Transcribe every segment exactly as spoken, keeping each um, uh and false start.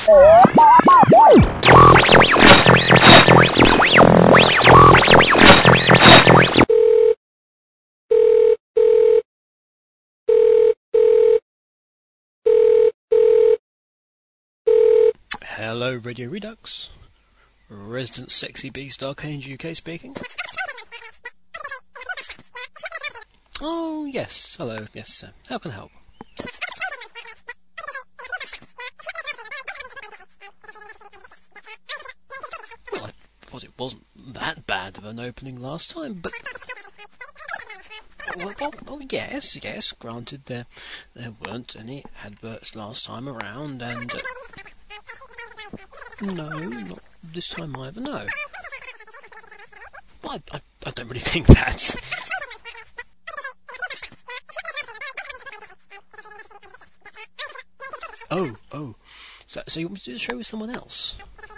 Hello, Radio Redux. Resident Sexy Beast Arcane U K speaking. Oh, yes. Hello. Yes, sir. How can I help? Well, I thought it wasn't that bad of an opening last time, but... Well, well, well yes, yes. Granted, there, there weren't any adverts last time around, and... Uh, No, not this time either, no. I, I, I don't really think that. Oh, oh. So, so you want me to do the show with someone else?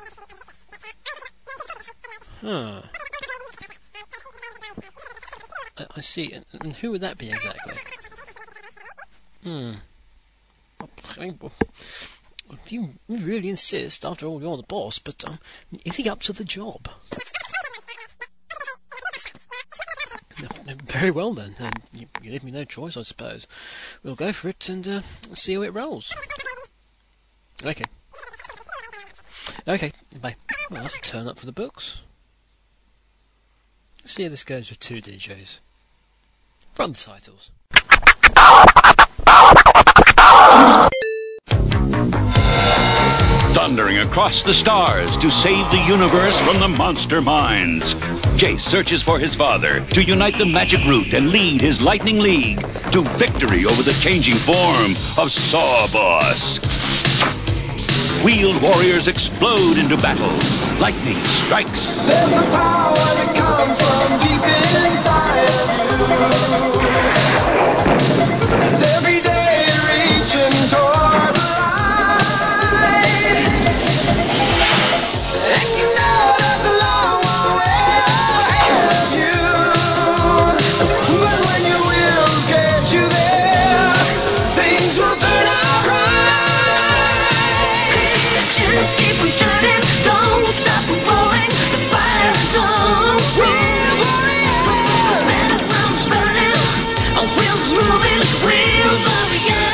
Huh. I, I see. And, and who would that be exactly? Hmm. If you really insist, after all, you're the boss, but um, is he up to the job? Very well then, um, you, you leave me no choice, I suppose. We'll go for it and uh, see how it rolls. Okay. Okay, bye. Well, that's a turn up for the books. Let's see how this goes with two D Js. Run the titles. Thundering across the stars to save the universe from the monster minds. Jace searches for his father to unite the magic root and lead his Lightning League to victory over the changing form of Sawboss. Wheeled warriors explode into battle. Lightning strikes. There's a power that comes from deep inside of you. It's every day reaching toward the light. And you know that's a long way ahead of you. But when your will gets you there, things will turn out right. Just keep on turning, don't stop rolling. The fire is on. We're burning, burning. Our wheels moving, wheels of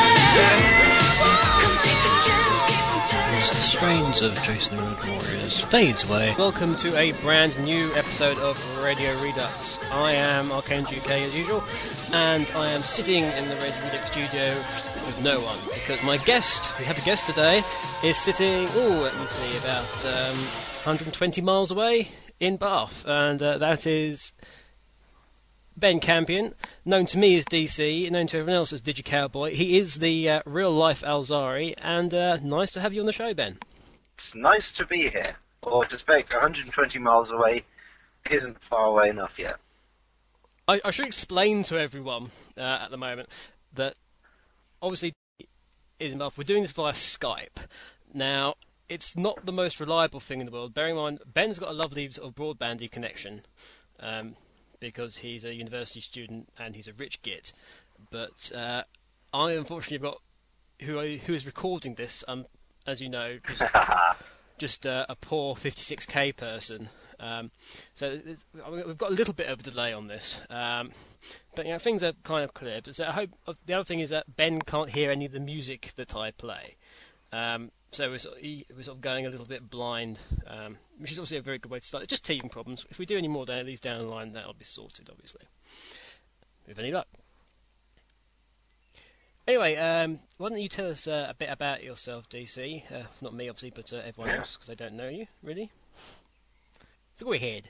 As the strains of Jason the Road Warriors fades away, welcome to a brand new episode of Radio Redux. I am Arcane U K as usual, and I am sitting in the Radio Redux studio with no one, because my guest, we have a guest today, is sitting, oh, let me see, about um, one hundred twenty miles away in Bath, and uh, that is Ben Campion, known to me as D C, known to everyone else as DigiCowboy. He is the uh, real-life Alzari, and uh, nice to have you on the show, Ben. It's nice to be here, or to expect one hundred twenty miles away isn't far away enough yet. I, I should explain to everyone uh, at the moment that obviously is in Bath. We're doing this via Skype. Now, it's not the most reliable thing in the world. Bearing in mind, Ben's got a lovely sort of broadbandy connection, um, because he's a university student and he's a rich git. But uh, I unfortunately have got who I, who is recording this, um, as you know, just, just uh, a poor fifty-six K person. Um, so it's, we've got a little bit of a delay on this, um, but you know things are kind of clear. But so I hope the other thing is that Ben can't hear any of the music that I play. Um, so we're sort, of, we're sort of going a little bit blind, um, which is obviously a very good way to start. It's just teething problems. If we do any more of these down the line, that'll be sorted, obviously, with any luck. Anyway, um, why don't you tell us uh, a bit about yourself, D C? Uh, not me, obviously, but uh, everyone else, because I don't know you, really. So go ahead.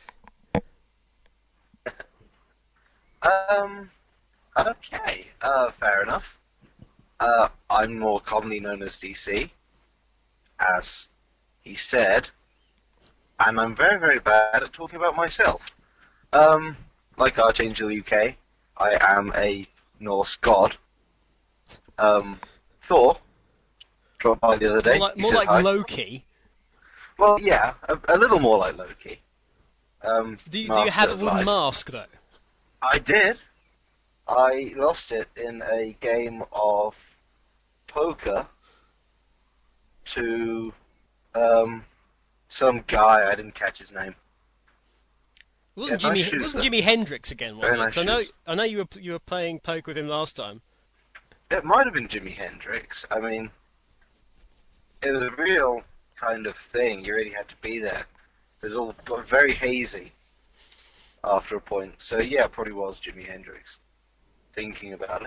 Um, okay, uh, fair enough. Uh, I'm more commonly known as D C, as he said, and I'm very, very bad at talking about myself. Um, like Archangel U K, I am a Norse god. Um, Thor dropped by the other day. More like, He more says like hi. Loki. Well, yeah, a, a little more like Loki. Um, Do you, do you Master have a of wooden Life. mask, though? I did. I lost it in a game of poker to um, some guy. I didn't catch his name. It wasn't Yeah, Jimi. nice it shoes, wasn't though. Jimi Hendrix again, was Very it? nice 'Cause I know. shoes. I know you were you were playing poker with him last time. It might have been Jimi Hendrix. I mean, it was a real kind of thing. You really had to be there. It was all got very hazy after a point. So yeah, it probably was Jimi Hendrix. Thinking about it.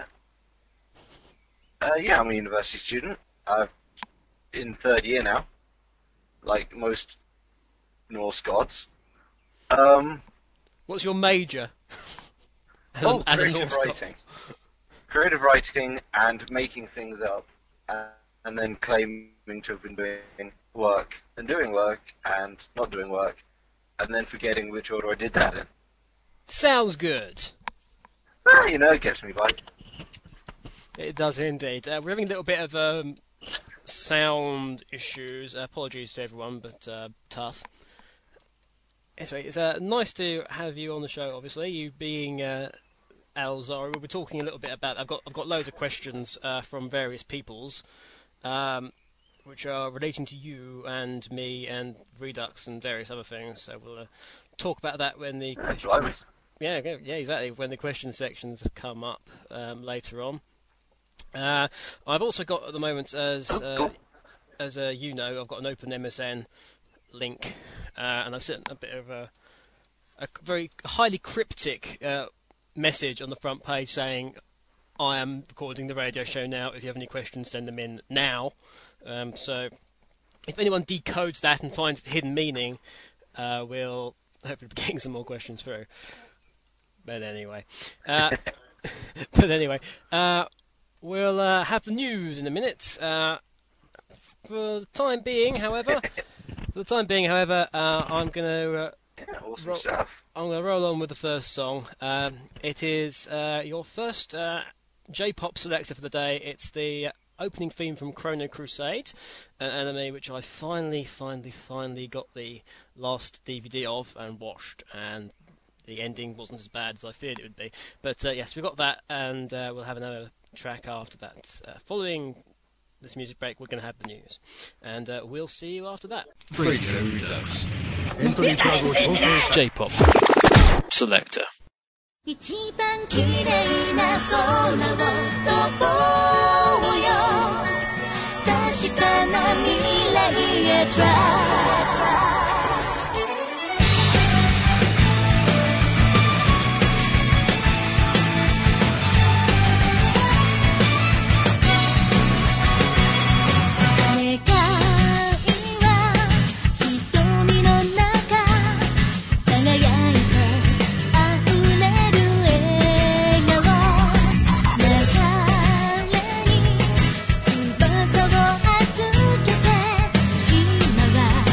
Uh, yeah, I'm a university student. I'm in third year now, like most Norse gods. Um, What's your major? as oh, a, as a creative Norse god? writing. Creative writing and making things up, and, and then claiming to have been doing work, and doing work, and not doing work, and then forgetting which order I did that in. Sounds good. Well, you know, it gets me by. It does indeed. Uh, we're having a little bit of um, sound issues. Uh, apologies to everyone, but uh, tough. Anyway, it's uh, nice to have you on the show. Obviously, you being uh, Alzari, we'll be talking a little bit about. I've got I've got loads of questions uh, from various peoples, um, which are relating to you and me and Redux and various other things. So we'll uh, talk about that when the blimey. questions. Yeah, yeah, yeah, exactly. When the question sections come up um, later on. Uh, I've also got at the moment, as Oh, uh, cool. as uh, you know, I've got an open M S N link, uh, and I've sent a bit of a, a very highly cryptic uh, message on the front page saying, "I am recording the radio show now. If you have any questions, send them in now." Um, so, if anyone decodes that and finds its hidden meaning, uh, we'll hopefully be getting some more questions through. But anyway, uh, but anyway, uh, we'll uh, have the news in a minute. Uh, for the time being, however, for the time being, however, uh, I'm going to uh, Yeah, awesome Ro- stuff. I'm going to roll on with the first song. Um, it is uh, your first uh, J-pop selector for the day. It's the opening theme from Chrono Crusade, an anime which I finally, finally, finally got the last D V D of and watched, and the ending wasn't as bad as I feared it would be. But uh, yes, we got that, and uh, we'll have another track after that. Uh, following this music break, we're going to have the news, and uh, we'll see you after that. J-pop selector. 一番綺麗な空を飛ぼうよ確かな未来へ Try「翼を預けて今は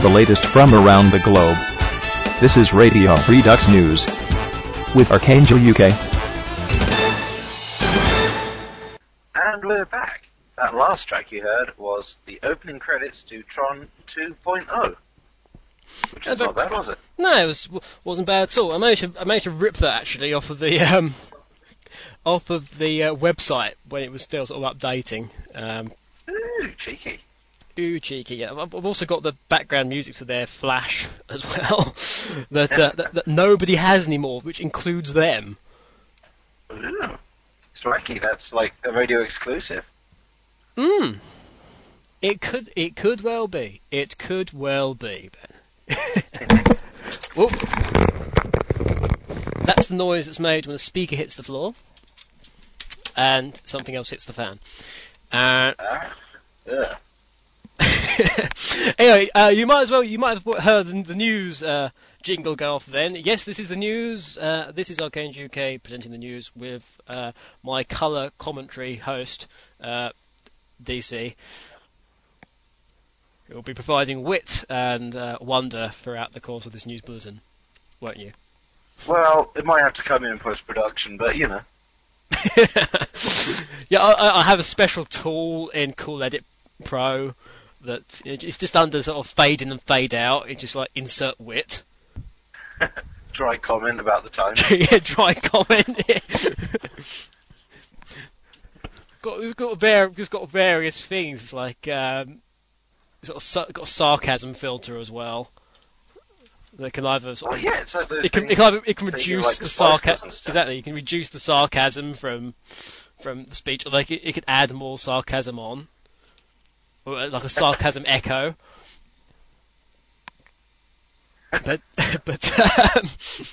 the latest from around the globe. This is Radio Redux News with Archangel U K. And we're back. That last track you heard was the opening credits to Tron two point oh. Which is Uh, not bad, was it? No, it was wasn't bad at all. I managed to I managed to rip that actually off of the um off of the uh, website when it was still sort of updating. Um, Ooh, cheeky. ooh, cheeky. Yeah, I've I've also got the background music to their Flash as well that, uh, that that nobody has anymore, which includes them. Ooh. It's wacky. That's like a radio exclusive. Hmm. It could it could well be. It could well be, Ben. Whoop. That's the noise that's made when a speaker hits the floor and something else hits the fan. Uh, Ah, ugh. anyway, uh, you might as well you might have heard the, the news uh, jingle go off then. Yes, this is the news. Uh, this is Arcane U K presenting the news with uh, my colour commentary host, uh, D C. You'll be providing wit and uh, wonder throughout the course of this news bulletin, won't you? Well, it might have to come in in post-production, but you know. Yeah, I, I have a special tool in Cool Edit Pro that it's just under sort of fade in and fade out. It's just like insert wit. Dry comment about the time. Yeah, dry comment. got it's got var- it's got various things. It's like um, it's got a, sa- got a sarcasm filter as well. That can either sort Well, of yeah, it's like those it can, things it can, either, it can that you reduce like the to spice sarcasm. up and stuff. Exactly, you can reduce the sarcasm from from the speech, or like it, it could add more sarcasm on, or uh, like a sarcasm echo. But but um,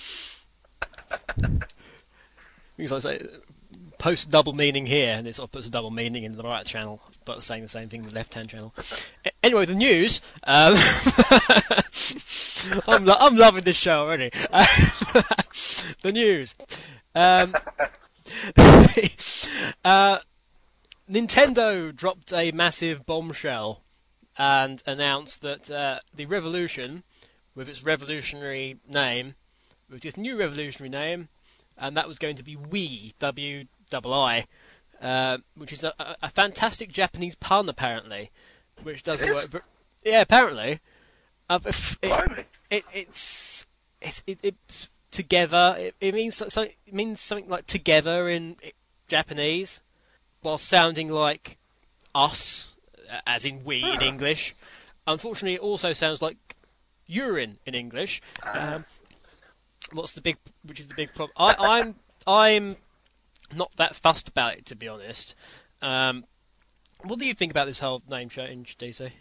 things like say post double meaning here, and it sort of puts a double meaning in the right channel, but saying the same thing in the left hand channel. A- anyway, the news. Um, I'm lo- I'm loving this show already. Uh, the news. Um, uh, Nintendo dropped a massive bombshell and announced that uh, the Revolution, with its revolutionary name, with its new revolutionary name, and that was going to be Wii, W I I, uh, which is a, a, a fantastic Japanese pun apparently, which doesn't It is? work. ver- Yeah, apparently. Uh, if- it, Blimey. it, it's it's it, it's together. It, it means so- something. It means something like together in i- Japanese, while sounding like us, uh, as in we in Ah. English. Unfortunately, it also sounds like urine in English. Ah. Um, what's the big? Which is the big problem? I, I'm I'm not that fussed about it, to be honest. Um, what do you think about this whole name change, D C?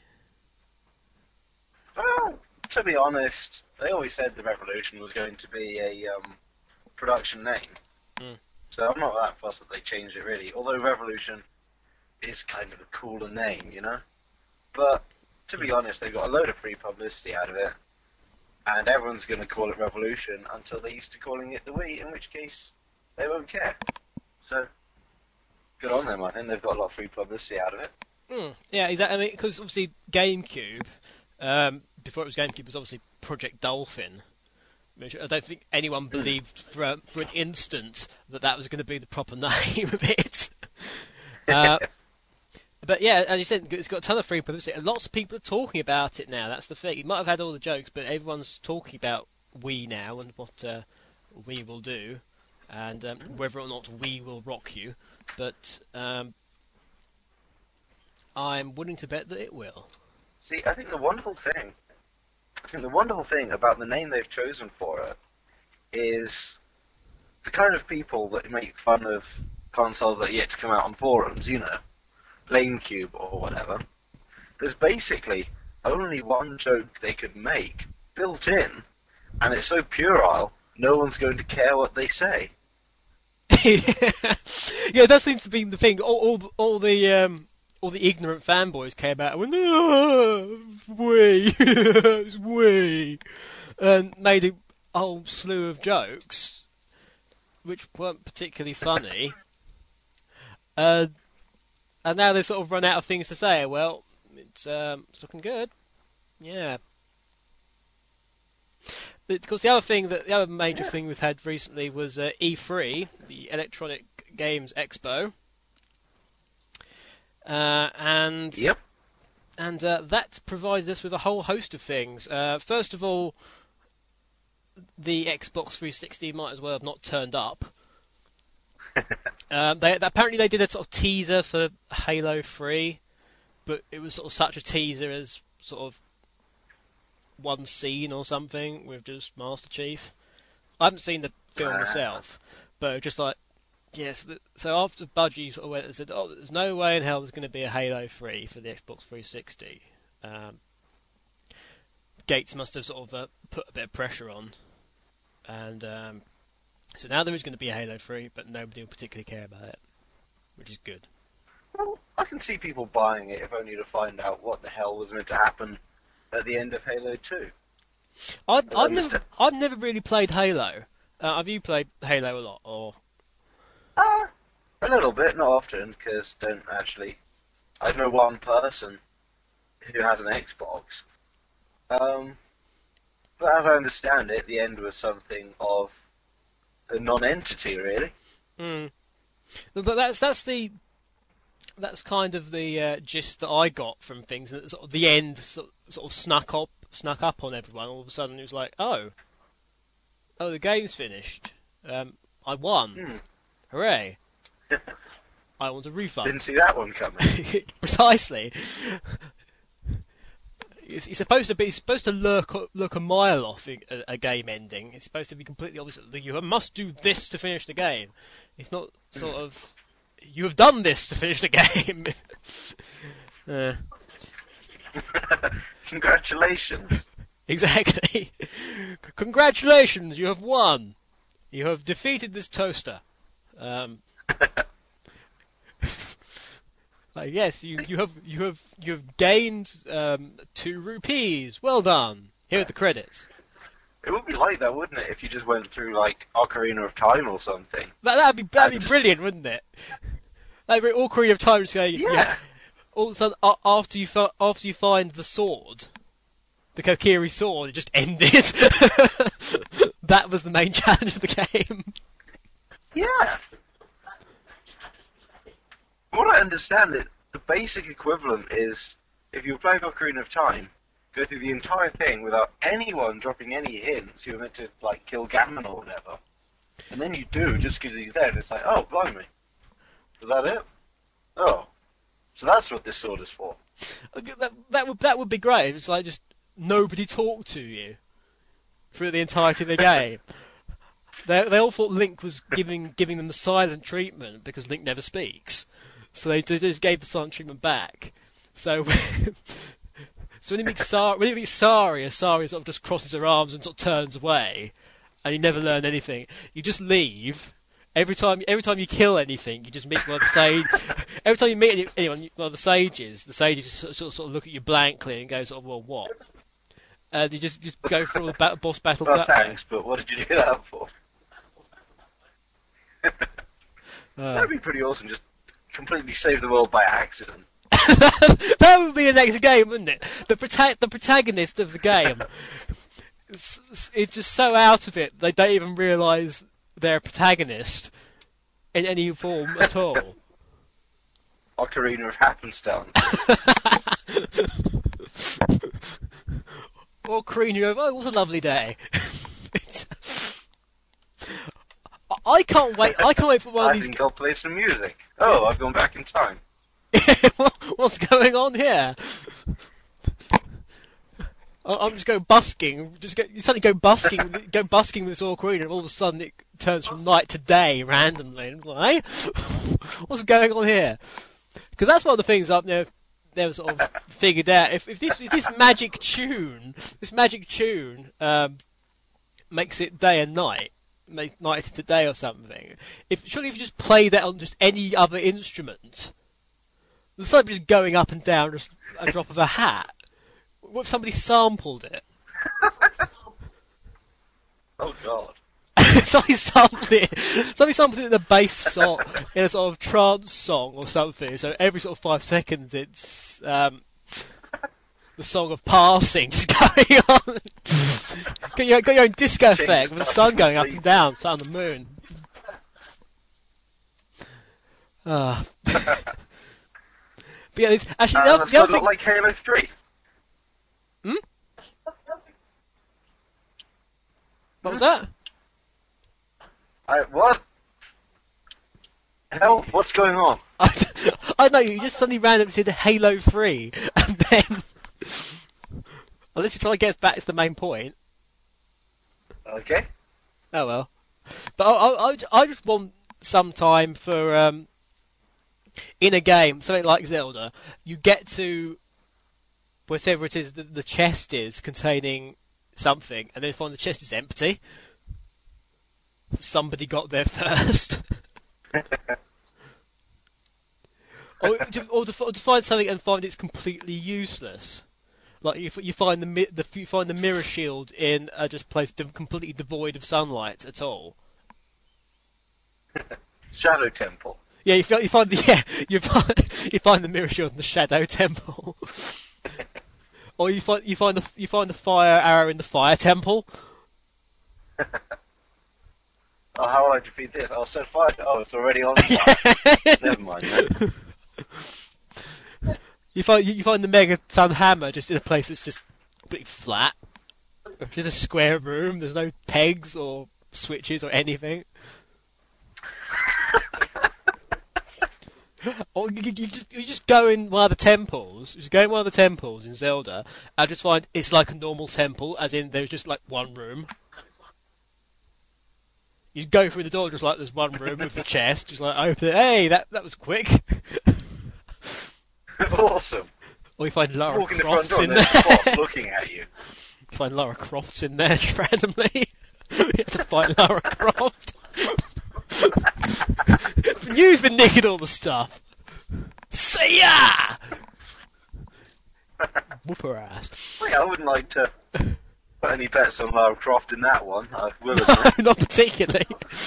Well, to be honest, they always said the Revolution was going to be a um, production name. Mm. So I'm not that fussed that they changed it, really. Although Revolution is kind of a cooler name, you know? But, to be honest, they got a load of free publicity out of it. And everyone's going to call it Revolution until they're used to calling it the Wii, in which case they won't care. So, good on them. I think they've got a lot of free publicity out of it. Mm, yeah, exactly. I mean, because obviously GameCube, um, before it was GameCube, was obviously Project Dolphin, which I don't think anyone believed for a, for an instant that that was going to be the proper name of it. Uh, but yeah, as you said, it's got a ton of free publicity, and lots of people are talking about it now. That's the thing. It might have had all the jokes, but everyone's talking about Wii now and what uh, Wii will do, and um, whether or not Wii will rock you. But um, I'm willing to bet that it will. See, I think the wonderful thing, I think the wonderful thing about the name they've chosen for it is the kind of people that make fun of consoles that are yet to come out on forums, you know, LameCube or whatever. There's basically only one joke they could make built in, and it's so puerile, no one's going to care what they say. Yeah, that seems to be the thing. All, all, all the um, all the ignorant fanboys came out and went, "Oh, Wii, it's Wii," and made a whole slew of jokes, which weren't particularly funny. Uh, and now they sort of run out of things to say. Well, it's um, it's looking good. Yeah. Because the other thing that the other major thing we've had recently was uh, E three, the Electronic Games Expo, uh, and Yep. and uh, that provided us with a whole host of things. Uh, first of all, the Xbox three sixty might as well have not turned up. um, they apparently they did a sort of teaser for Halo three, but it was sort of such a teaser as sort of one scene or something with just Master Chief. I haven't seen the film myself, but just like, yes. th- So after Budgie sort of went and said, "Oh, there's no way in hell there's going to be a Halo three for the Xbox three sixty." Um, Gates must have sort of uh, put a bit of pressure on, and um, so now there is going to be a Halo three, but nobody will particularly care about it, which is good. Well, I can see people buying it if only to find out what the hell was meant to happen at the end of Halo two. I've, I I've missed never, it. I've never really played Halo. Uh, have you played Halo a lot, or? Uh, a little bit, not often, because don't actually. I know one person who has an Xbox. Um, but as I understand it, the end was something of a non-entity, really. Hmm. But that's that's the that's kind of the uh, gist that I got from things. And sort of the end sort, sort of snuck up snuck up on everyone. All of a sudden, it was like, oh, oh, the game's finished. Um, I won. Hmm. Hooray! I want a refund. Didn't see that one coming. Precisely. It's, it's supposed to be it's supposed to look look a mile off a, a game ending. It's supposed to be completely obvious that you must do this to finish the game. It's not sort of you have done this to finish the game. uh, Congratulations. exactly. C- Congratulations, you have won. You have defeated this toaster. Um, Like, yes, you, you have you have you have gained um, two rupees. Well done. Here are the credits. It would be like that, wouldn't it, if you just went through, like, Ocarina of Time or something? That that'd be that'd be just- brilliant, wouldn't it? That'd be all Ocarina of Time to say, Yeah. all of a sudden, a- after you fi- after you find the sword, the Kokiri sword, it just ended. That was the main challenge of the game. Yeah. From what I understand, it the basic equivalent is if you were playing Ocarina of Time, go through the entire thing without anyone dropping any hints. You were meant to like kill Ganon or whatever, and then you do just because he's there. And it's like, oh, blimey, was that it? Oh, so that's what this sword is for. That that would that would be great. It's like just nobody talked to you through the entirety of the game. They they all thought Link was giving giving them the silent treatment because Link never speaks. So they d- just gave the silent treatment back. So so when he meets Sari, when he meets Sari, Sari sort of just crosses her arms and sort of turns away, and you never learn anything. You just leave. Every time every time you kill anything, you just meet one of the sage. Every time you meet any, anyone, one of the sages, the sages just sort of, sort of look at you blankly and go sort of, well, what? And you just just go through all the ba- boss battles Well, that way. thanks, but what did you do that for? Uh, That'd be pretty awesome. Just completely save the world by accident. that would be the next game, wouldn't it? The prota- the protagonist of the game, it's, it's just so out of it they don't even realise they're a protagonist in any form at all. Ocarina of Happenstance. Or Ocarina of, oh, what a lovely day. It's- I can't wait. I can't wait for one I of these. think I'll play some music. Oh, I've gone back in time. What's going on here? I- I'm just going busking. Just go, you suddenly go busking, with- go busking with this ocarina, and all of a sudden it turns from night to day randomly. And I'm like, hey, what's going on here? Because that's one of the things I've never, never sort of figured out. If, if this if this magic tune, this magic tune um, makes it day and night, makes night into day or something. If surely if you just play that on just any other instrument. It's like just going up and down just a drop of a hat. What if somebody sampled it? Oh god. somebody sampled it. Somebody sampled it in a bass song, in a sort of trance song or something. So every sort of five seconds, it's um, the song of passing just going on. got, your, got your own disco Change effect with the sun going up and down, sun and the moon. Ah. But yeah, it's actually the Uh, other, that's the got other to look thing. like Halo three. Hmm? What was that? I, what? Hell, what's going on? I, I know you just suddenly randomly said Halo three, and then unless you're trying to get us back to the main point. Okay. Oh well. But I, I, I j- I just want some time for um, in a game, something like Zelda, you get to whatever it is that the chest is containing something, and then find the chest is empty. Somebody got there first. or, to, or, to, or to find something and find it's completely useless. Like you, f- you find the, mi- the you find the mirror shield in a just place de- completely devoid of sunlight at all. Shadow Temple. Yeah, you, fi- you find the yeah you find you find the mirror shield in the Shadow Temple. Or you find you find the you find the fire arrow in the Fire Temple. Oh, how will I defeat this? Oh, set fire. Oh, it's already on fire. Never mind then. You find you, you find the Megaton hammer just in a place that's just completely flat, just a square room. There's no pegs or switches or anything. Or you, you, you just you just go in one of the temples. Just go in one of the temples in Zelda, and just find it's like a normal temple, as in there's just like one room. You go through the door just like there's one room with the chest, just like open it. Hey, that that was quick. Awesome. Or you find Lara Walk in the front Croft's door in and there. there's a boss looking at you. You find Lara Croft's in there just randomly. You have to find Lara Croft. You've been nicking all the stuff. See ya! Whoop her ass. Well, yeah, I wouldn't like to put any bets on Lara Croft in that one. I will No, admit. not particularly.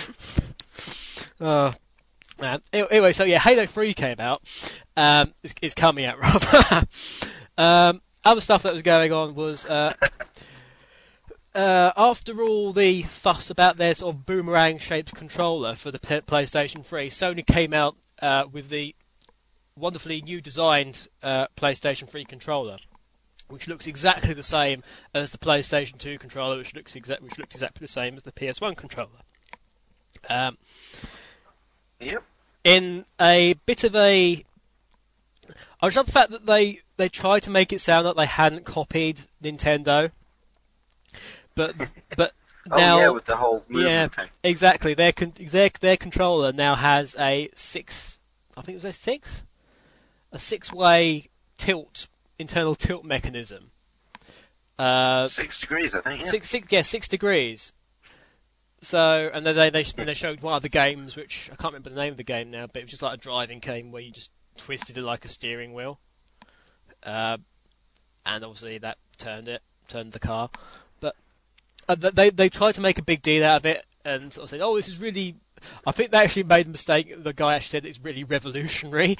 Oh, man. Anyway, so yeah, Halo three came out. Um, is, is coming out, rather. um, other stuff that was going on was, uh, uh, after all the fuss about their sort of boomerang-shaped controller for the P- PlayStation three, Sony came out uh, with the wonderfully new designed uh, PlayStation three controller, which looks exactly the same as the PlayStation two controller, which looks exa- which looked exactly the same as the P S one controller. Um, Yep. in a bit of a, I just love the fact that they they tried to make it sound like they hadn't copied Nintendo, but but Oh now yeah, with the whole movement yeah thing. exactly their con- their their controller now has a six, I think it was a six, a six-way tilt internal tilt mechanism. Uh, Six degrees, I think. Yeah. Six, six, yeah, six degrees. So, and then they they then they showed one of the games, which I can't remember the name of the game now, but it was just like a driving game where you just twisted it like a steering wheel, uh, and obviously that turned it, turned the car. But uh, they they tried to make a big deal out of it, and sort of said, "Oh, this is really." I think they actually made a mistake. The guy actually said it's really revolutionary.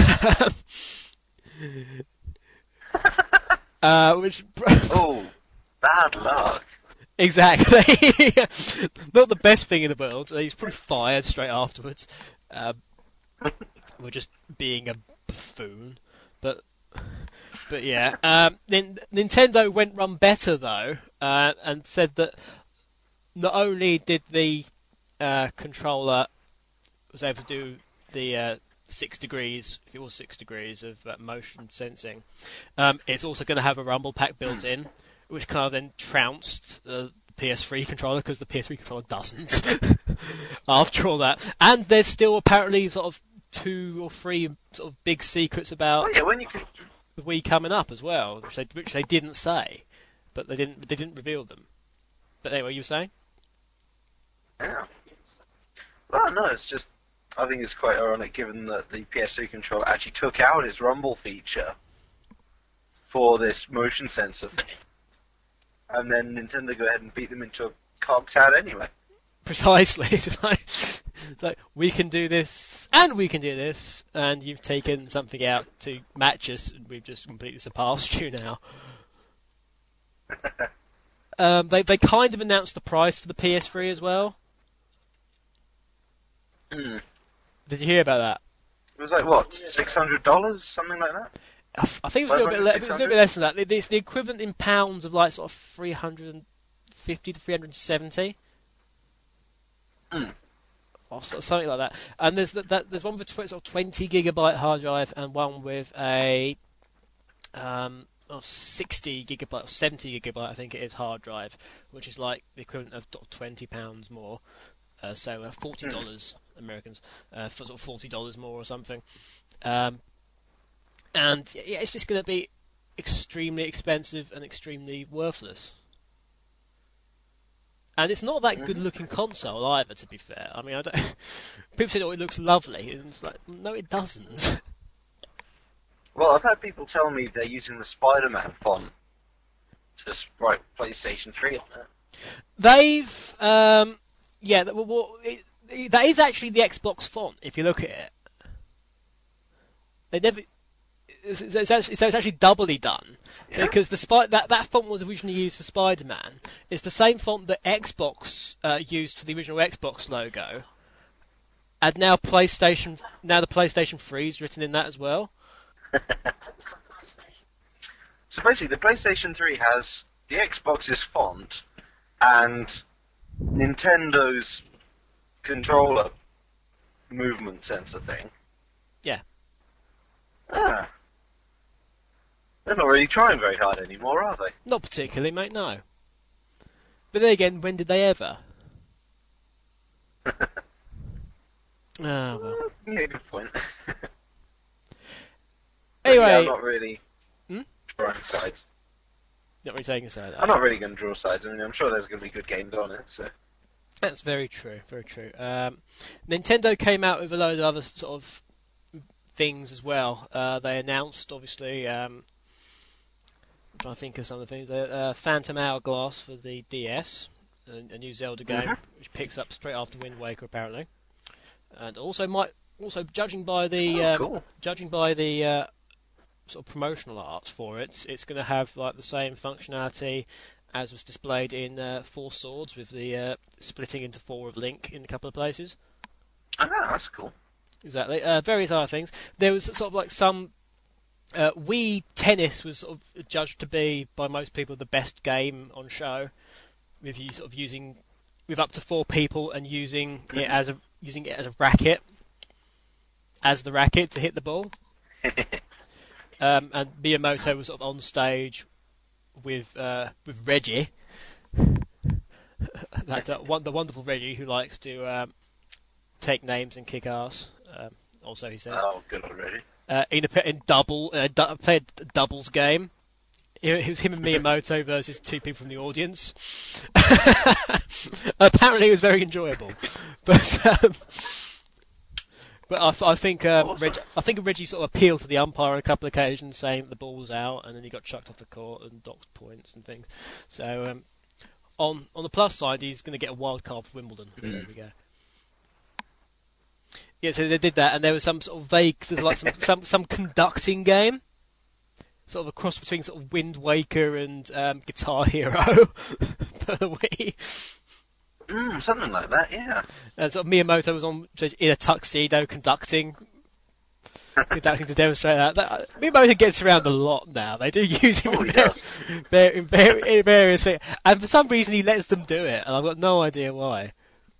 uh, which. Oh, bad luck. Exactly. Not the best thing in the world. He's probably fired straight afterwards. Um, we're just being a buffoon. But but yeah. Um, Nin- Nintendo went one better though, uh, and said that not only did the uh, controller was able to do the uh, six degrees, if it was six degrees of uh, motion sensing, um, it's also going to have a rumble pack built in, which kind of then trounced the P S three controller, because the P S three controller doesn't. After all that, and there's still apparently sort of two or three sort of big secrets about Oh yeah, when you could. the Wii coming up as well, which they which they didn't say, but they didn't they didn't reveal them. But anyway, you were saying? Yeah. Well, no, it's just. I think it's quite ironic given that the P S three controller actually took out its rumble feature for this motion sensor thing. And then Nintendo go ahead and beat them into a cocked out anyway. Precisely. It's just like So we can do this, and we can do this, and you've taken something out to match us, and we've just completely surpassed you now. Um, they they kind of announced the price for the P S three as well. Mm. Did you hear about that? It was like what, six hundred dollars, something like that. I, f- I think it was a little bit. Le- it was a little bit less than that. It- It's the equivalent in pounds of like sort of three hundred fifty to three hundred seventy. Mm. Or so- something like that. And there's that, that there's one with a tw- sort of twenty gigabyte hard drive and one with a um of sixty gigabyte or seventy gigabyte I think it is hard drive, which is like the equivalent of twenty pounds more. Uh, so uh, forty dollars mm. Americans uh, for sort of forty dollars more or something. Um, and yeah, it's just going to be extremely expensive and extremely worthless. And it's not that good-looking console either, to be fair. I mean, I don't. People say, "Oh, it looks lovely," and it's like, no, it doesn't. Well, I've had people tell me they're using the Spider-Man font to write PlayStation three on it. They've, um, yeah, that, well, it, it, that is actually the Xbox font. If you look at it, they never. It's, it's, actually, so it's actually doubly done Yeah? because the Spy- that that font was originally used for Spider-Man. It's the same font that Xbox uh, used for the original Xbox logo, and now PlayStation now the PlayStation three is written in that as well. So basically, the PlayStation three has the Xbox's font and Nintendo's controller movement sensor thing. Yeah. Ah. They're not really trying very hard anymore, are they? Not particularly, mate, no. But then again, when did they ever? Ah, well. Yeah, good point. Anyway. Yeah, I'm not really Hmm? drawing sides. Not really taking a side. I'm not really going to draw sides. I mean, I'm sure there's going to be good games on it, so... That's very true, very true. Um, Nintendo came out with a load of other sort of things as well. Uh, they announced, obviously, um, I'm trying to think of some of the things. Uh, uh, Phantom Hourglass for the D S, a, a new Zelda game, Mhm. which picks up straight after Wind Waker, apparently. And also, might also judging by the Oh, um, cool. judging by the uh, sort of promotional art for it, it's going to have like the same functionality as was displayed in uh, Four Swords, with the uh, splitting into four of Link in a couple of places. Ah, that's cool. Exactly. Uh, various other things. There was sort of like some uh, Wii Tennis was sort of judged to be by most people the best game on show, with you sort of using with up to four people and using it as a using it as a racket, as the racket to hit the ball. Um, and Miyamoto was sort of on stage with uh, with Reggie, that uh, one, the wonderful Reggie who likes to um, take names and kick ass. Um, also, he says Oh, good already. uh, in a in double uh, du- played a doubles game. It, it was him and Miyamoto versus two people from the audience. Apparently, it was very enjoyable, but. Um, But I, th- I think um, Awesome. Reg- I think Reggie sort of appealed to the umpire on a couple of occasions, saying the ball was out, and then he got chucked off the court and docked points and things. So um, on on the plus side, he's going to get a wild card for Wimbledon. Mm. There we go. Yeah, so they did that, and there was some sort of vague, there's like some some, some conducting game, sort of a cross between sort of Wind Waker and um, Guitar Hero for the Wii. Mm, something like that, yeah. And sort of Miyamoto was on in a tuxedo conducting, conducting to demonstrate that. that Miyamoto gets around a lot now. They do use him Oh, in, he var- does. var- in, var- in various things, and for some reason he lets them do it, and I've got no idea why.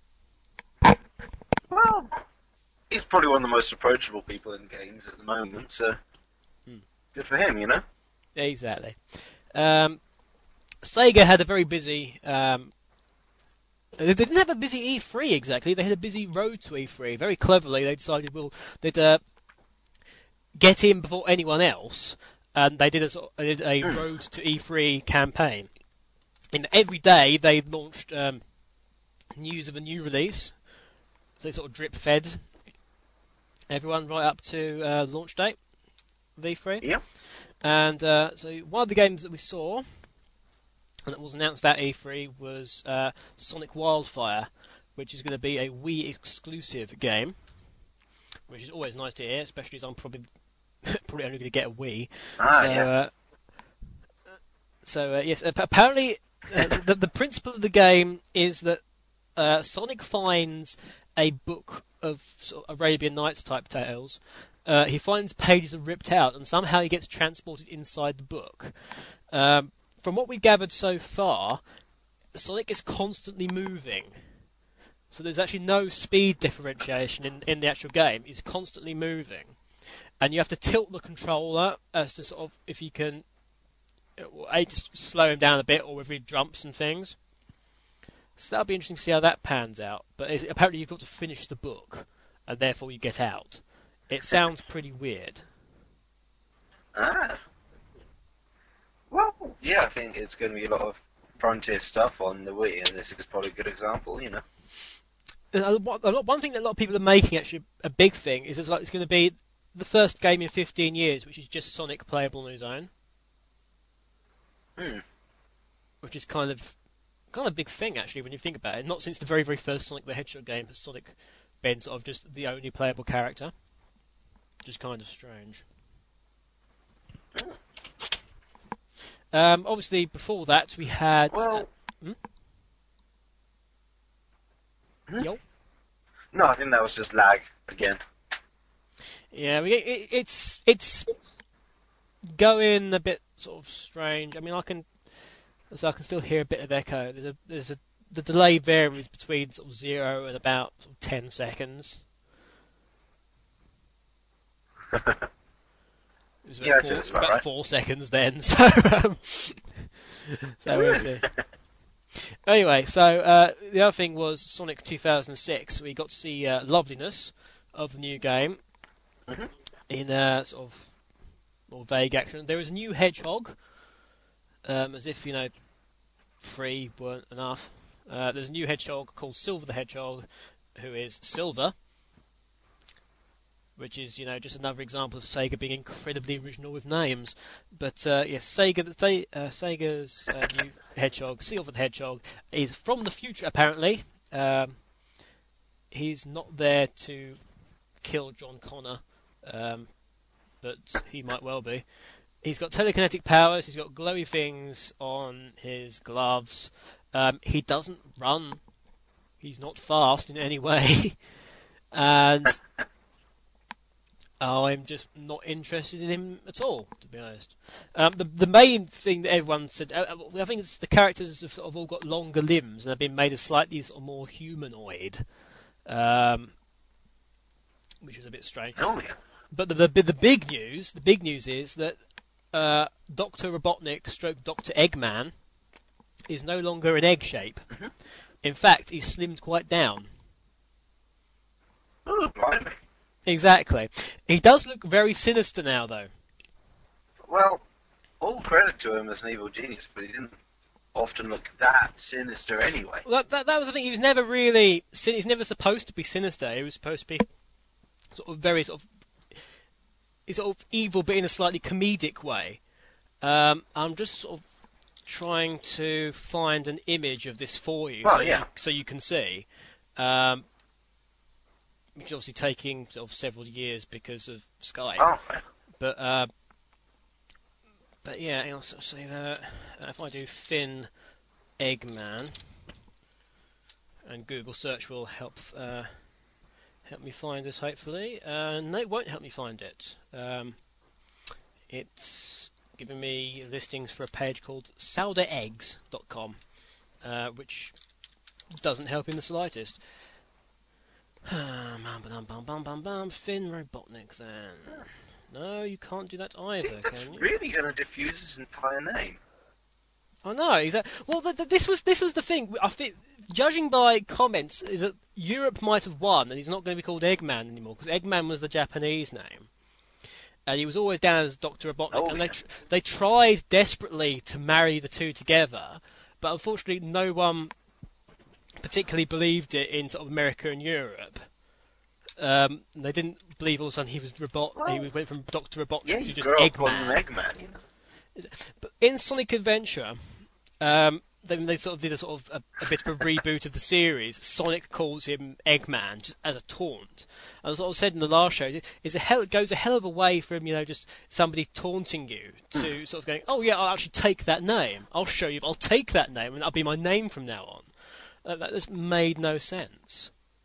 Well, he's probably one of the most approachable people in games at the moment, so Hmm. good for him, you know? Exactly. Um, Sega had a very busy. Um, they didn't have a busy E three exactly. They had a busy road to E three. Very cleverly, they decided, well, they'd uh, get in before anyone else, and they did a, sort- they did a road to E three campaign. And every day they launched um, news of a new release. So they sort of drip fed everyone right up to uh, launch date of E three. Yep. And uh, so one of the games that we saw, and that was announced at E three, was uh, Sonic Wildfire, which is going to be a Wii exclusive game, which is always nice to hear, especially as I'm probably probably only going to get a Wii. Ah, so, yeah. uh, so uh, yes, ap- apparently uh, the, the principle of the game is that uh, Sonic finds a book of sort of Arabian Nights type tales. Uh, he finds pages are ripped out, and somehow he gets transported inside the book. Um, from what we gathered so far, Sonic is constantly moving. So there's actually no speed differentiation in, in the actual game. He's constantly moving. And you have to tilt the controller as to sort of, if you can, A, just slow him down a bit, or if he jumps and things. So that'll be interesting to see how that pans out. But it's, apparently you've got to finish the book, and therefore you get out. It sounds pretty weird. Ah. Well, yeah, I think it's going to be a lot of Frontier stuff on the Wii, and this is probably a good example, you know. A lot, a lot, one thing that a lot of people are making actually a big thing is it's like it's going to be the first game in fifteen years which is just Sonic playable on his own. Hmm. Which is kind of kind of a big thing actually when you think about it. Not since the very very first Sonic the Hedgehog game has Sonic been sort of just the only playable character. Which is kind of strange. Um, obviously, before that we had. Well. Uh, hmm? Hmm? Yo. No, I think that was just lag again. Yeah, we, it, it's it's going a bit sort of strange. I mean, I can so I can still hear a bit of echo. There's a there's a the delay varies between sort of zero and about sort of ten seconds. It was about, Yeah, I'd say four, that's about about right. four seconds then. So um, so we'll see. Anyway, so uh, the other thing was Sonic two thousand six. We got to see uh, loveliness of the new game Mhm. in uh, sort of more vague action. There was a new hedgehog, um, as if you know, three weren't enough. Uh, there's a new hedgehog called Silver the Hedgehog, who is silver, which is you know just another example of Sega being incredibly original with names. But uh, yes, Sega, the, uh, Sega's uh, new hedgehog, Silver the Hedgehog, is from the future apparently. Um, he's not there to kill John Connor, um, but he might well be. He's got telekinetic powers. He's got glowy things on his gloves. Um, he doesn't run. He's not fast in any way, and I'm just not interested in him at all, to be honest. Um, the the main thing that everyone said, uh, I think it's the characters have sort of all got longer limbs and have been made as slightly sort of more humanoid, um, which was a bit strange. Oh, yeah. But the, the the big news, the big news is that uh, Doctor Robotnik, stroke Doctor Eggman, is no longer in egg shape. Mm-hmm. In fact, he's slimmed quite down. Oh, blimey. Exactly. He does look very sinister now, though. Well, all credit to him as an evil genius, but he didn't often look that sinister anyway. Well, that, that, that was the thing. He was never really. sin- He's never supposed to be sinister. He was supposed to be sort of very sort of. He's sort of evil, but in a slightly comedic way. Um, I'm just sort of trying to find an image of this for you, Well, so, yeah. you so you can see. Um, which is obviously taking sort of several years because of Skype. Oh, right. But uh, but yeah, I'll sort of say that if I do Finn Eggman, and Google search will help uh, help me find this hopefully. Uh, no, it won't help me find it. Um, it's giving me listings for a page called Sourdough Eggs dot com, uh, which doesn't help in the slightest. Bum, bum, bum, bum, bum, bum. Finn Robotnik then. No, you can't do that See, either, that's can you? really going to diffuse his entire name. I know. Exactly. Well, the, the, this was this was the thing. I think, judging by comments, is that Europe might have won, and he's not going to be called Eggman anymore because Eggman was the Japanese name, and he was always down as Doctor Robotnik. Oh, and yeah. they tr- they tried desperately to marry the two together, but unfortunately, no one particularly believed it in sort of America and Europe. Um, they didn't believe all of a sudden he was Robot. Well, he went from Doctor Robotnik Yeah, to you just grow up calling him Eggman. Eggman, you know. But in Sonic Adventure, um, then they sort of did a sort of a, a bit of a reboot of the series. Sonic calls him Eggman just as a taunt. And as I said in the last show, is a hell, it goes a hell of a way from, you know, just somebody taunting you to sort of going, oh yeah, I'll actually take that name. I'll show you. I'll take that name, and that'll be my name from now on. Uh, that just made no sense.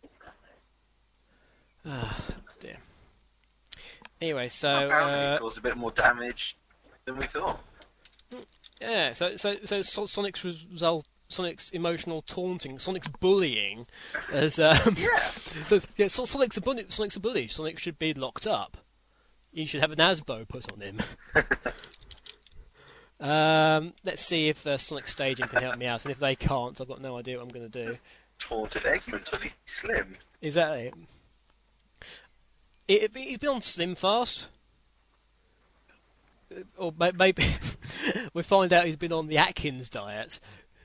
Ah, dear. Anyway, so Apparently uh, it caused a bit more damage than we thought. yeah, so so so So- Sonic's result, Sonic's emotional taunting, Sonic's bullying, as um, Yeah. so, yeah, so Sonic's a bully. Sonic's a bully. Sonic should be locked up. You should have an ASBO put on him. um, let's see if uh, Sonic Staging can help me out, and if they can't, I've got no idea what I'm going to do. Taunted Eggman until he's slim. Is that it? It, it he's been on Slim Fast. Uh, Or may- maybe we find out he's been on the Atkins diet.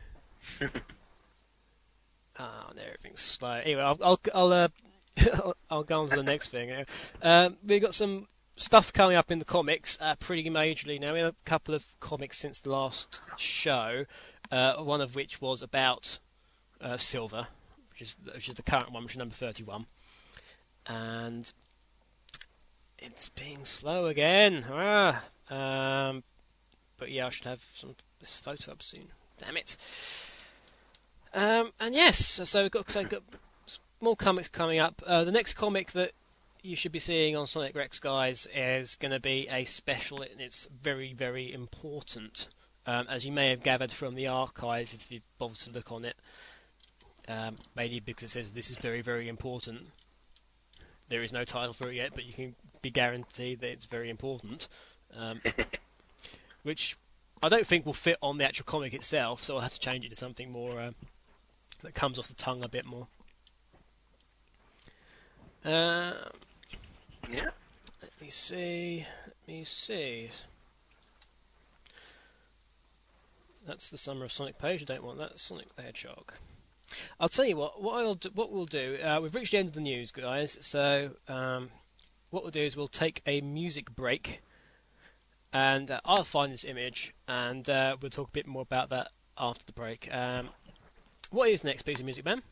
Ah, oh, everything's slow. Anyway, I'll I'll I'll, uh, I'll go on to the next thing. Um, we've got some stuff coming up in the comics, uh, pretty majorly now. We have a couple of comics since the last show. Uh, one of which was about uh, Silver, which is which is the current one, which is number thirty-one, and it's being slow again. Ah, um, but yeah, I should have some this photo up soon. Damn it. Um, and yes, so we've got, so we've got more comics coming up. Uh, the next comic that you should be seeing on Sonic Rex, guys, is going to be a special, and it's very, very important, um, as you may have gathered from the archive if you've bothered to look on it. Um, mainly because it says this is very, very important. There is no title for it yet, but you can be guaranteed that it's very important. Um, which I don't think will fit on the actual comic itself, so I'll have to change it to something more uh, that comes off the tongue a bit more. Uh, Yeah. let me see. Let me see. That's the Summer of Sonic page. I don't want that. Sonic the Hedgehog. I'll tell you what. What I'll do, what we'll do. Uh, we've reached the end of the news, guys. So um, what we'll do is we'll take a music break, and uh, I'll find this image, and uh, we'll talk a bit more about that after the break. Um, what is the next piece of music, man?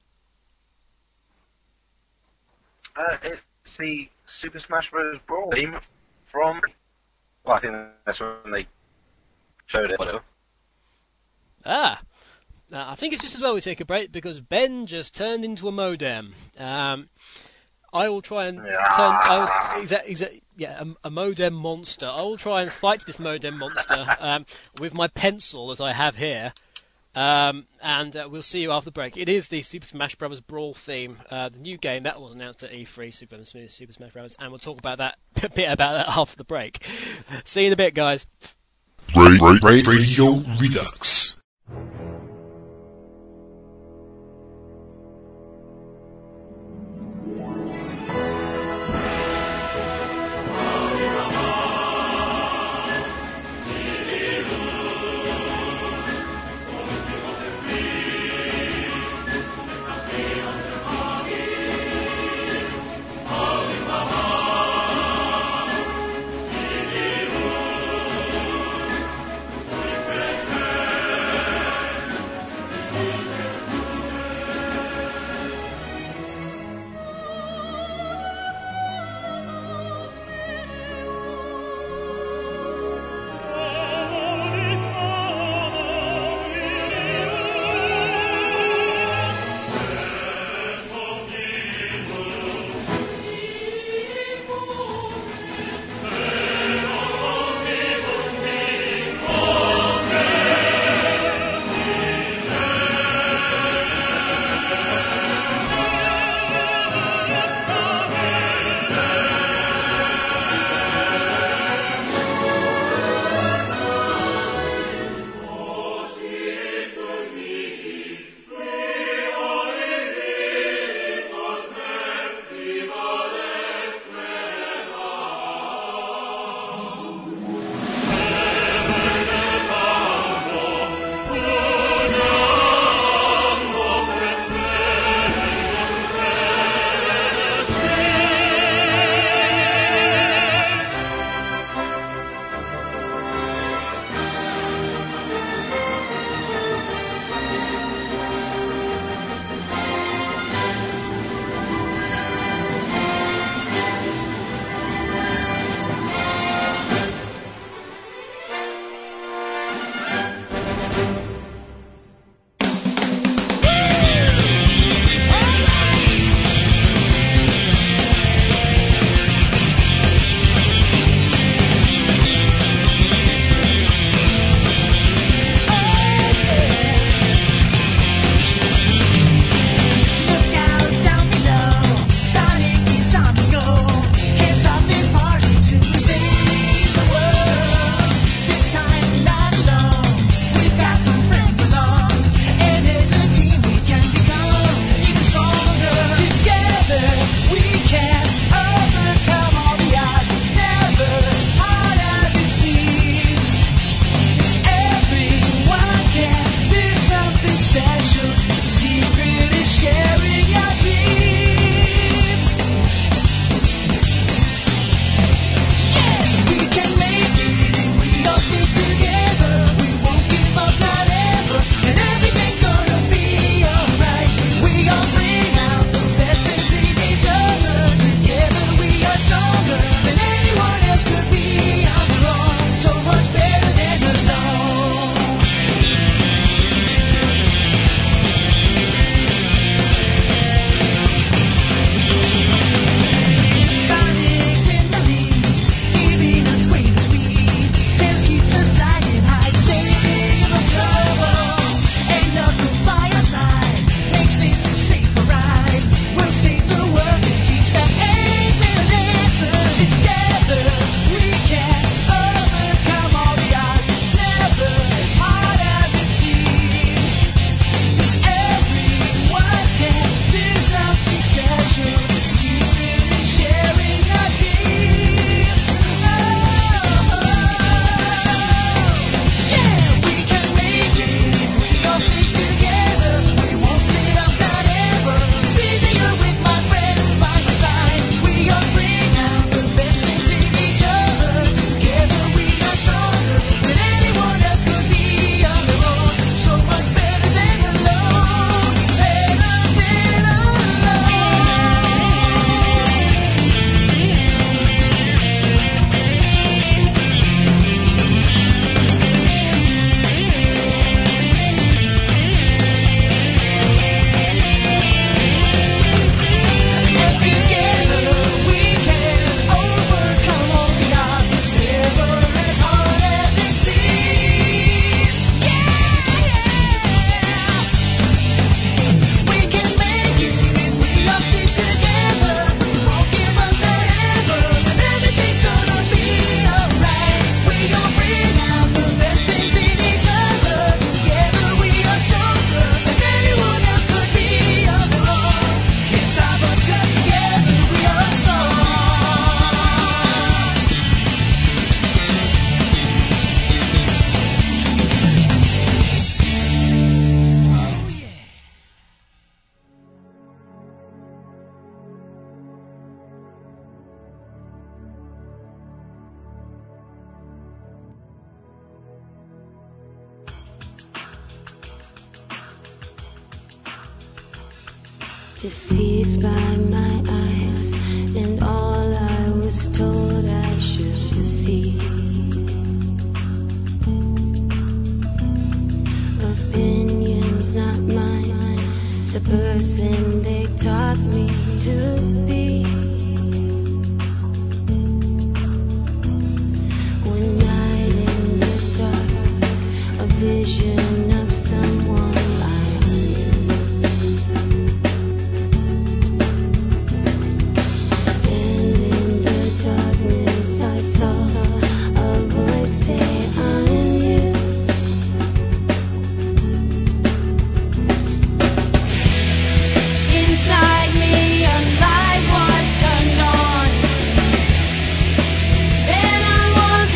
Uh, it's the Super Smash Bros. Brawl theme from. Well, I think that's when they showed it. Whatever. Ah, uh, I think it's just as well we take a break because Ben just turned into a modem. Um, I will try and Yeah. turn. I will, exa- exa- yeah, a, a modem monster. I will try and fight this modem monster um, with my pencil as I have here. Um, and uh, we'll see you after the break. It is the Super Smash Bros. Brawl theme, uh, the new game that was announced at E three, Super, Super Smash Bros. And we'll talk about that a bit about that after the break. See you in a bit, guys. Ra- ra- ra- Radio Redux. Deceived by my eyes, and all I was told I should see. Opinions not mine, the person they taught me to be. One night in the dark, a vision of someone I knew. And in the darkness I saw a voice say, I'm you. Inside me a light was turned on. Then I was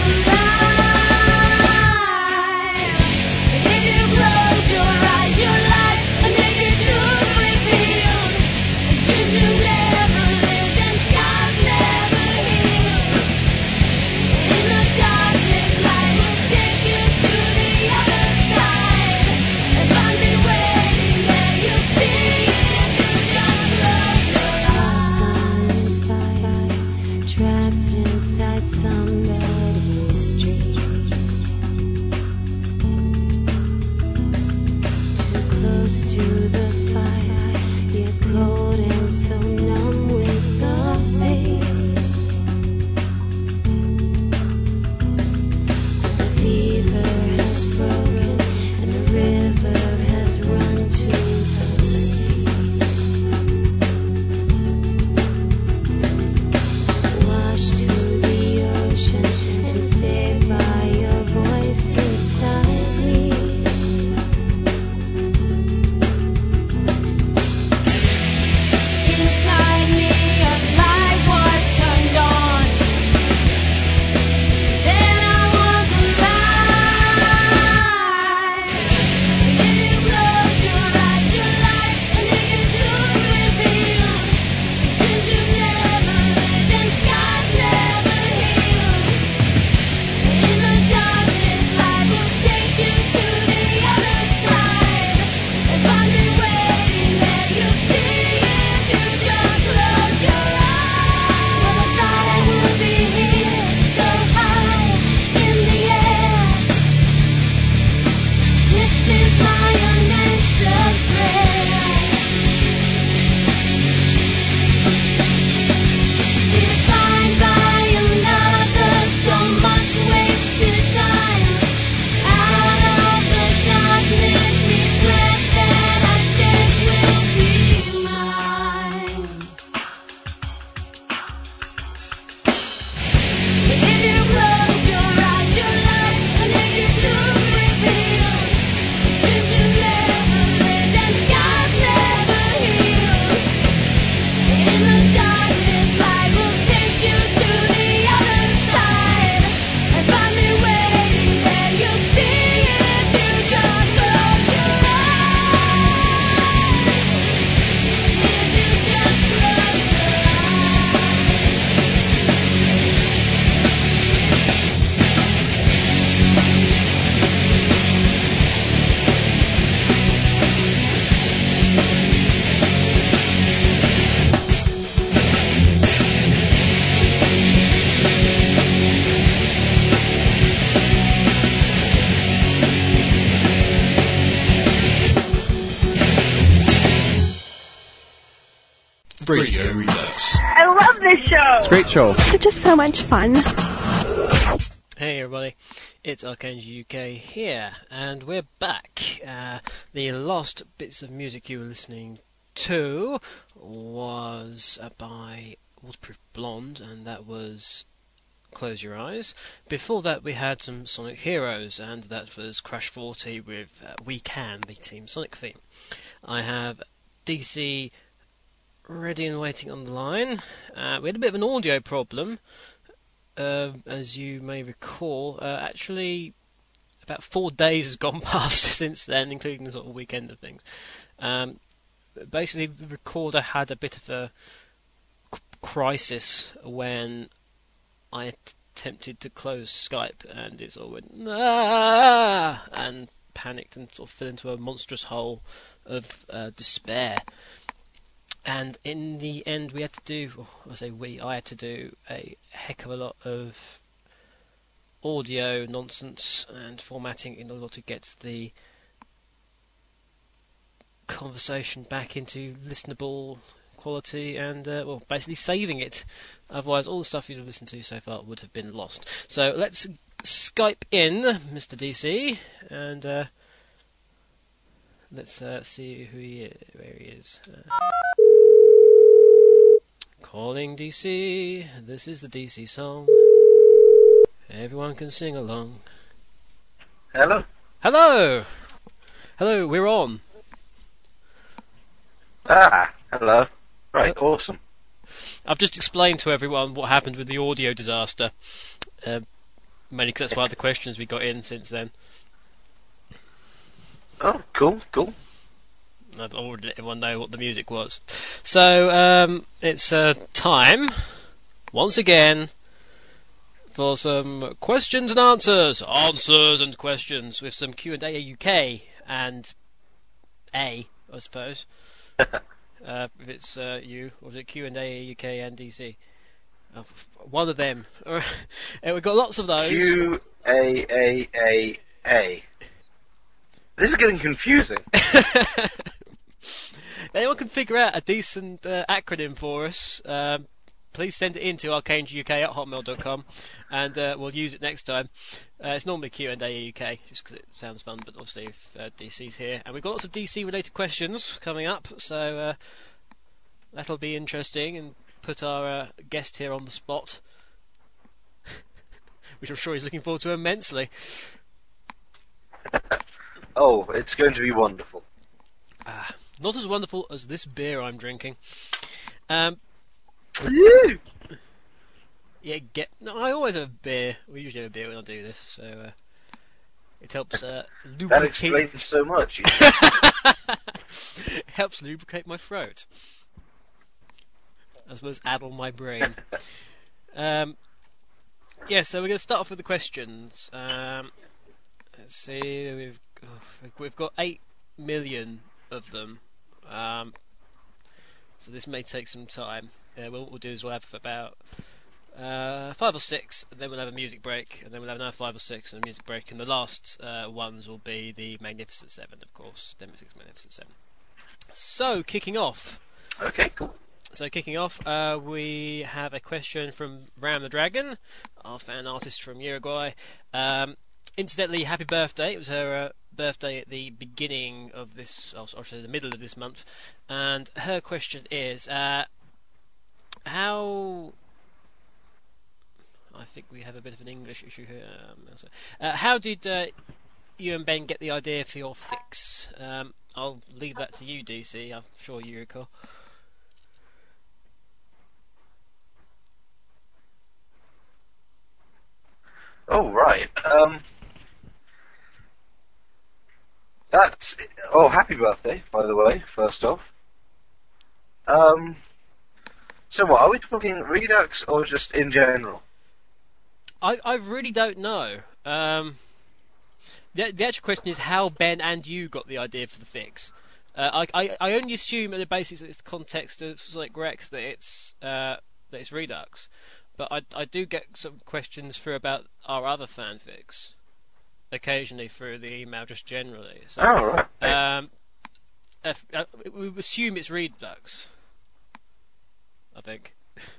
alive. And if you close your eyes, your life, and if you truth revealed, and dreams you never lived, and scars never healed. In the darkness, light will take you to the other side, and find me waiting there. You'll see it if you just close your eyes. Uninspired, trapped inside somebody's dream. Too close to the fire, yet cold and so numb with the pain. The fever has broken and the river has run to the sea. Washed to the ocean and saved by your voice inside me. Inside me a light was turned on. Then I was alive. And if you close your eyes, your life, and if you truth revealed, dreams you never lived, and scars never healed. In the darkness, light will take you to the other side, and find me waiting there. You'll see it if you just close your eyes. Well, I thought I would be here, so high in the air. This is my unanswered prayer. Defined by another, so much wasted time. Out of the darkness, regret that I said will be mine. And if you close your eyes, your life, and if you truth revealed, dreams you never lived, and scars never healed. In the darkness, light will take you to the other side, and find me waiting there. You'll see it if you just close your eyes. If you just close your Radio Redux. I love this show. It's a great show. It's just so much fun. Hey everybody, it's Archangel U K here, and we're back. Uh, the last bits of music you were listening to was uh, by Waterproof Blonde, and that was Close Your Eyes. Before that we had some Sonic Heroes, and that was Crash forty with uh, We Can, the Team Sonic theme. I have D C ready and waiting on the line. Uh, we had a bit of an audio problem. Uh, as you may recall, uh, actually about four days has gone past since then, including the sort of weekend of things. Um, basically, the recorder had a bit of a c- crisis when I attempted to close Skype, and it sort of went ah, and panicked and sort of fell into a monstrous hole of uh, despair. and in the end, we had to do, well, I say we, I had to do a heck of a lot of audio nonsense and formatting in order to get the conversation back into listenable quality and, uh, well, basically saving it. Otherwise, all the stuff you'd have listened to so far would have been lost. So let's Skype in Mister D C and uh, let's uh, see who he is, where he is. Uh, calling D C. This is the D C song. Everyone can sing along. Hello? Hello! Hello, we're on. Ah, hello. Right, awesome. I've just explained to everyone what happened with the audio disaster. Uh, mainly because that's one of the questions we got in since then. Oh, cool, cool. I've already let everyone know what the music was. So, um, it's uh, time, once again, for some questions and answers. Answers and questions with some Q and A U K and A, I suppose. uh, if it's uh, you, or is it Q and A U K and D C? Oh, one of them. Uh, we've got lots of those. Q A A A A. This is getting confusing. If anyone can figure out a decent uh, acronym for us, um, please send it in to arcaneuk at hotmail dot com and uh, we'll use it next time. Uh, it's normally Q and A U K just because it sounds fun, but obviously if uh, D C's here. And we've got lots of D C related questions coming up, so uh, that'll be interesting and put our uh, guest here on the spot, which I'm sure he's looking forward to immensely. Oh, it's going to be wonderful. Ah, not as wonderful as this beer I'm drinking. Um, Ew. yeah, get. No, I always have a beer. We usually have a beer when I do this, so uh, it helps uh, That lubricate. explains so much. It helps lubricate my throat, as well as addle my brain. um, yeah, so we're going to start off with the questions. Um, let's see, we've we've got eight million of them. Um, so this may take some time. Uh, what we'll do is we'll have about uh, five or six, and then we'll have a music break, and then we'll have another five or six and a music break, and the last uh, ones will be the Magnificent Seven, of course, Demo six Magnificent Seven. So, kicking off. Okay, cool. So, kicking off, uh, we have a question from Ram the Dragon, our fan artist from Uruguay. Um, incidentally, happy birthday. It was her uh, birthday at the beginning of this, or actually the middle of this month. And her question is, uh, how... I think we have a bit of an English issue here. Um, uh, how did uh, you and Ben get the idea for your fix? Um, I'll leave that to you, D C. I'm sure you recall. Oh, right. Um, that's... Oh, happy birthday, by the way, first off. Um, so what, are we talking Redux or just in general? I, I really don't know. Um, the, the actual question is how Ben and you got the idea for the fix. Uh, I, I I only assume at the basis that it's the context of Sonic Rex that it's uh, that it's Redux, but I I do get some questions through about our other fanfics, occasionally through the email, just generally. So, Oh, right. um, if, uh, we assume it's Redux. I think.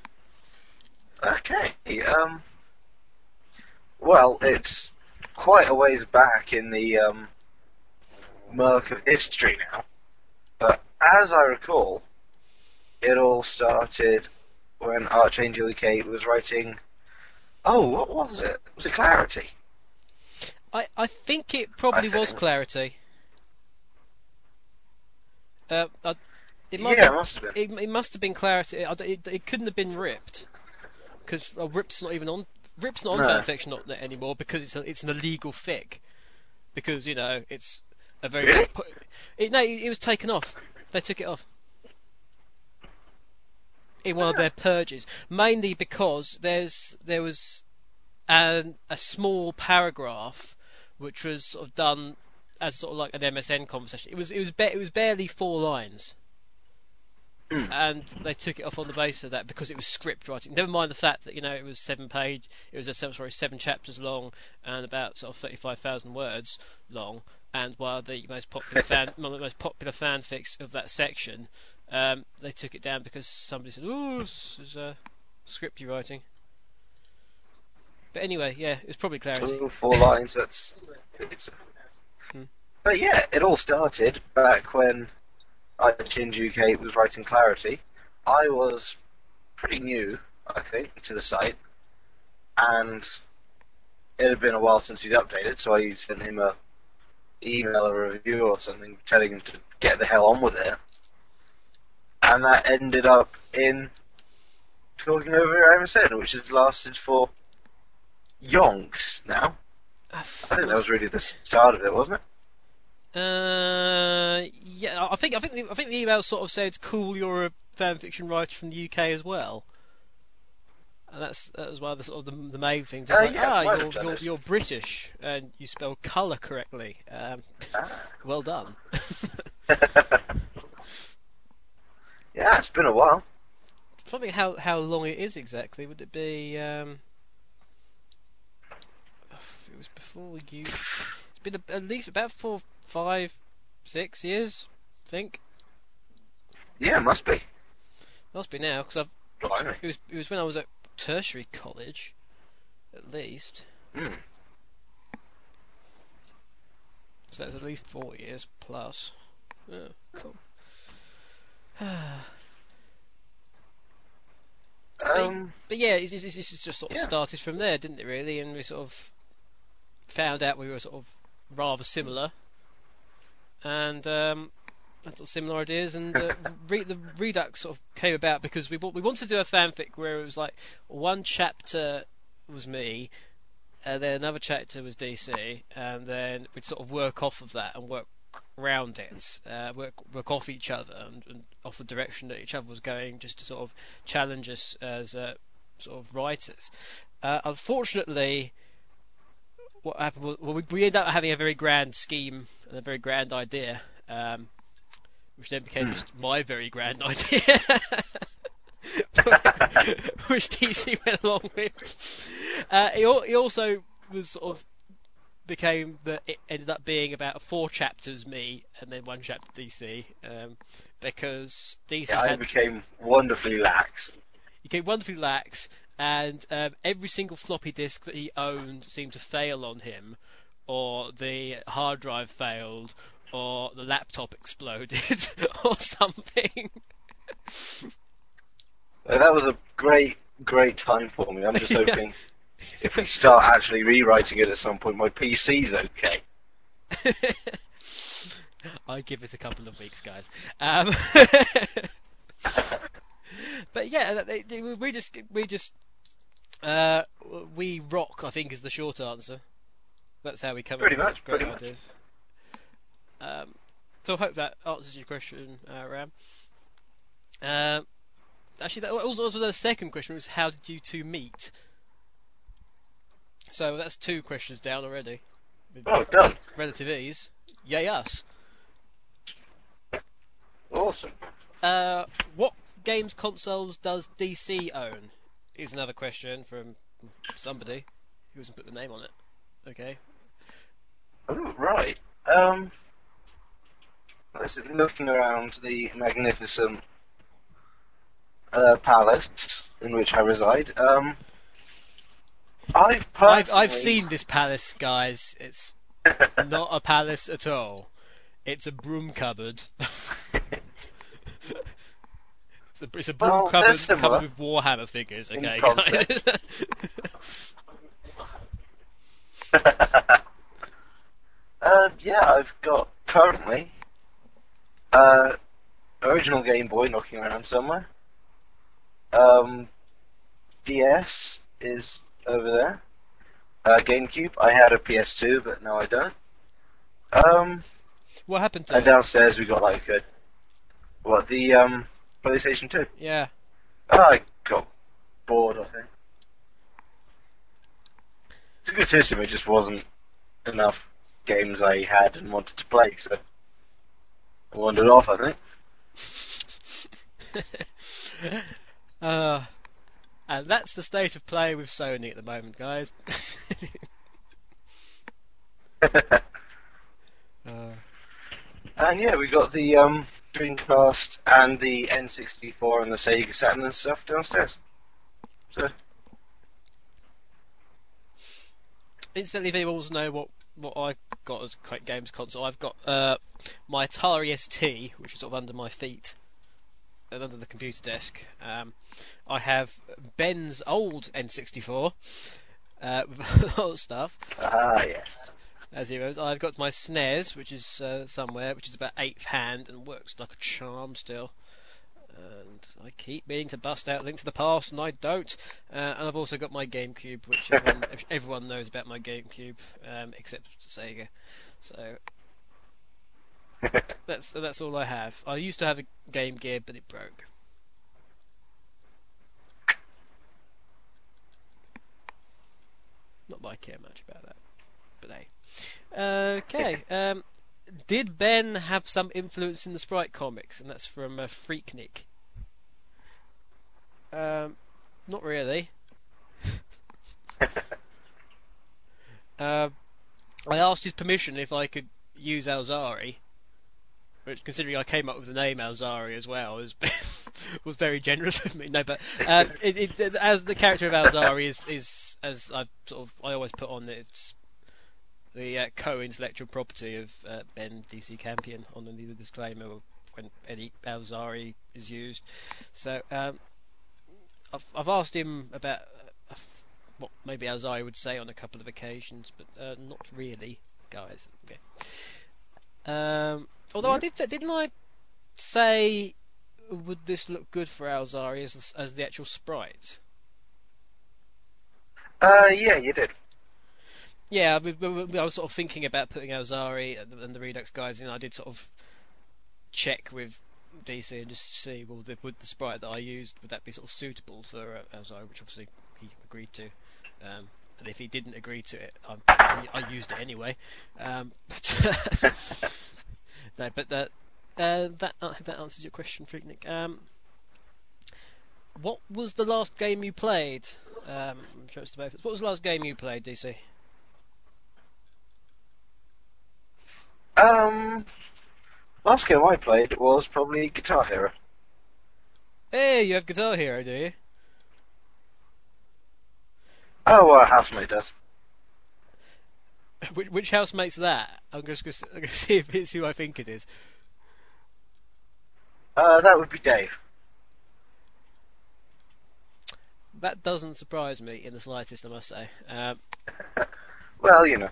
Okay. Um, well, it's quite a ways back in the um, murk of history now. But as I recall, it all started when Archangel U K was writing... Oh, what was it? Was it Clarity? I, I think it probably I was think- Clarity. Uh, I, it might Yeah, be- it must have been. It, it must have been Clarity. I d it, it couldn't have been Ripped, because well, Rip's not even on. Rip's not on No. fanfiction not there anymore because it's a, it's an illegal fic. Because you know it's a very. Really? It, no, it, it was taken off. They took it off in one of their purges, mainly because there's there was an, a small paragraph which was sort of done as sort of like an M S N conversation. It was it was ba- it was barely four lines. and they took it off on the basis of that because it was script writing. Never mind the fact that you know it was seven page, it was a seven, sorry, seven chapters long and about sort of thirty-five thousand words long. And while the most popular fan, one of the most popular fanfics of that section, um, they took it down because somebody said, "Ooh, this is uh, scripty writing." But anyway, yeah, it was probably clarity. Two, four lines. That's. Hmm. But yeah, it all started back when iTunes U K was writing Clarity. I was pretty new, I think, to the site, and it had been a while since he'd updated, so I sent him a email or a review or something telling him to get the hell on with it. And that ended up in talking over M S N, which has lasted for yonks now. I think that was really the start of it, wasn't it? Uh, yeah, I think I think the, I think the email sort of said, "Cool, you're a fan fiction writer from the U K as well." And that's that was one of the sort of the, the main thing. Just Uh, like, yeah, ah, might you're have done you're, this. you're British and you spell colour correctly. Um, Ah. well done. Yeah, it's been a while. Something how how long it is exactly? Would it be? Um, it was before you. It's been a, at least about four, five, six years, I think. Yeah, it must be. Must be now because I've. Blimey. It was it was when I was at tertiary college, at least. Hmm. So that's at least four years plus. Oh, cool. Um, But yeah, it's, it's, it's just sort of Yeah. started from there, didn't it? Really, and we sort of found out we were sort of rather similar, and um, had sort of similar ideas. And uh, re- the Redux sort of came about because we wa- we wanted to do a fanfic where it was like one chapter was me, and then another chapter was D C, and then we'd sort of work off of that and work around it, uh, work work off each other and, and off the direction that each other was going, just to sort of challenge us as uh, sort of writers. Uh, unfortunately, what happened was, well, we, we ended up having a very grand scheme and a very grand idea, um, which then became Hmm. just my very grand idea, which D C went along with. Uh, he, al- he also was sort of became that it ended up being about four chapters me and then one chapter D C, um, because D C yeah, I had became wonderfully lax. he became wonderfully lax, and um, every single floppy disk that he owned seemed to fail on him, or the hard drive failed, or the laptop exploded, or something. Uh, that was a great, great time for me. I'm just hoping if we start actually rewriting it at some point, my P C's okay. I give it a couple of weeks, guys. Um, but yeah, they, they, we just we just uh, we rock. I think is the short answer. That's how we come Pretty up with much, such great pretty much. ideas. Um, so I hope that answers your question, uh, Ram. Um, actually, that also, also the second question was, how did you two meet? So that's two questions down already. With Oh, done. relative ease. Yay us. Awesome. Uh, what games consoles does D C own? Is another question from somebody who hasn't put the name on it. Okay. Oh, right. Um, let's see, looking around the magnificent uh, palace in which I reside. Um, I've personally... I've I've seen this palace, guys. It's not a palace at all. It's a broom cupboard. It's a, it's a broom Well, they're cupboard similar. covered with Warhammer figures. In Okay, concept. guys. uh, yeah, I've got currently uh, original Game Boy knocking around somewhere. Um, D S is over there. Uh, GameCube. I had a P S two, but now I don't. Um, What happened to and it? downstairs we got like a what the um PlayStation two. Yeah. I got bored, I think. It's a good system, it just wasn't enough games I had and wanted to play, so I wandered off, I think. uh, and that's the state of play with Sony at the moment, guys. uh, And yeah, we got the um, Dreamcast and the N sixty-four and the Sega Saturn and stuff downstairs. So, Instantly, if anyone wants to know what, what I've got as a games console, I've got uh, my Atari S T, which is sort of under my feet, and under the computer desk. Um, I have Ben's old N sixty-four, uh, with a lot of stuff. ah, yes. As he knows, I've got my S N E S, which is uh, somewhere, which is about eighth hand and works like a charm still. And I keep meaning to bust out Link to the Past, and I don't. Uh, and I've also got my GameCube, which everyone, everyone knows about my GameCube, um, except Sega. So that's that's all I have. I used to have a Game Gear, but it broke. Not that I care much about that, but hey. Okay. Um, did Ben have some influence in the Sprite comics? And that's from uh, Freaknik. Um, not really. uh, I asked his permission if I could use Alzari, which, considering I came up with the name Alzari as well, was was very generous of me. No, but um, it, it, as the character of Alzari is is as I've sort of I always put on it, it's the uh, co-intellectual property of uh, Ben D C Campion on the, the disclaimer when any Alzari is used. So um, I've, I've asked him about uh, what maybe Alzari would say on a couple of occasions, but uh, not really, guys. Okay. Um, although I did, didn't I say, would this look good for Alzari as as the actual sprite? Uh, yeah, you did. Yeah, I, I was sort of thinking about putting Alzari and the Redux guys in. I did sort of check with D C and just see, well, the, would the sprite that I used, would that be sort of suitable for uh, Alzari, which obviously he agreed to. Um, and if he didn't agree to it, I, I, I used it anyway. Um, but no, but that uh, that uh, that answers your question, Freaknik. Um, what was the last game you played? Um, I'm sure it's to both. What was the last game you played, D C? Um, last game I played was probably Guitar Hero. Hey, you have Guitar Hero, do you? Oh, uh, housemate does. Which, which house makes that? I'm just going to see if it's who I think it is. Uh, that would be Dave. That doesn't surprise me in the slightest, I must say. Um, Well, you know.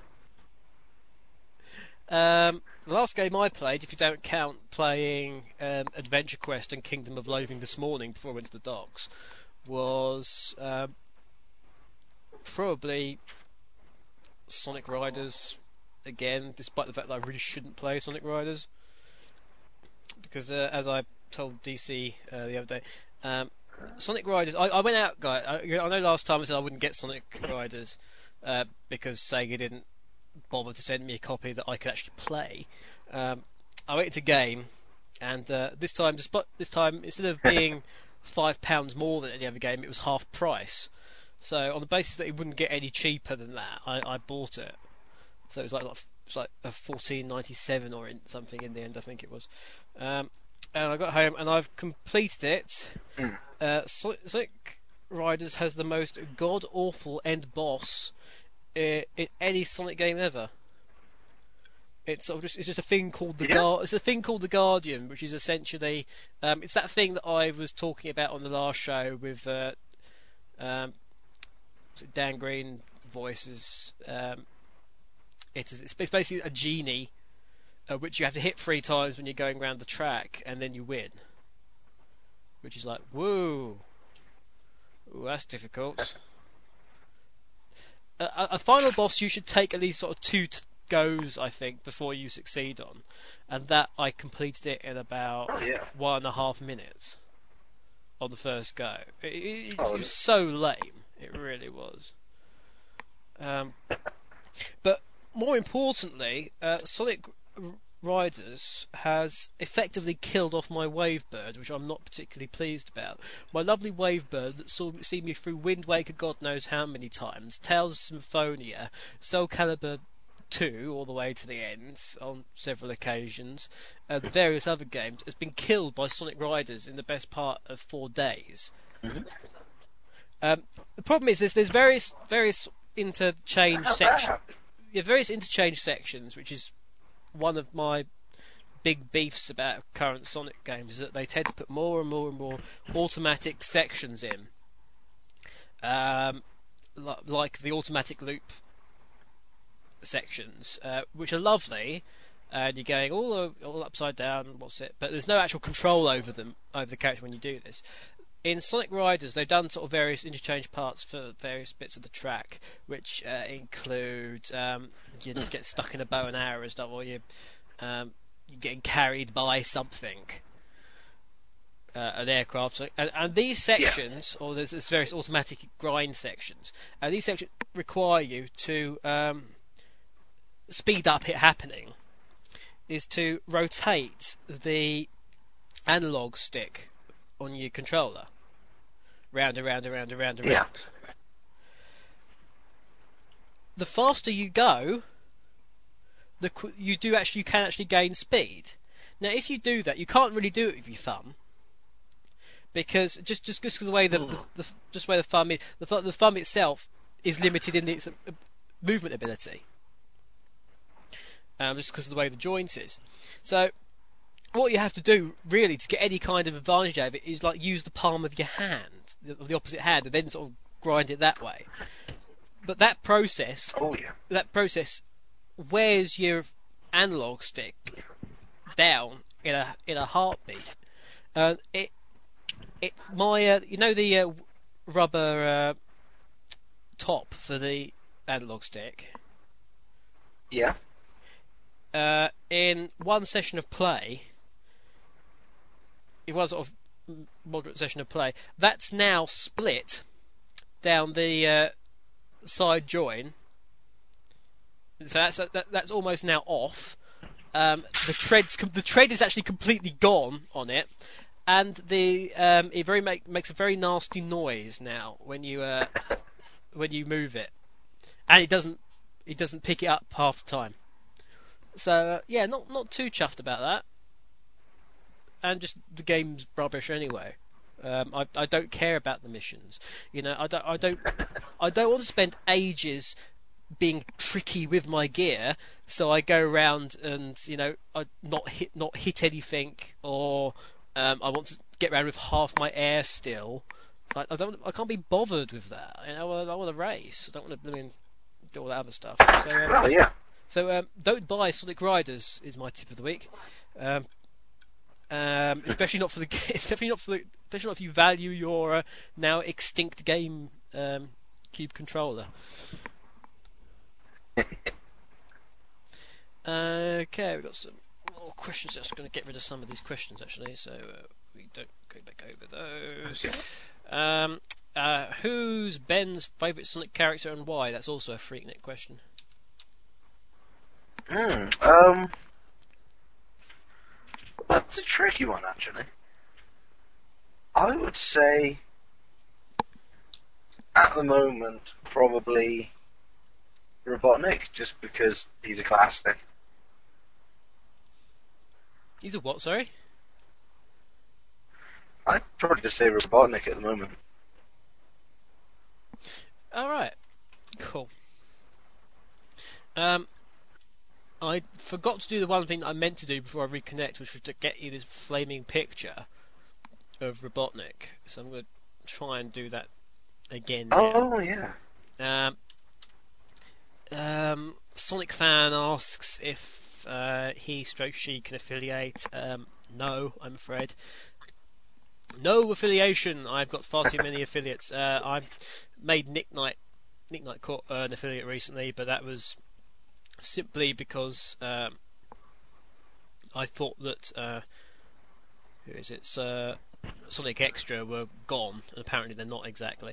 um, the last game I played, if you don't count playing um, Adventure Quest and Kingdom of Loathing this morning before I went to the docks, was um, probably Sonic Riders again, despite the fact that I really shouldn't play Sonic Riders. Because, uh, as I told D C uh, the other day, um, Sonic Riders, I, I went out, guys. I, I know last time I said I wouldn't get Sonic Riders uh, because Sega didn't bother to send me a copy that I could actually play. Um, I went into game, and uh, this time, despite this time, instead of being five pounds more than any other game, it was half price. So on the basis that it wouldn't get any cheaper than that, I, I bought it. So it was like, like it was like a fourteen ninety-seven or in, something in the end, I think it was. Um, and I got home and I've completed it. Mm. Uh, Sonic Riders has the most god awful end boss uh, in any Sonic game ever. It's sort of just it's just a thing called the Yeah. Guar- it's a thing called the Guardian, which is essentially um, it's that thing that I was talking about on the last show with uh, um, was it Dan Green voices. Um, it is it's basically a genie, uh, which you have to hit three times when you're going around the track, and then you win. Which is like, whoa, ooh, that's difficult. A, a a final boss you should take at least sort of two t- goes, I think, before you succeed on, and that I completed it in about Oh, yeah. one and a half minutes on the first go. It, it, it Oh, was so lame, it really was. Um, but more importantly, uh, Sonic Riders has effectively killed off my Wavebird, which I'm not particularly pleased about. My lovely Wavebird that saw see me through Wind Waker God knows how many times, Tales of Symphonia, Soul Calibur two all the way to the end on several occasions, and various other games, has been killed by Sonic Riders in the best part of four days. Mhm. Um, the problem is there's, there's various various interchange How sections. bad? Yeah, various interchange sections, which is one of my big beefs about current Sonic games, is that they tend to put more and more and more automatic sections in, um, li- like the automatic loop sections, uh, which are lovely, and you're going all o- all upside down. What's it? But there's no actual control over them, over the character when you do this. In Sonic Riders, they've done sort of various interchange parts for various bits of the track, which uh, include um, you get stuck in a bow and arrow and stuff, or you um, you're getting carried by something, uh, an aircraft, and, and these sections, or there's, there's various automatic grind sections, and these sections require you to um, speed up it happening, is to rotate the analog stick on your controller round and round and round and round and Yeah. round. The faster you go, the qu- you do actually you can actually gain speed. Now, if you do that, you can't really do it with your thumb, because just just because of the way the, the, the just the way the thumb is, the, th- the thumb itself is limited in its uh, movement ability, um, just because of the way the joint is. So what you have to do really to get any kind of advantage out of it is like use the palm of your hand, the, the opposite hand, and then sort of grind it that way. But that process, Oh yeah. that process wears your analog stick down in a in a heartbeat. Uh, it it my uh, you know the uh, rubber uh, top for the analog stick. Yeah. Uh, in one session of play, it was sort of moderate session of play, that's now split down the uh, side join. So that's that, that's almost now off. Um, the tread's com- the tread is actually completely gone on it, and the um, it very make, makes a very nasty noise now when you uh, when you move it, and it doesn't it doesn't pick it up half the time. So uh, yeah, not not too chuffed about that, and just the game's rubbish anyway. Um, I I don't care about the missions. You know, I don't I don't I don't want to spend ages being tricky with my gear, so I go around and you know I not hit not hit anything, or um, I want to get around with half my air still. I, I don't I can't be bothered with that. You know, I, I want to race. I don't want to I mean, do all that other stuff. So um, Well, yeah. so um, don't buy Sonic Riders is my tip of the week. Um, um, especially not for the especially not for the especially not if you value your uh, now extinct game um, Cube controller. Okay, we've got some more questions. I'm just going to get rid of some of these questions actually, so uh, we don't go back over those. Okay. Um, uh, who's Ben's favourite Sonic character and why? That's also a Freaknik question. Hmm. Um. That's a tricky one, actually. I would say, at the moment, probably Robotnik, just because he's a classic. He's a what? Sorry. I'd probably just say Robotnik at the moment. All right. Cool. Um, I forgot to do the one thing that I meant to do before I reconnect, which was to get you this flaming picture of Robotnik. So I'm going to try and do that again now. Oh, yeah. Um, um, Sonic Fan asks if uh, he stroke she can affiliate. Um, no, I'm afraid. No affiliation. I've got far too many affiliates. Uh, I made Nick Knight Nick Knight caught uh, an affiliate recently, but that was simply because um, I thought that uh, who is it? Uh, Sonic Extra were gone, and apparently they're not exactly.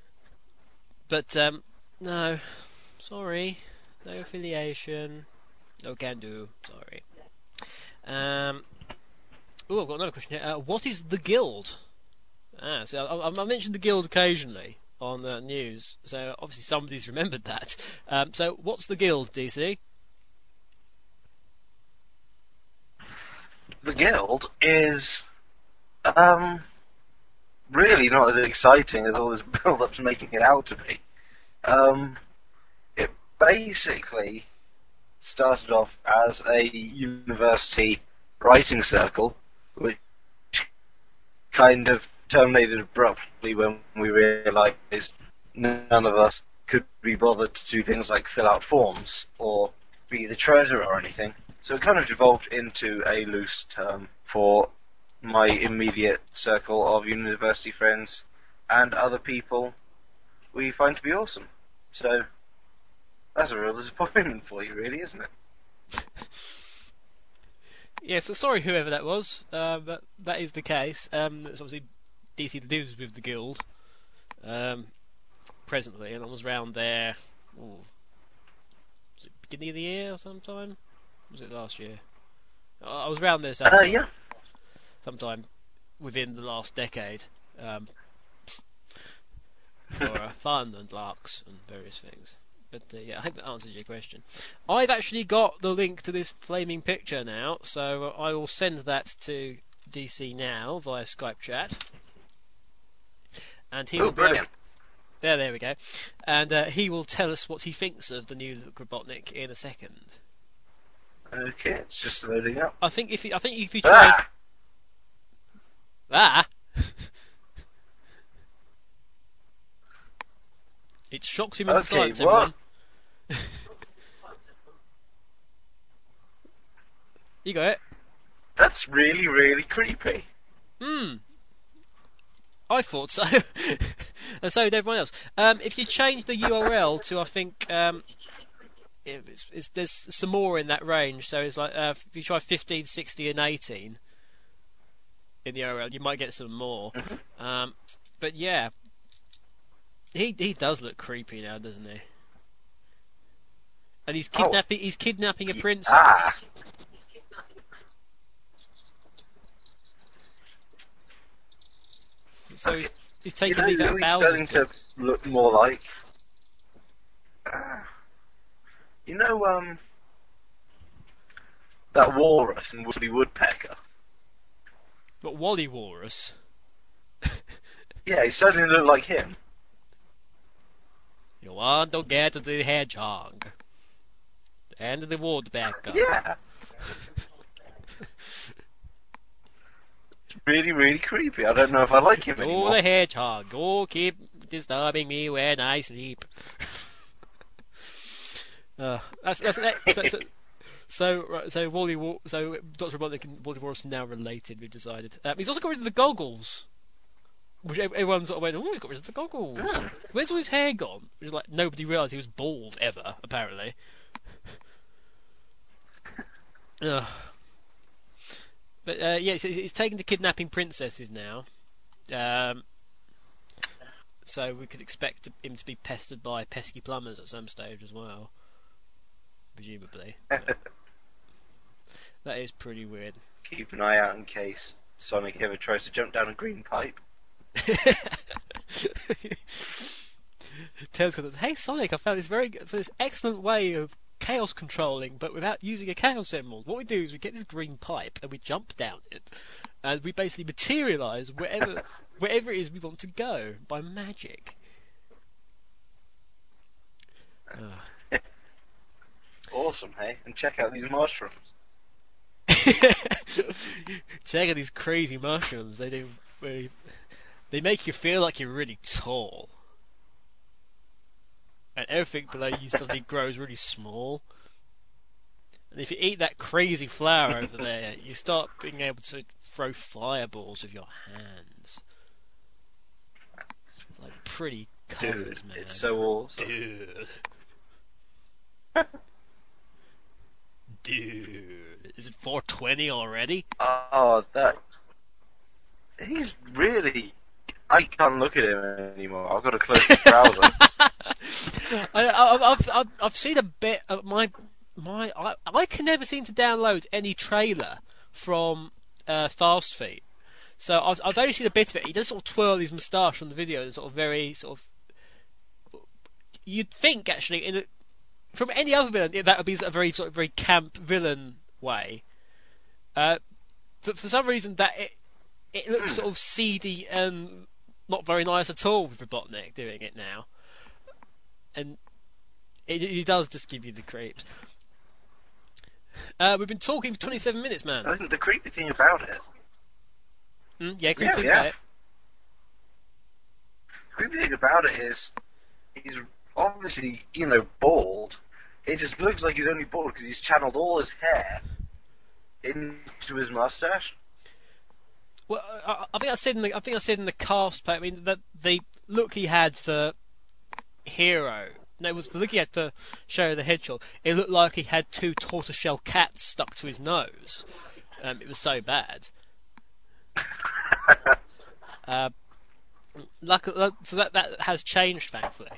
But um, no, sorry, no affiliation. No can do. Sorry. Um. Oh, I've got another question here. Uh, what is the Guild? Ah, so I, I mentioned the Guild occasionally on the news, so obviously somebody's remembered that. Um, so what's the Guild, D C? The Guild is um really not as exciting as all this build-up's making it out to be. Um, it basically started off as a university writing circle, which kind of terminated abruptly when we realised none of us could be bothered to do things like fill out forms or be the treasurer or anything. So it kind of devolved into a loose term for my immediate circle of university friends and other people we find to be awesome. So that's a real disappointment for you, really, isn't it? Yeah, so sorry whoever that was, uh, but that is the case. Um, it's obviously D C lives with the Guild um, presently, and I was round there. Ooh, was it beginning of the year or sometime? Was it last year? I I was round there Uh, sometime, yeah. sometime within the last decade um, for uh, fun and larks and various things. But uh, yeah, I hope that answers your question. I've actually got the link to this flaming picture now, so I will send that to D C now via Skype chat, and he Oh, will be able- brilliant. there, there we go, and uh, he will tell us what he thinks of the new Luke Robotnik in a second. Okay, it's just loading up. I think if you, I think if you try Ah! ah, it shocks him into Okay, silence, what? everyone. You got it. That's really, really creepy. Hmm. I thought so. And so did everyone else. Um, if you change the U R L to, I think, um, it's, it's, there's some more in that range. So it's like uh, if you try fifteen, sixty, and eighteen in the U R L, you might get some more. Um, but yeah, he he does look creepy now, doesn't he? And he's Oh. kidnapping. He's kidnapping a Ye- princess. ah. So he's, he's taking You know leave out who he's Bowser's starting to book. look more like? Ah. You know, um, that walrus in Woody Woodpecker? But Wally Walrus. Yeah, he's starting to look like him. You want to get the hedgehog and the woodpecker. Yeah. It's really, really creepy. I don't know if I like him Oh, anymore. the hedgehog. Oh, keep disturbing me when I sleep. uh, that's that's that, so, so, so right, so Wally Wa- so Doctor Robotnik and Wally Walrus are now related. We've decided. Um, he's also got rid of the goggles, which ev- everyone sort of went, oh, he's got rid of the goggles. Yeah. Where's all his hair gone? Which is like nobody realised he was bald ever, apparently. Ugh. But uh, yeah, so he's, he's taken to kidnapping princesses now. Um, so we could expect him to be pestered by pesky plumbers at some stage as well, presumably. That is pretty weird. Keep an eye out in case Sonic ever tries to jump down a green pipe. Tails goes, "Hey Sonic, I found this very good, this excellent way of chaos controlling, but without using a chaos emerald. What we do is we get this green pipe and we jump down it, and we basically materialise wherever wherever it is we want to go by magic." Ugh. Awesome, hey? And check out these mushrooms. Check out these crazy mushrooms. They do really, they make you feel like you're really tall, and everything below you suddenly grows really small. And if you eat that crazy flower over there, you start being able to throw fireballs with your hands. It's like pretty colours, Dude, man. it's so awesome. Dude. Dude. Is it four twenty already? Oh, that... He's really... I can't look at him anymore. I've got to close the browser. I, I, I've, I've, I've seen a bit of my my I, I can never seem to download any trailer from uh, Fast Feet. So I've, I've only seen a bit of it. He does sort of twirl his moustache on the video, and sort of very sort of. You'd think actually, in a, from any other villain, that would be a very sort of very camp villain way. Uh, but for some reason, that it it looks sort of seedy and not very nice at all with Robotnik doing it now, and it, it does just give you the creeps. Uh, we've been talking for twenty-seven minutes, man. I think the creepy thing about it. Mm, yeah, creepy Yeah, thing yeah. about it. The creepy thing about it is he's obviously, you know, bald. It just looks like he's only bald because he's channeled all his hair into his mustache. Well, I, I think I said in the I think I said in the cast play. I mean, the the look he had for Hero. No, it was the look he had for Shadow the Hedgehog. It looked like he had two tortoiseshell cats stuck to his nose. Um, it was so bad. uh, luck, luck, so that that has changed, thankfully.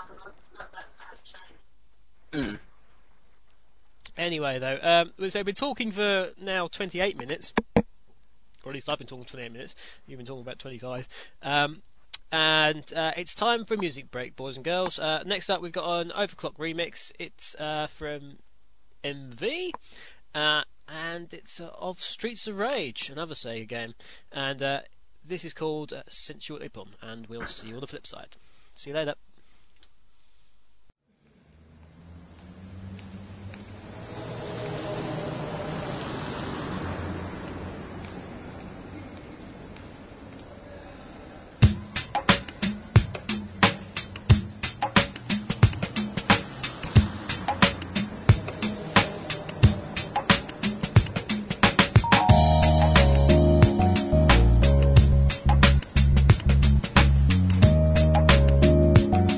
Mm. Anyway, though, um, so we've been talking for now twenty-eight minutes, or at least I've been talking twenty-eight minutes. You've been talking about twenty-five. Um, and uh, it's time for a music break, boys and girls. Uh, next up, we've got an Overclock remix. It's uh, from M V, uh, and it's uh, of Streets of Rage, another Sega game. And uh, this is called uh, Sensual Ipon, and we'll see you on the flip side. See you later. Thank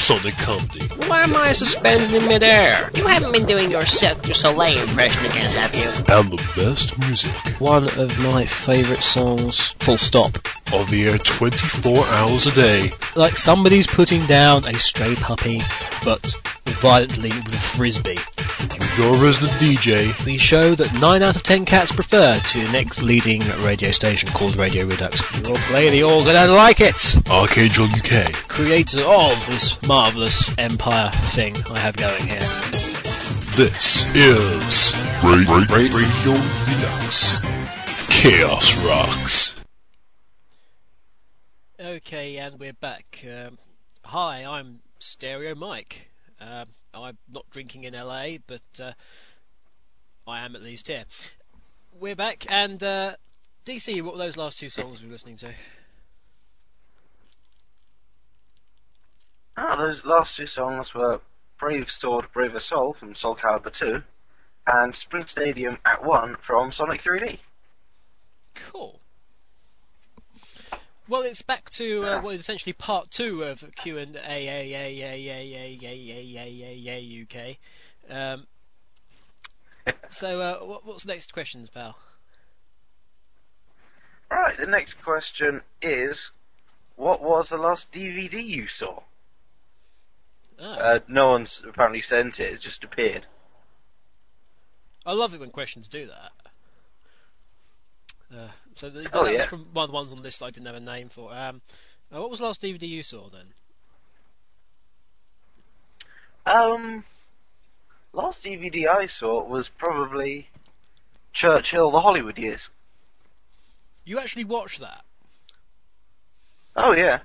Sonic comedy. Why am I suspended in midair? You haven't been doing your Cirque du Soleil impression again, have you? And the best music. One of my favourite songs, full stop. On the air twenty-four hours a day. Like somebody's putting down a stray puppy, but violently with a frisbee. With your resident D J. The show that nine out of ten cats prefer to the next leading radio station called Radio Redux. You'll play the organ and like it! Archangel U K. Creator of this marvellous empire thing I have going here. This is Ra- Ra- Ra- Radio Redux. Chaos Rocks. Okay, and we're back. Um, hi, I'm Stereo Mike. Uh, I'm not drinking in L A, but uh, I am at least here. We're back, and uh, D C, what were those last two songs we were listening to? Ah, those last two songs were Brave Sword, Braver Soul from Soul Calibur two, and Spring Stadium at one from Sonic three D. Cool. Well, it's back to uh, what is essentially part two of Q and A A A A A A A A A U K. Um, so, uh, what, what's the next questions, pal? Right, the next question is, what was the last D V D you saw? Oh. Uh, no one's apparently sent it, it just appeared. I love it when questions do that. Uh, so the, Oh, that yeah. was from one of the ones on the list I didn't have a name for. Um, uh, what was the last D V D you saw then? Um, last D V D I saw was probably Churchill, The Hollywood Years. You actually watched that? Oh yeah.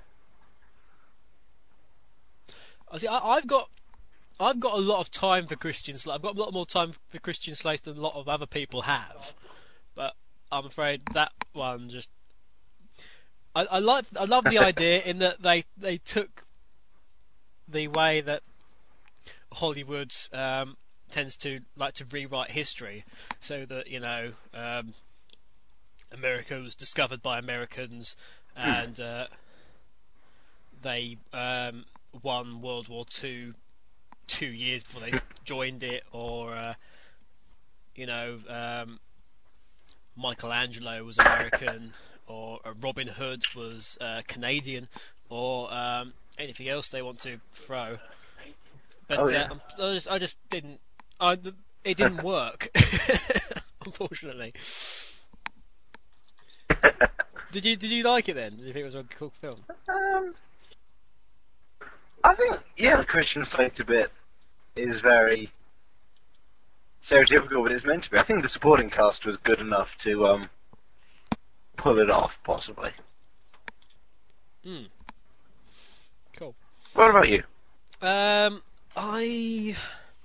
I see. I, I've got, I've got a lot of time for Christian Slater. I've got a lot more time for Christian Slater than a lot of other people have, but I'm afraid that one just. I, I like. I love the idea in that they they took the way that Hollywood um, tends to like to rewrite history, so that you know um, America was discovered by Americans, and uh, they um, won World War Two two years before they joined it, or uh, you know. Um, Michelangelo was American, or uh, Robin Hood was uh, Canadian, or um, anything else they want to throw. But Oh, yeah. uh, I just, I just didn't. I, it didn't work, unfortunately. Did you Did you like it then? Did you think it was a cool film? Um, I think, yeah, the Christian Slater bit is very stereotypical, but it's meant to be. I think the supporting cast was good enough to um pull it off, possibly. Hmm. Cool. What about you? Um, I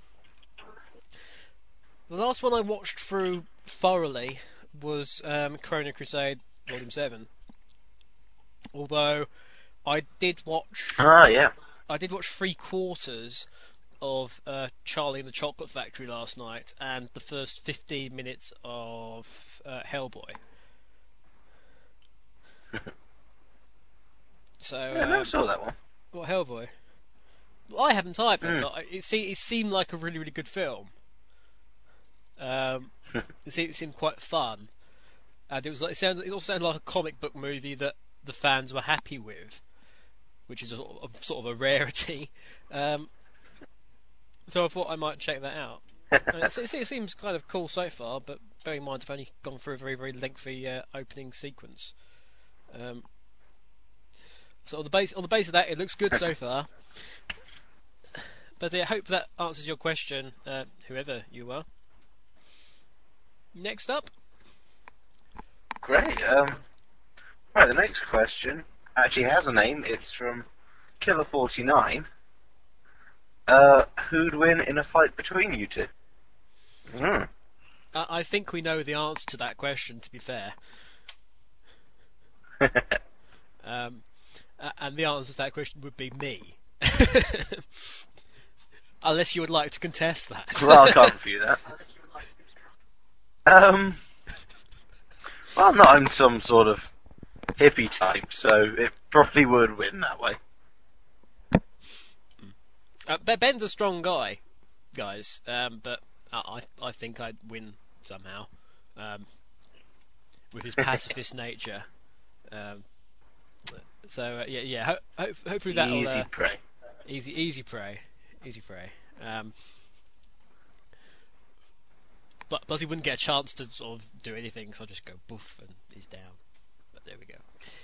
the last one I watched through thoroughly was um, Chrono Crusade Volume Seven. Although I did watch, Ah, yeah. I did watch three quarters of uh, Charlie and the Chocolate Factory last night, and the first fifteen minutes of uh, Hellboy. So Yeah, I never um, saw that one. what Hellboy? Well, I haven't either, Mm. but it, se- it seemed like a really, really good film. Um, it, seemed, it seemed quite fun, and it was like it sounded. It also sounded like a comic book movie that the fans were happy with, which is a, sort of- sort of a rarity. Um, so I thought I might check that out. And it, it, it seems kind of cool so far, but bear in mind I've only gone through a very, very lengthy uh, opening sequence. Um, so on the base on the base of that, it looks good so far. But I hope that answers your question, uh, whoever you are. Next up. Great. Um, right, the next question actually has a name. It's from Killer forty-nine. Uh, who'd win in a fight between you two? Hmm. I, I think we know the answer to that question, to be fair. Um, a- and the answer to that question would be me. Unless you would like to contest that. Well, I can't review that. Um, well, no, I'm some sort of hippie type, so it probably would win that way. Uh, Ben- Ben's a strong guy, guys, um, but I I I think I'd win somehow, um, with his pacifist nature. Um, so uh, yeah, yeah. Ho- ho- hopefully that'll Easy uh, prey. easy easy prey, easy prey. Um, but plus he wouldn't get a chance to sort of do anything, so I'll just go boof and he's down. But there we go.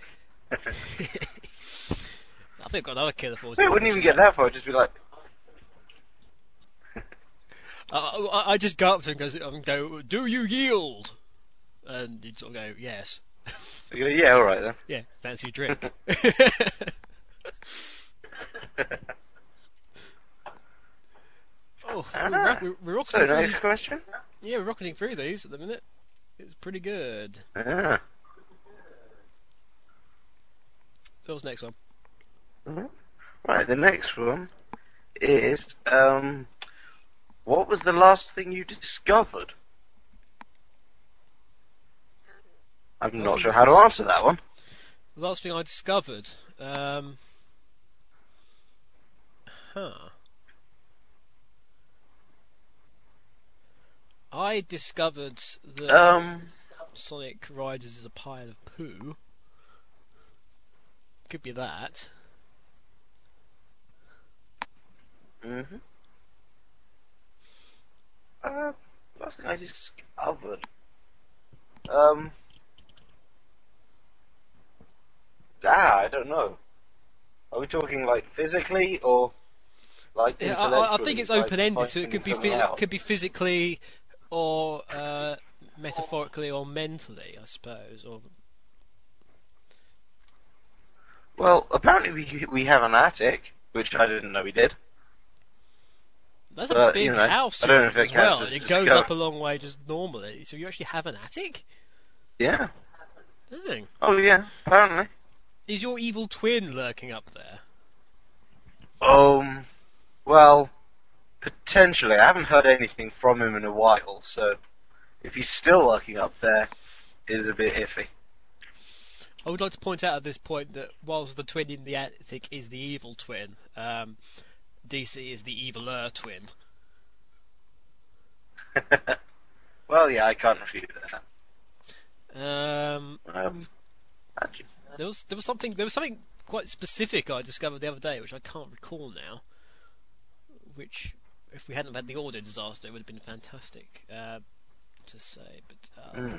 I think I've got another killer for us. We wouldn't even get that far. Just be like, I, I, I just go up to him and goes, and go, do you yield? And he'd sort of go, yes. you go, yeah, all right then. Yeah, fancy a drink. Oh, we're, rock- we're, we're So rocketing through next these. question. Yeah, we're rocketing through these at the minute. It's pretty good. Ah. So what's the next one? Mhm. Right, the next one is um, what was the last thing you discovered? I'm Last not thing sure I how to dis- answer that one. The last thing I discovered. Um, huh. I discovered that Um, Sonic Riders is a pile of poo. Could be that. mhm. Uh, last thing I discovered. Um, ah, I don't know. Are we talking like physically or like Yeah, intellectually? I, I think it's like open ended, so it could be finding phys- something out? could be physically, or uh, metaphorically, or mentally, I suppose. Or Well, apparently we we have an attic, which I didn't know we did. that's a But, big you know, house I don't you know have if it as well, counts and as it goes discover- up a long way just normally. So you actually have an attic? Yeah. Dang. Oh yeah. Apparently. Is your evil twin lurking up there? Um. Well, potentially. I haven't heard anything from him in a while, so if he's still lurking up there, it is a bit iffy. I would like to point out at this point that whilst the twin in the attic is the evil twin, um, D C is the eviler twin. Well, yeah, I can't refute that. Um, Um. actually- there was there was something there was something quite specific I discovered the other day, which I can't recall now. Which, if we hadn't had the audio disaster, it would have been fantastic uh, to say. But uh, Mm.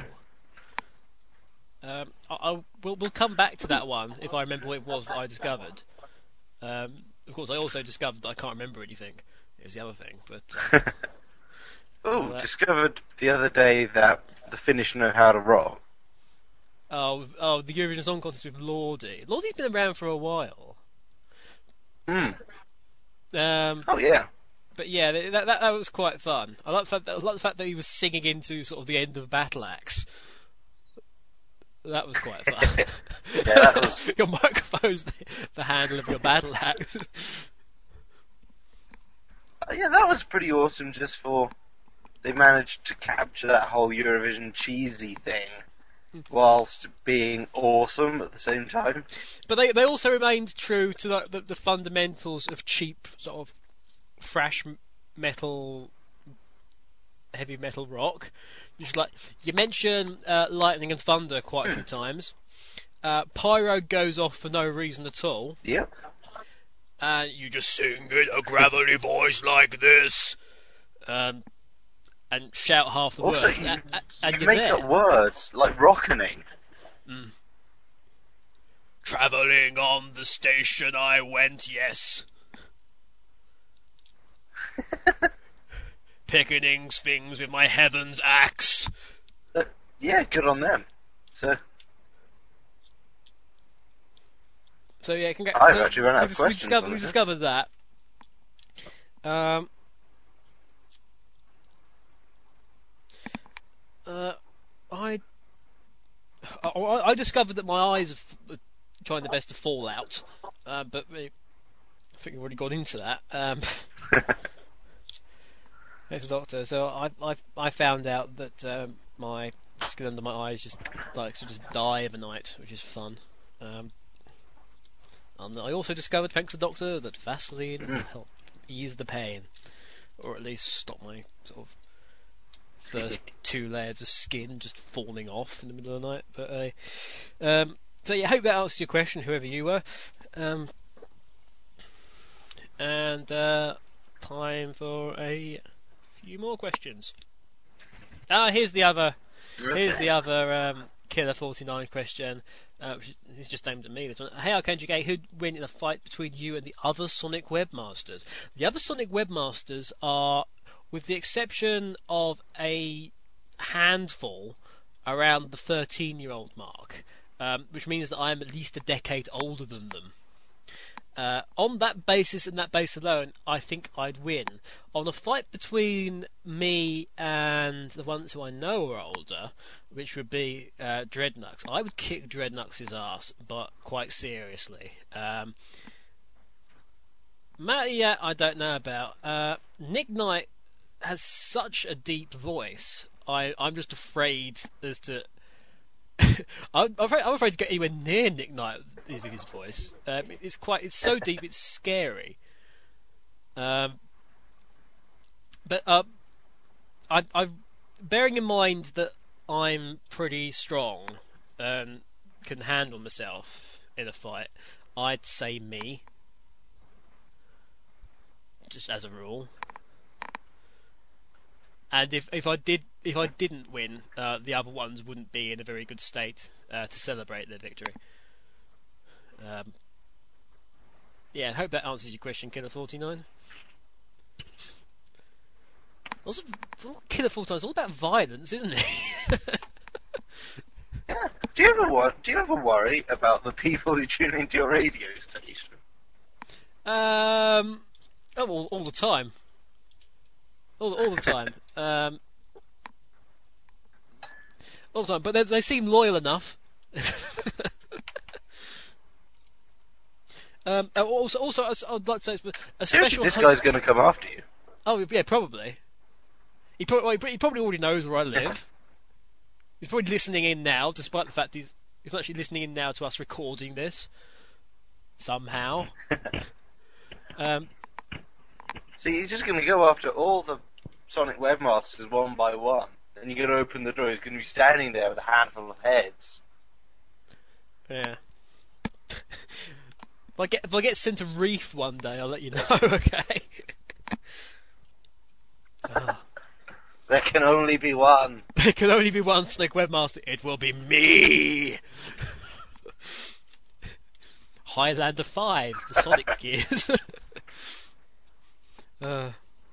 um, I, I we'll, we'll come back to that one if I remember what it was that I discovered. Um, of course, I also discovered that I can't remember anything. It was the other thing, but uh, Oh, Well, that- discovered the other day that the Finnish know how to rock. oh, oh, the Eurovision Song Contest with Lordi. Lordi's been around for a while. Hmm. Um, Oh yeah. But yeah, th- that, that that was quite fun. I like the fact that, I like the fact that he was singing into sort of the end of Battle Axe. That was quite fun. Yeah, that was- Your microphone's the, the handle of your battle axe. Uh, yeah, that was pretty awesome. Just for they managed to capture that whole Eurovision cheesy thing, whilst being awesome at the same time. But they they also remained true to the, the, the fundamentals of cheap sort of thrash m- metal, heavy metal rock. Just like you mention uh, lightning and thunder quite a few times. Uh, pyro goes off for no reason at all, Yep. and you just sing in a gravelly voice like this, um, and shout half the Also, words, you, and, and you you're make there. up words like rockening. Mm. Travelling on the station I went, yes. Picketing things with my heaven's axe. Uh, yeah, good on them. So So yeah, congra- I've so actually run out we of dis- we questions discovered, on we it. discovered that. Um. Uh, I, I I discovered that my eyes are f- are trying their best to fall out, uh, but we, I think we've already got into that. Um, Thanks, Doctor. So I I I found out that um, my skin under my eyes just likes to just die overnight, which is fun. Um, and I also discovered, thanks to Doctor, that Vaseline will help ease the pain, or at least stop my sort of first two layers of skin just falling off in the middle of the night. But uh, um, so yeah, I hope that answers your question, whoever you were. Um, and uh, time for a few more questions. Ah, here's the other. Here's the other um, Killer forty-nine question. Uh, which is just aimed at me. This one. Hey, Archangel Gay, who'd win in a fight between you and the other Sonic Webmasters? The other Sonic Webmasters are, with the exception of a handful, around the thirteen-year-old mark, um, which means that I am at least a decade older than them. Uh, on that basis and that base alone, I think I'd win. On a fight between me and the ones who I know are older, which would be uh, Dreadnoughts, I would kick Dreadnoughts' ass, but quite seriously. Um, Matty, yeah, I don't know about. Uh, Nick Knight has such a deep voice. I, I'm just afraid as to. I'm, afraid, I'm afraid to get anywhere near Nick Knight with his voice. Um, it's quite, it's so deep, it's scary. Um, but uh, I, I've bearing in mind that I'm pretty strong and can handle myself in a fight, I'd say me, just as a rule. And if if I did if I didn't win, uh, the other ones wouldn't be in a very good state uh, to celebrate their victory. Um, yeah, I hope that answers your question, Killer forty-nine. Also, Killer forty-nine is all about violence, isn't it? Yeah. Do you ever wa- Do you ever worry about the people who tune into your radio station? um, oh, all, all the time. All, all the time. Um, all the time. But they, they seem loyal enough. um, uh, also, also, as- I'd like to say, a Seriously, special. this hun- guy's going to come after you. Oh yeah, probably. He probably he probably already knows where I live. He's probably listening in now, despite the fact he's he's actually listening in now to us recording this somehow. um, See, he's just going to go after all the Sonic Webmasters one by one. And you're going to open the door, he's going to be standing there with a handful of heads. yeah. If I get if I get sent a reef one day, I'll let you know. Okay. Ah. There can only be one. There can only be one Snake Webmaster. It will be me. Highlander five, the Sonic Gears. uh.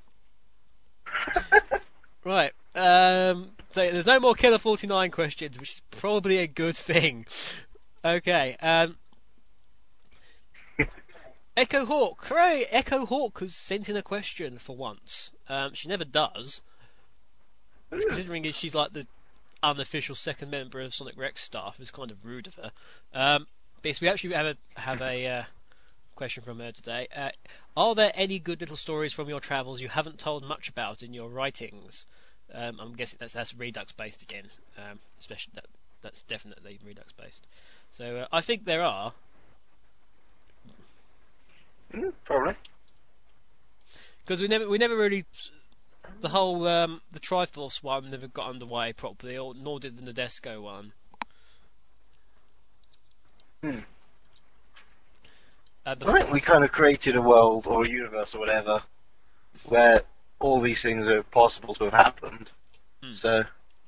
Right. Um, so there's no more Killer forty-nine questions, which is probably a good thing. Okay. Um, Echo Hawk. Hooray! Echo Hawk has sent in a question for once. Um, she never does. Which, considering she's like the unofficial second member of Sonic Rex staff, is kind of rude of her. Um, but yes, we actually have a have a uh, question from her today. Uh, are there any good little stories from your travels you haven't told much about in your writings? Um, I'm guessing that's that's Redux based again. Um, especially that that's definitely Redux based. So uh, I think there are. Mm, probably. Because we never we never really. The whole um, the Triforce one never got underway properly, or nor did the Nadesco one. Hmm. Uh, the I think we kind of created a world or a universe or whatever where all these things are possible to have happened. Hmm. So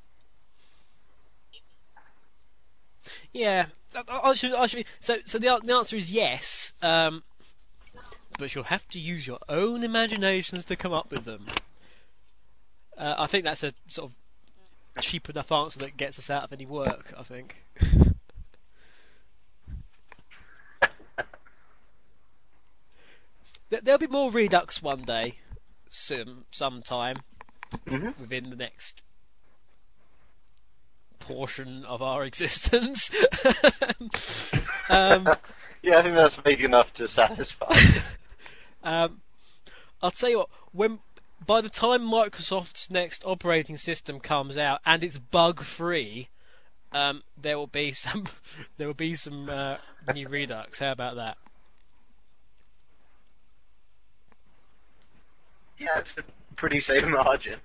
yeah, I, I should I should. So so the the answer is yes, um, but you'll have to use your own imaginations to come up with them. Uh, I think that's a sort of cheap enough answer that gets us out of any work, I think. There- There'll be more Redux one day, some sometime Mhm. within the next portion of our existence. um, yeah, I think that's big enough to satisfy. um, I'll tell you what, when by the time Microsoft's next operating system comes out and it's bug free, um, there will be some there will be some uh, new Redux. How about that? Yeah, it's a pretty safe margin.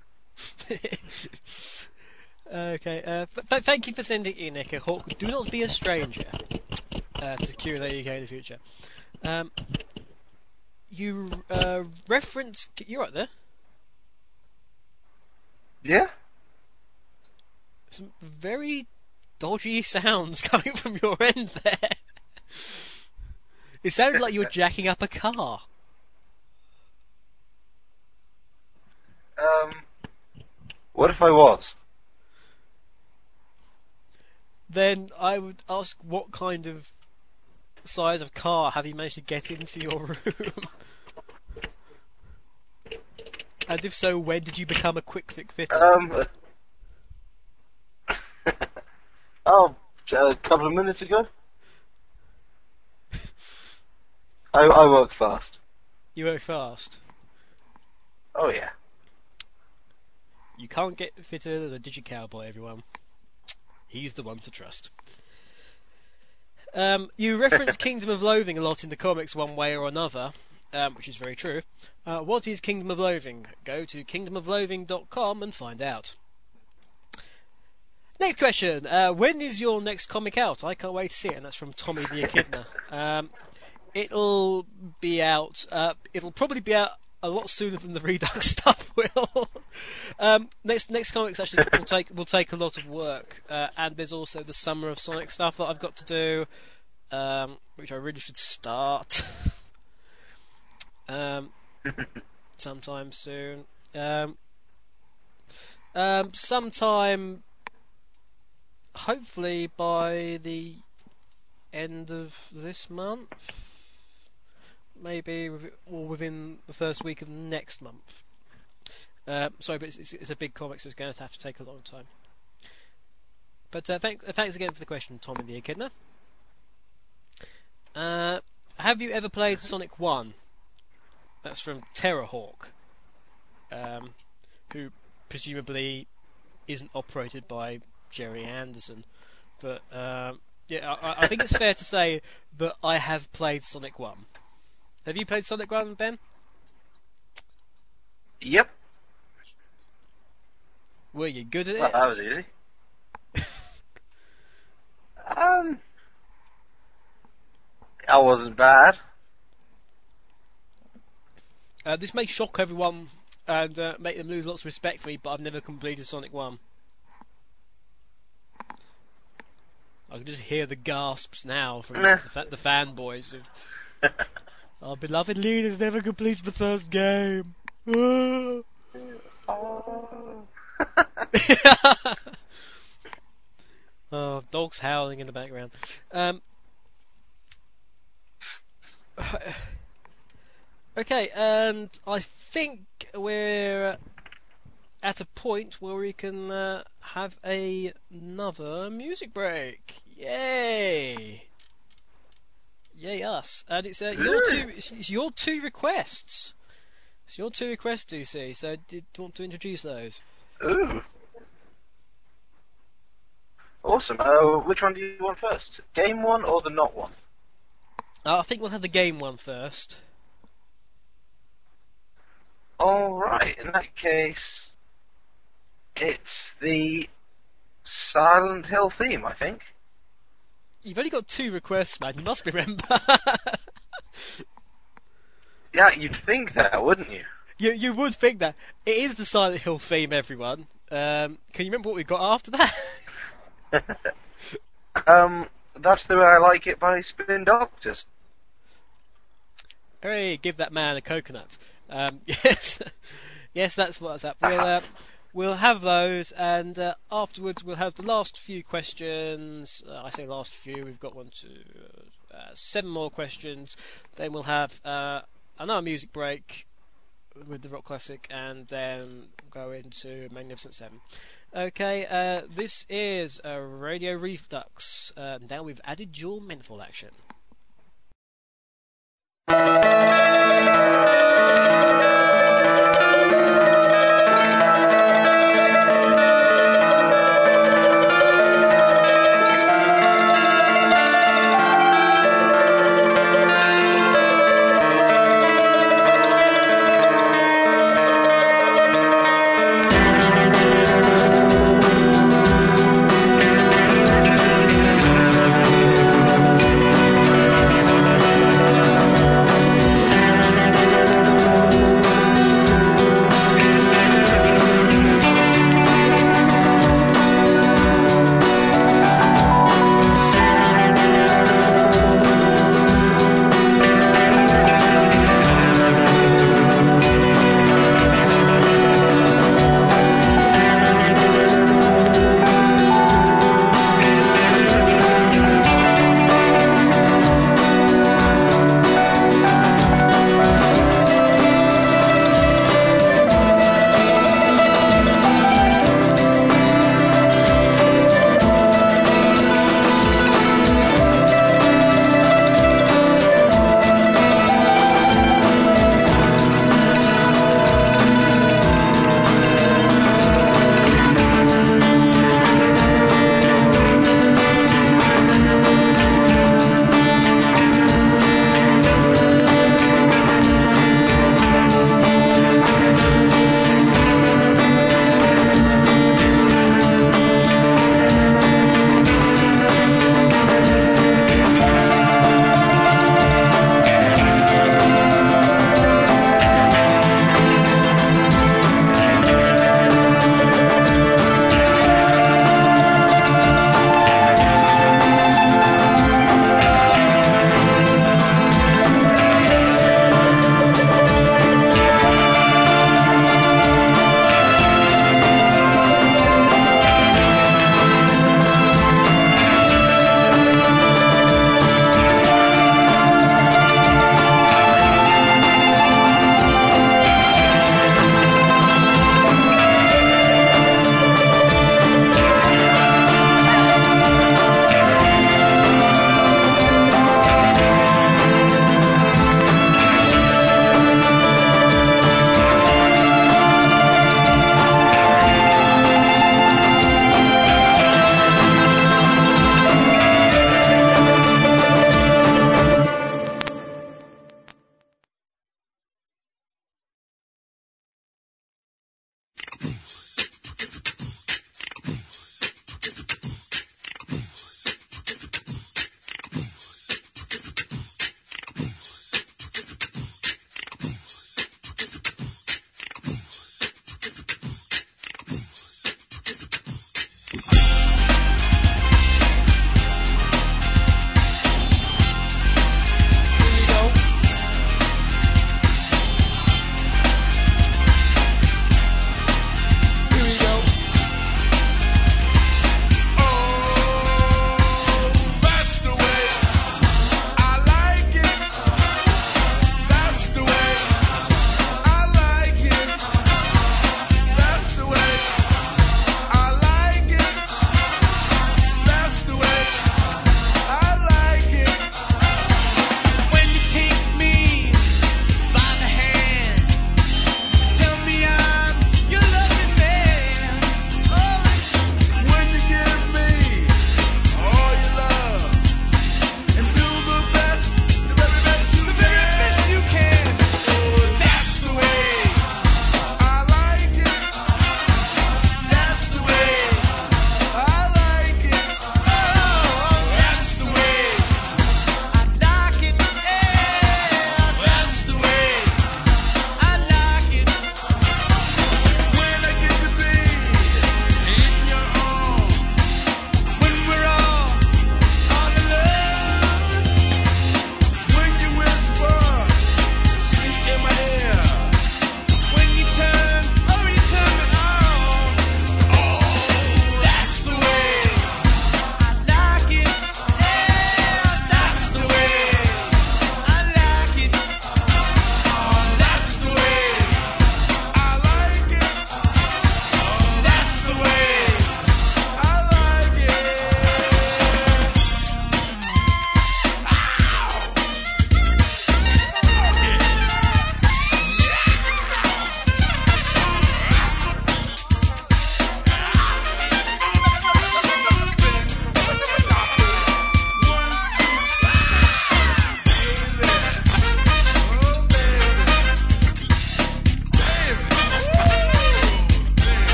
Okay, uh, th- th- thank you for sending in, Nick. Hawk, do not be a stranger uh, to Q and A U K in the future. Um, you uh, reference... You're right there. Yeah? Some very dodgy sounds coming from your end there. It sounded like you were jacking up a car. Um, what if I was? Then I would ask, what kind of size of car have you managed to get into your room? And if so, when did you become a quick fit fitter? Um, oh, a couple of minutes ago. I, I work fast. You work fast. Oh yeah. You can't get fitter than a Digi-Cowboy, everyone. He's the one to trust. Um, you reference Kingdom of Loathing a lot in the comics one way or another, um, which is very true. Uh, what is Kingdom of Loathing? Go to kingdom of loathing dot com and find out. Next question. Uh, when is your next comic out? I can't wait to see it, and that's from Tommy the Echidna. Um, it'll be out... Uh, it'll probably be out a lot sooner than the Redux stuff will. um, next next comics actually will take will take a lot of work, uh, and there's also the Summer of Sonic stuff that I've got to do, um, which I really should start um, sometime soon. Um, um, sometime, hopefully by the end of this month. Maybe with- or within the first week of next month. Uh, sorry, but it's, it's, it's a big comic, so it's going to have to take a long time. But uh, thank, uh, thanks again for the question, Tommy the Echidna. Uh, have you ever played Sonic one? That's from Terrorhawk, um, who presumably isn't operated by Jerry Anderson. But um, yeah, I, I think it's fair to say that I have played Sonic one. Have you played Sonic one, Ben? Yep. Were you good at Well, it? that was easy. um, I wasn't bad. Uh, this may shock everyone and uh, make them lose lots of respect for me, but I've never completed Sonic one. I can just hear the gasps now from Meh. the, fa- the fanboys. Of, our beloved leader's never completed the first game. Ah. Oh, dogs howling in the background. Um, okay, and I think we're at a point where we can uh, have a, another music break. Yay! Yay us! And it's uh, your two. It's, it's your two requests. It's your two requests, D C. So, did you want to introduce those? Ooh. Awesome. Uh, which one do you want first? Game one or the not one? Uh, I think we'll have the game one first. Alright, in that case, it's the Silent Hill theme, I think. You've only got two requests, man. You must remember. Yeah, you'd think that, wouldn't you? you you would think that it is the Silent Hill theme, everyone. Um, can you remember what we got after that? um, That's the Way I Like It by Spin Doctors. Hooray! Give that man a coconut. Um, yes, yes, that's what's up. We'll uh, we'll have those, and uh, afterwards we'll have the last few questions. Uh, I say last few. We've got one, two, uh, seven more questions. Then we'll have uh, another music break with the rock classic, and then go into Magnificent Seven. Okay, uh, this is uh, Radio Redux. Uh, now we've added dual menthol action.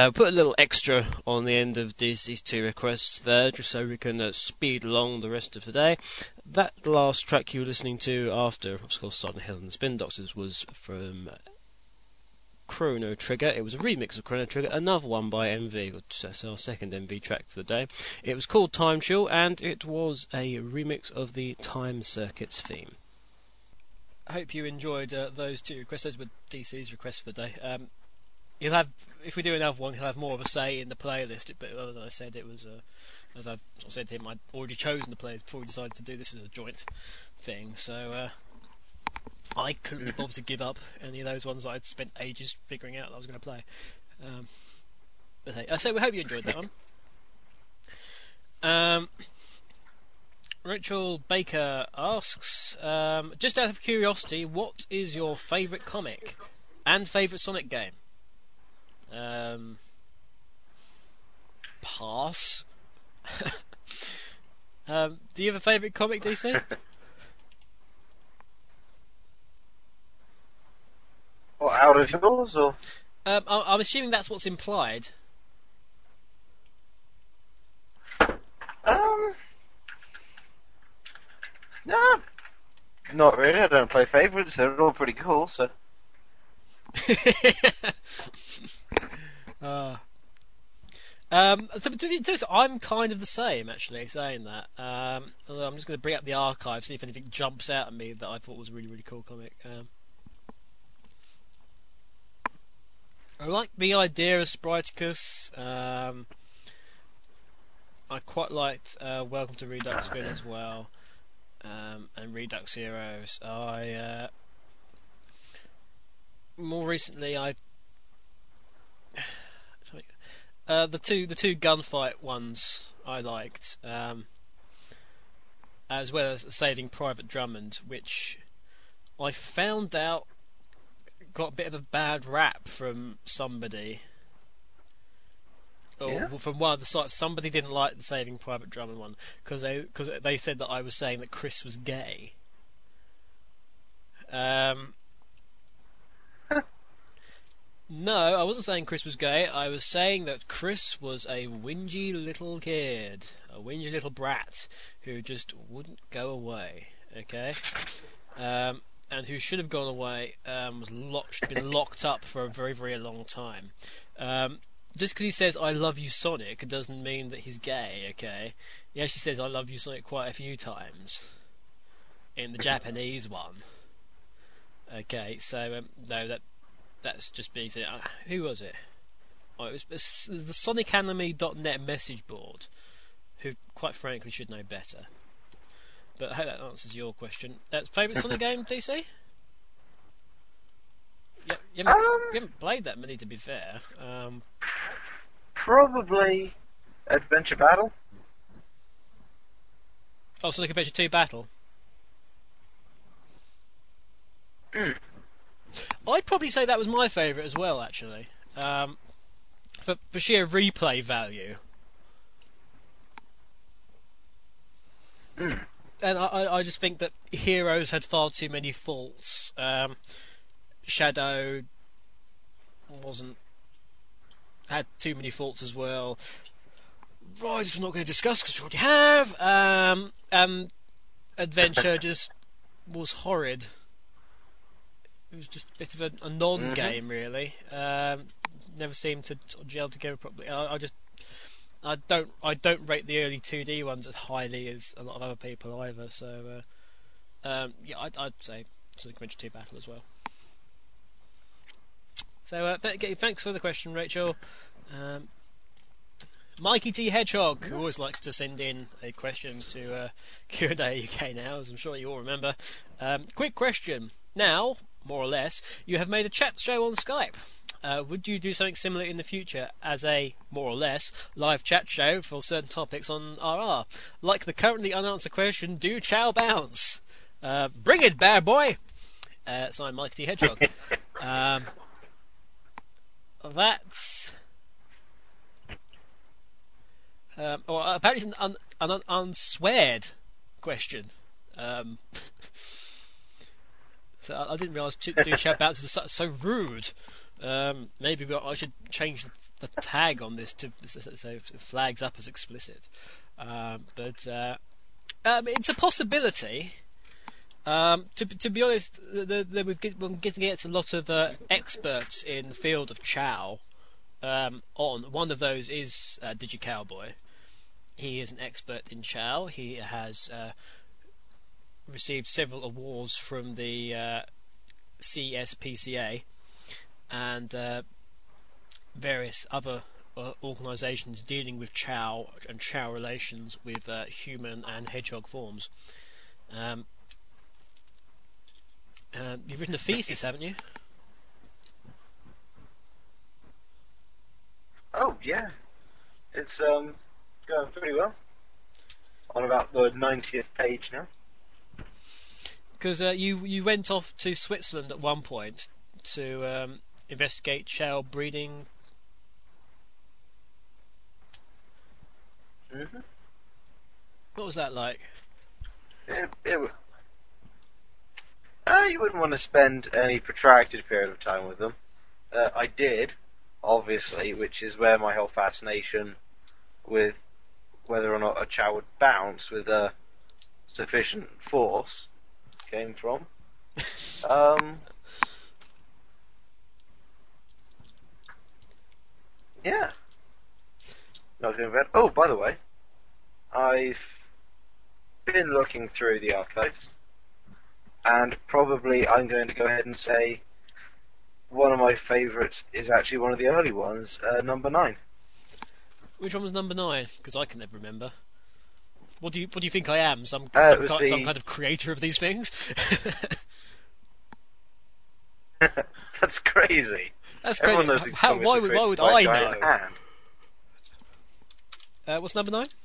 Uh, put a little extra on the end of these, these two requests there, just so we can uh, speed along the rest of today. That last track you were listening to after, of course, Silent Hill and the Spin Doctors was from Chrono Trigger. It was a remix of Chrono Trigger, another one by M V, which is our second M V track for the day. It was called Time Chill, and it was a remix of the Time Circuits theme. I hope you enjoyed uh, those two requests. Those were D C's requests for the day. Um, he'll have, if we do another one, he'll have more of a say in the playlist. But as I said, it was, uh, as I sort of said to him, I'd already chosen the playlist before we decided to do this as a joint thing. So uh, I couldn't be bothered to give up any of those ones that I'd spent ages figuring out that I was going to play. Um, but hey, uh, so we hope you enjoyed that one. Um, Rachel Baker asks, um, just out of curiosity, what is your favourite comic and favourite Sonic game? Um, pass. um, do you have a favourite comic, D C? Or out of yours, or? Um, I- I'm assuming that's what's implied. Um, no, not really. I don't play favourites. They're all pretty cool. So. uh, um, to, to be honest, I'm kind of the same, actually, saying that. Um, although I'm just going to bring up the archive, see if anything jumps out at me that I thought was a really, really cool comic. Um, I like the idea of Spriticus. Um, I quite liked uh, Welcome to Reduxville as well, um, and Redux Heroes. I uh, more recently I uh, the two the two gunfight ones I liked, um, as well as Saving Private Drummond, which I found out got a bit of a bad rap from somebody. Or Yeah? from one of the sites. Somebody didn't like the Saving Private Drummond one because they cause they said that I was saying that Chris was gay. Um, no, I wasn't saying Chris was gay. I was saying that Chris was a whingy little kid, a whingy little brat who just wouldn't go away. Okay, um, and who should have gone away. Um, was locked, been locked up for a very, very long time. Um, Just because he says "I love you, Sonic" doesn't mean that he's gay. Okay, he actually says "I love you, Sonic" quite a few times in the Japanese one. Okay, so um, no, that that's just being said. Uh, who was it? Oh, it was, it was the Sonic Anime dot net message board, who quite frankly should know better. But I hope that answers your question. Uh, favourite Sonic game, D C? Yeah, you haven't, Um, you haven't played that many, to be fair. Um, Probably Adventure Battle. oh, Sonic Adventure two Battle. Mm. I'd probably say that was my favourite as well, actually. Um, for, for sheer replay value. Mm. And I, I, I just think that Heroes had far too many faults. Um, Shadow wasn't had too many faults as well. Rise we're not going to discuss because we already have. Um, and Adventure just was horrid. It was just a bit of a, a non-game, mm-hmm. really. Um, never seemed to sort of gel together properly. I, I just, I don't, I don't rate the early two D ones as highly as a lot of other people either. So, uh, um, yeah, I'd, I'd say Sonic Adventure two Battle as well. So, uh, th- thanks for the question, Rachel. Um, Mikey T Hedgehog, who always likes to send in a question to uh, Q and A U K now, as I'm sure you all remember. Um, quick question. Now, more or less, you have made a chat show on Skype. Uh, would you do something similar in the future as a, more or less, live chat show for certain topics on R R? Like the currently unanswered question, do Chow bounce? Uh, bring it, bad boy! Uh, signed, Mikey T Hedgehog. um, that's... Um, or apparently it's an, un, an un, unsweared question. Um, so I, I didn't realise do chat bounce was so, so rude. Um, maybe I should change the the tag on this to so, so it flags up as explicit. Um, but uh, um, it's a possibility. Um, to to be honest, the, the, the, we've get, we're getting get a lot of uh, experts in the field of Chow um, on. One of those is uh, DigiCowboy. He is an expert in Chow. He has uh, received several awards from the uh, C S P C A and uh, various other uh, organisations dealing with Chow and Chow relations with uh, human and hedgehog forms. Um, uh, you've written a thesis, haven't you? Oh yeah, it's um going pretty well. On about the ninetieth page now. Because uh, you you went off to Switzerland at one point to um, investigate Chow breeding. Mhm. What was that like? It, it, w- uh, you wouldn't want to spend any protracted period of time with them. Uh, I did, obviously, which is where my whole fascination with whether or not a Chow would bounce with a sufficient force came from. Um, yeah. Not doing bad. Oh, by the way, I've been looking through the archives, and probably I'm going to go ahead and say one of my favourites is actually one of the early ones, uh, number nine. Which one was number nine? Because I can never remember. What do you what do you think I am? Some Uh, it some, was kind, some the- kind of creator of these things? That's crazy. That's Everyone crazy. knows these How, comics why are would created why would by a I giant know? hand. Uh, what's number nine?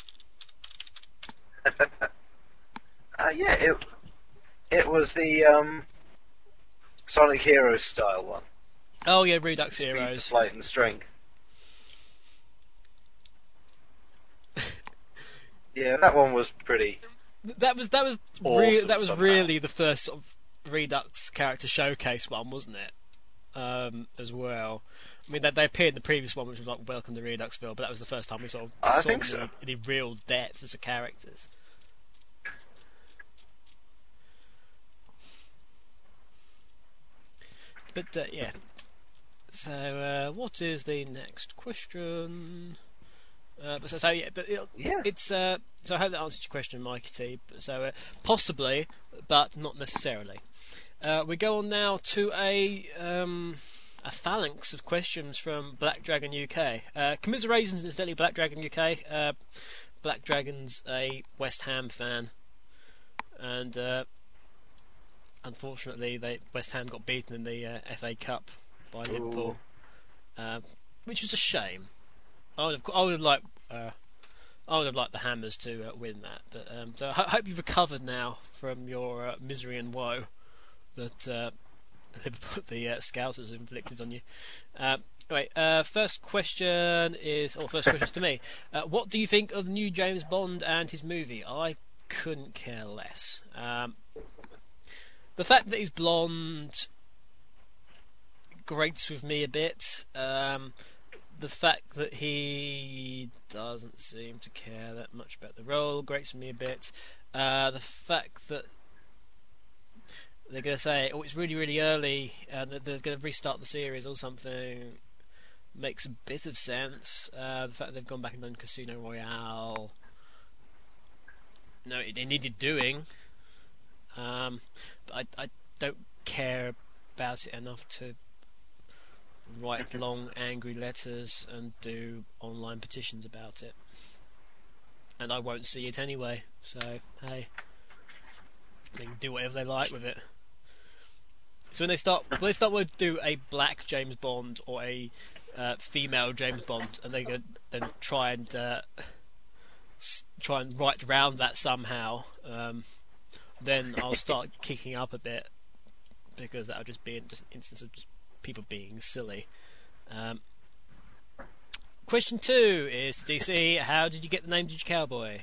Uh, yeah, it it was the um, Sonic Heroes style one. Oh yeah, Redux Speed, Heroes. flight, and strength. Yeah, that one was pretty. That was that was Awesome re- that was somehow. really the first sort of Redux character showcase one, wasn't it? Um, as well. I mean, they, they appeared in the previous one, which was like Welcome to Reduxville, but that was the first time we sort of I saw think the, so. the real depth as a characters. But uh, yeah. So, uh, what is the next question? Uh, but so, so yeah, but it, Yeah. it's uh, so I hope that answers your question, Mikey T. So uh, possibly, but not necessarily. Uh, we go on now to a um, a phalanx of questions from Black Dragon U K. Uh, commiserations, incidentally, Black Dragon U K. Uh, Black Dragon's a West Ham fan, and uh, unfortunately, they West Ham got beaten in the uh, F A Cup by Liverpool, uh, which is a shame. I would have, I would have liked, uh, I would have liked the Hammers to uh, win that. But um, so I ho- hope you've recovered now from your uh, misery and woe that uh, Liverpool, the uh, Scousers inflicted on you. Uh, anyway, uh, first question is, or first question is to me. Uh, what do you think of the new James Bond and his movie? I couldn't care less. Um, the fact that he's blonde grates with me a bit. Um, the fact that he doesn't seem to care that much about the role grates with me a bit. Uh, the fact that they're going to say, oh, it's really, really early, and that they're going to restart the series or something, makes a bit of sense. Uh, the fact that they've gone back and done Casino Royale, no, it, it needed doing. Um, but I, I don't care about it enough to write long, angry letters and do online petitions about it. And I won't see it anyway, so, hey, they can do whatever they like with it. So when they start, when they start to do a black James Bond or a uh, female James Bond, and they go, then try and uh, s- try and write around that somehow, um, then I'll start kicking up a bit, because that'll just be just an instance of just people being silly. Um, question two is to D C. How did you get the name Digi Cowboy?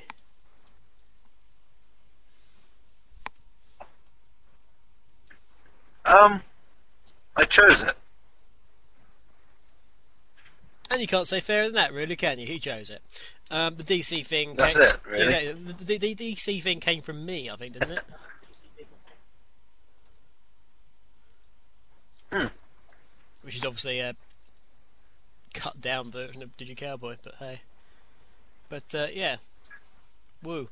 Um, I chose it. And And you can't say fairer than that, really, can you? He chose it. Um, the D C thing. That's came, it, really. Yeah, the, the, the D C thing came from me, I think, didn't it? Hmm. Which is obviously a cut down version of Digi Cowboy, but hey. But uh, yeah, woo.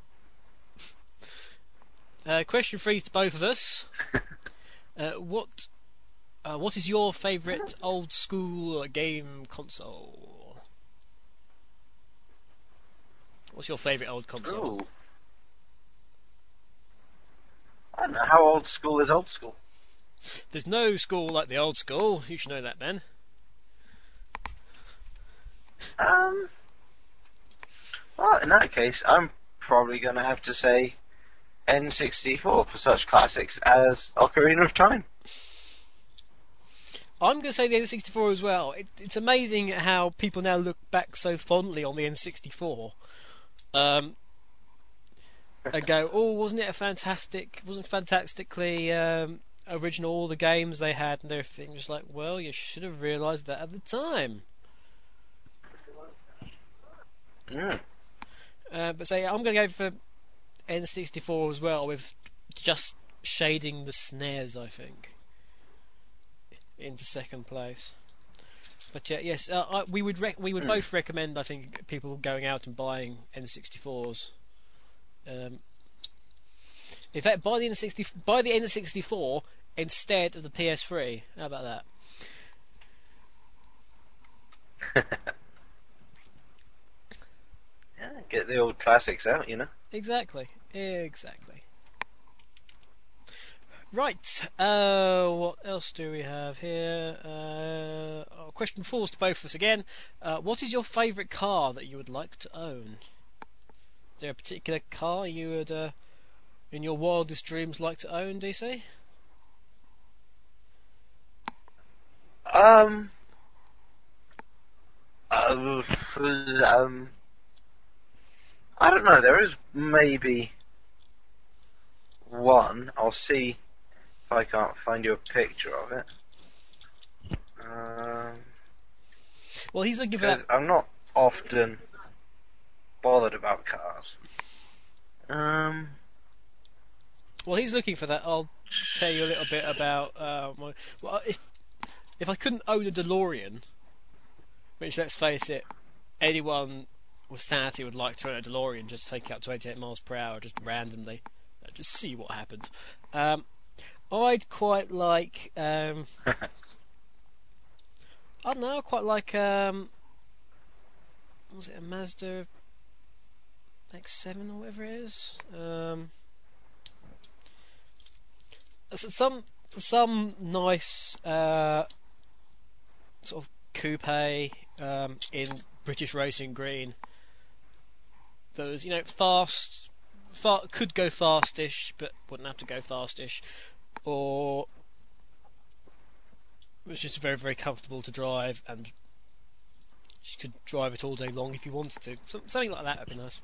Uh, question three to both of us. Uh, what uh, what is your favourite old school game console? What's your favourite old console? Ooh. I don't know, how old school is old school? There's no school like the old school. You should know that, Ben. Um, well, in that case, I'm probably going to have to say N sixty-four for such classics as Ocarina of Time. I'm going to say the N sixty-four as well. It, it's amazing how people now look back so fondly on the N sixty-four. Um, and go, oh, wasn't it a fantastic, wasn't fantastically um, original, all the games they had and everything. Just like, well, you should have realised that at the time. Mm. Uh, but say, I'm going to go for N sixty-four as well, with just shading the snares, I think, into second place. But yeah, yes, uh, I, we would rec- we would Mm. both recommend, I think, people going out and buying N sixty-fours. Um, in fact, buy the N sixty buy the N sixty-four instead of the P S three. How about that? Yeah, get the old classics out, you know. Exactly, exactly. Right, uh, what else do we have here? Uh, oh, question four is to both of us again. Uh, what is your favourite car that you would like to own? Is there a particular car you would, uh, in your wildest dreams, like to own, D C? Um, uh, um, I don't know. There is maybe one. I'll see if I can't find you a picture of it. Um, Well, he's looking for because that. I'm not often bothered about cars. Um, Well, he's looking for that. I'll tell you a little bit about. Uh, my, well, if if I couldn't own a DeLorean, which, let's face it, anyone with sanity would like to own a DeLorean, just take it up to eighty-eight miles per hour, just randomly, uh, just see what happened. Um, I'd quite like. Um, I don't know. I quite like. Um, was it a Mazda X seven or whatever it is? Um, so some some nice uh, sort of coupe um, in British racing green. That was, you know, fast, far, could go fastish, but wouldn't have to go fastish, or was just very very comfortable to drive, and you could drive it all day long if you wanted to. Some, something like that would be nice.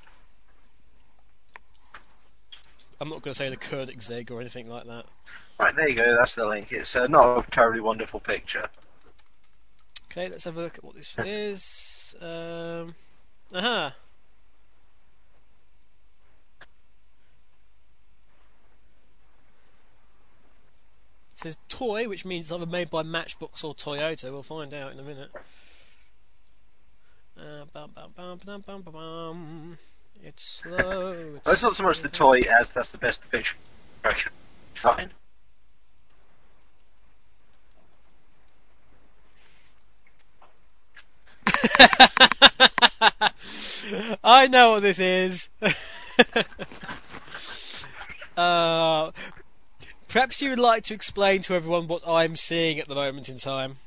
I'm not going to say the Koenigsegg or anything like that. right, there you go. That's the link. It's uh, not a terribly wonderful picture. Okay, let's have a look at what this is. Um, aha. It says toy, which means either made by Matchbox or Toyota. We'll find out in a minute. Uh, bum, bum, bum, bum, bum, bum, bum. It's slow. It's, Well, it's not so much the toy as that's the best picture I can find. I know what this is. uh, perhaps you would like to explain to everyone what I'm seeing at the moment in time.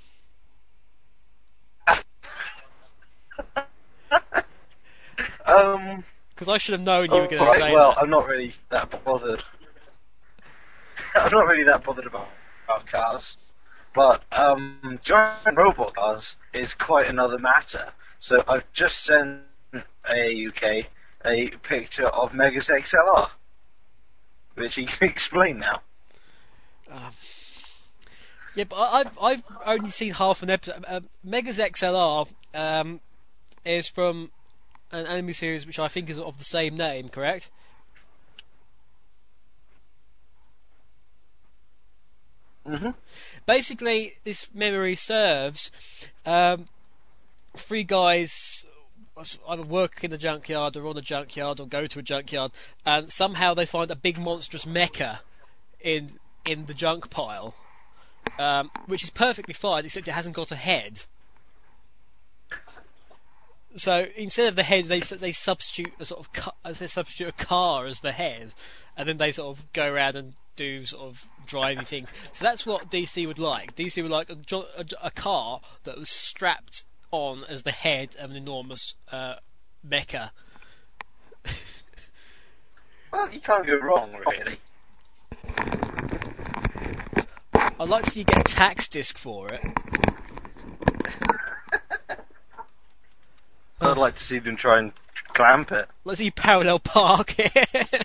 Um, Because I should have known you were going to alright, say well, that. I'm not really that bothered. I'm not really that bothered about, about cars. But um, giant robot cars is quite another matter. So I've just sent a U K a picture of Megas X L R, which he can explain now. Um, Yeah, but I- I've I've only seen half an episode. Uh, Megas X L R um, is from an anime series which I think is of the same name, correct? Mm-hmm. Basically, this memory serves um, three guys either work in the junkyard or on a junkyard or go to a junkyard, and somehow they find a big monstrous mecha in in the junk pile, um, which is perfectly fine, except it hasn't got a head. So instead of the head, they they substitute a sort of ca- they substitute a car as the head, and then they sort of go around and do sort of driving things. So that's what D C would like. D C would like a, jo- a, a car that was strapped on as the head of an enormous uh, mecha. Well, you can't go wrong, really. I'd like to see you get a tax disc for it. I'd like to see them try and clamp it. Let's see you parallel park it.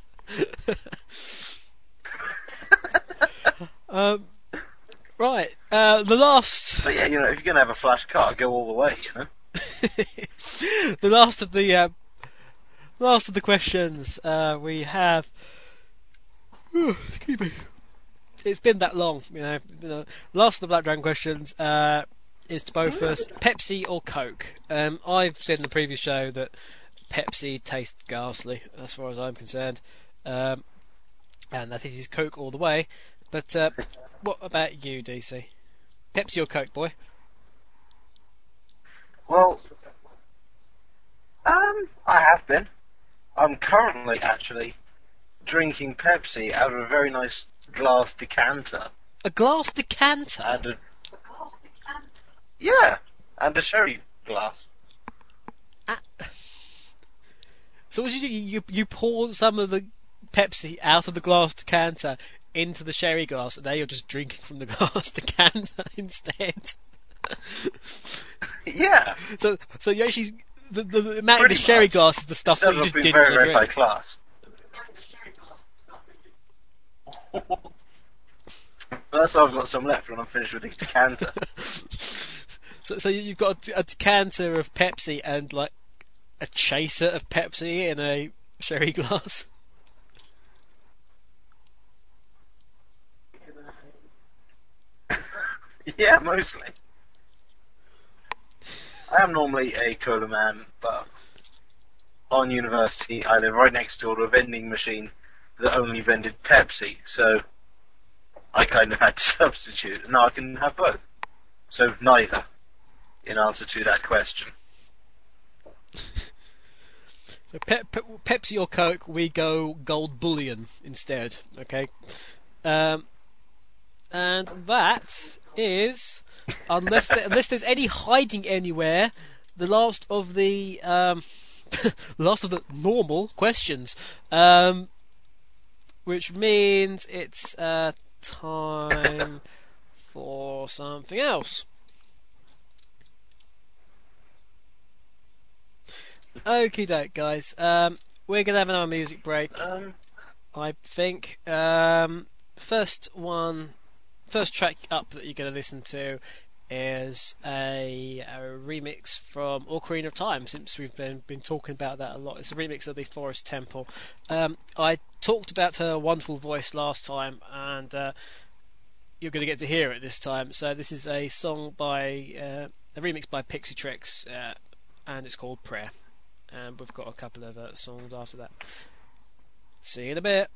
um, right, uh, the last. But yeah, you know, if you're going to have a flash car, go all the way, you know? the last of the uh, last of the questions uh, we have. Excuse me. It's been that long, you know. You know last of the Black Dragon questions uh, is to both of us: Pepsi or Coke? Um, I've said in the previous show that Pepsi tastes ghastly, as far as I'm concerned, um, and that it is Coke all the way. But uh, what about you, D C? Pepsi or Coke, boy? Well, um, I have been. I'm currently, actually, drinking Pepsi out of a very nice glass decanter. A glass decanter? And a... Yeah, and a sherry glass. Ah. So what did you do? You, you pour some of the Pepsi out of the glass decanter into the sherry glass, and now you're just drinking from the glass decanter instead. Yeah. So, so you actually the the, the amount Pretty in the sherry much. glass is the stuff Instead that you of just being didn't very, want to very high drink. class. That's why I've got some left when I'm finished with the decanter. so, so you've got a, a decanter of Pepsi and like a chaser of Pepsi in a sherry glass. Yeah, mostly. I am normally a cola man, but on university I live right next door to a vending machine that only vended Pepsi, so I kind of had to substitute, and now I can have both. So neither, in answer to that question. So pe- pe- Pepsi or Coke, we go gold bullion instead. Okay, um, and that is, unless there, unless there's any hiding anywhere, the last of the um, last of the normal questions, um, which means it's uh, time for something else. Okie doke, guys. Um, we're gonna have another music break. Um, I think. Um, first one, first track up that you're gonna listen to is a, a remix from Ocarina of Time. Since we've been been talking about that a lot, it's a remix of the Forest Temple. Um, I talked about her wonderful voice last time, and uh, you're gonna get to hear it this time. So this is a song by uh, a remix by Pixie Tricks, uh, and it's called Prayer. And we've got a couple of uh, songs after that. See you in a bit.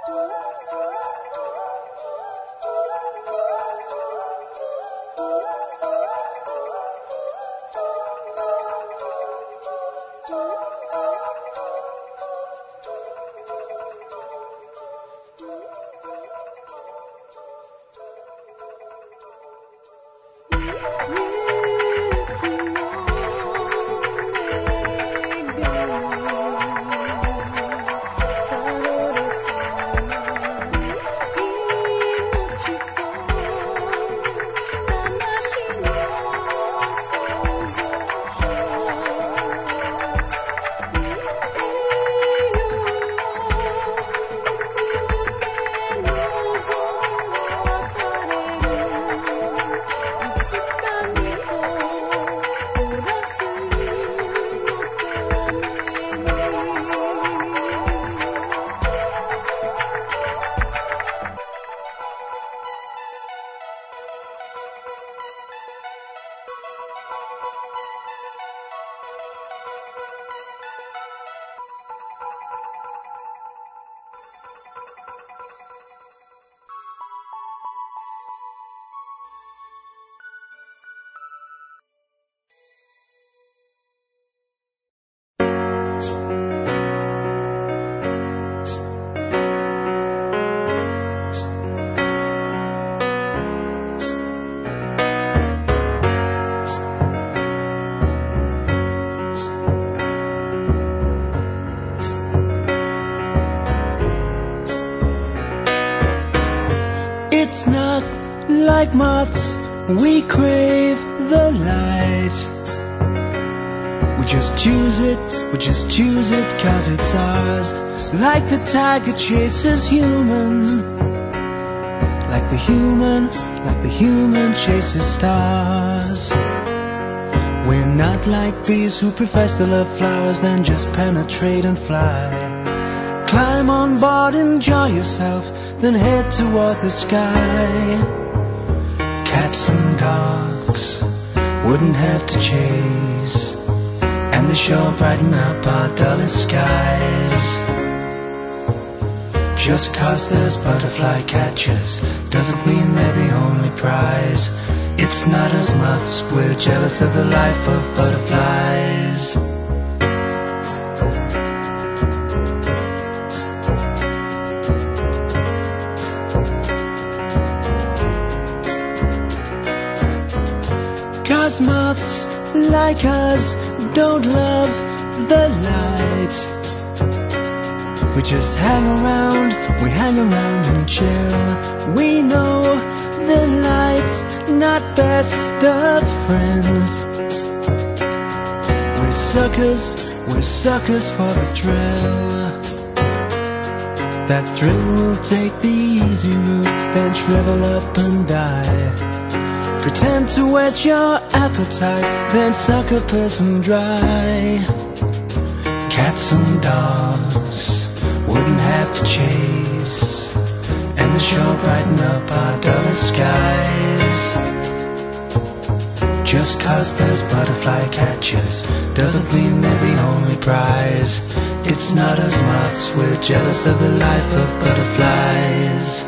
Like moths, we crave the light. We just choose it, we just choose it cause it's ours. Like the tiger chases human, like the human, like the human chases stars. We're not like bees who profess to love flowers, then just penetrate and fly. Climb on board, enjoy yourself, then head toward the sky. Cats and dogs wouldn't have to chase, and the show brighten up our dullest skies. Just cause there's butterfly catchers doesn't mean they're the only prize. It's not as much we're jealous of the life of butterflies. Cause moths like us don't love the light. We just hang around, we hang around and chill. We know the light's not best of friends. We're suckers, we're suckers for the thrill. That thrill will take the easy route, then shrivel up and die. Pretend to whet your appetite, then suck a person dry. Cats and dogs wouldn't have to chase, and the show brighten up our dullest skies. Just cause there's butterfly catchers doesn't mean they're the only prize. It's not as much we're jealous of the life of butterflies.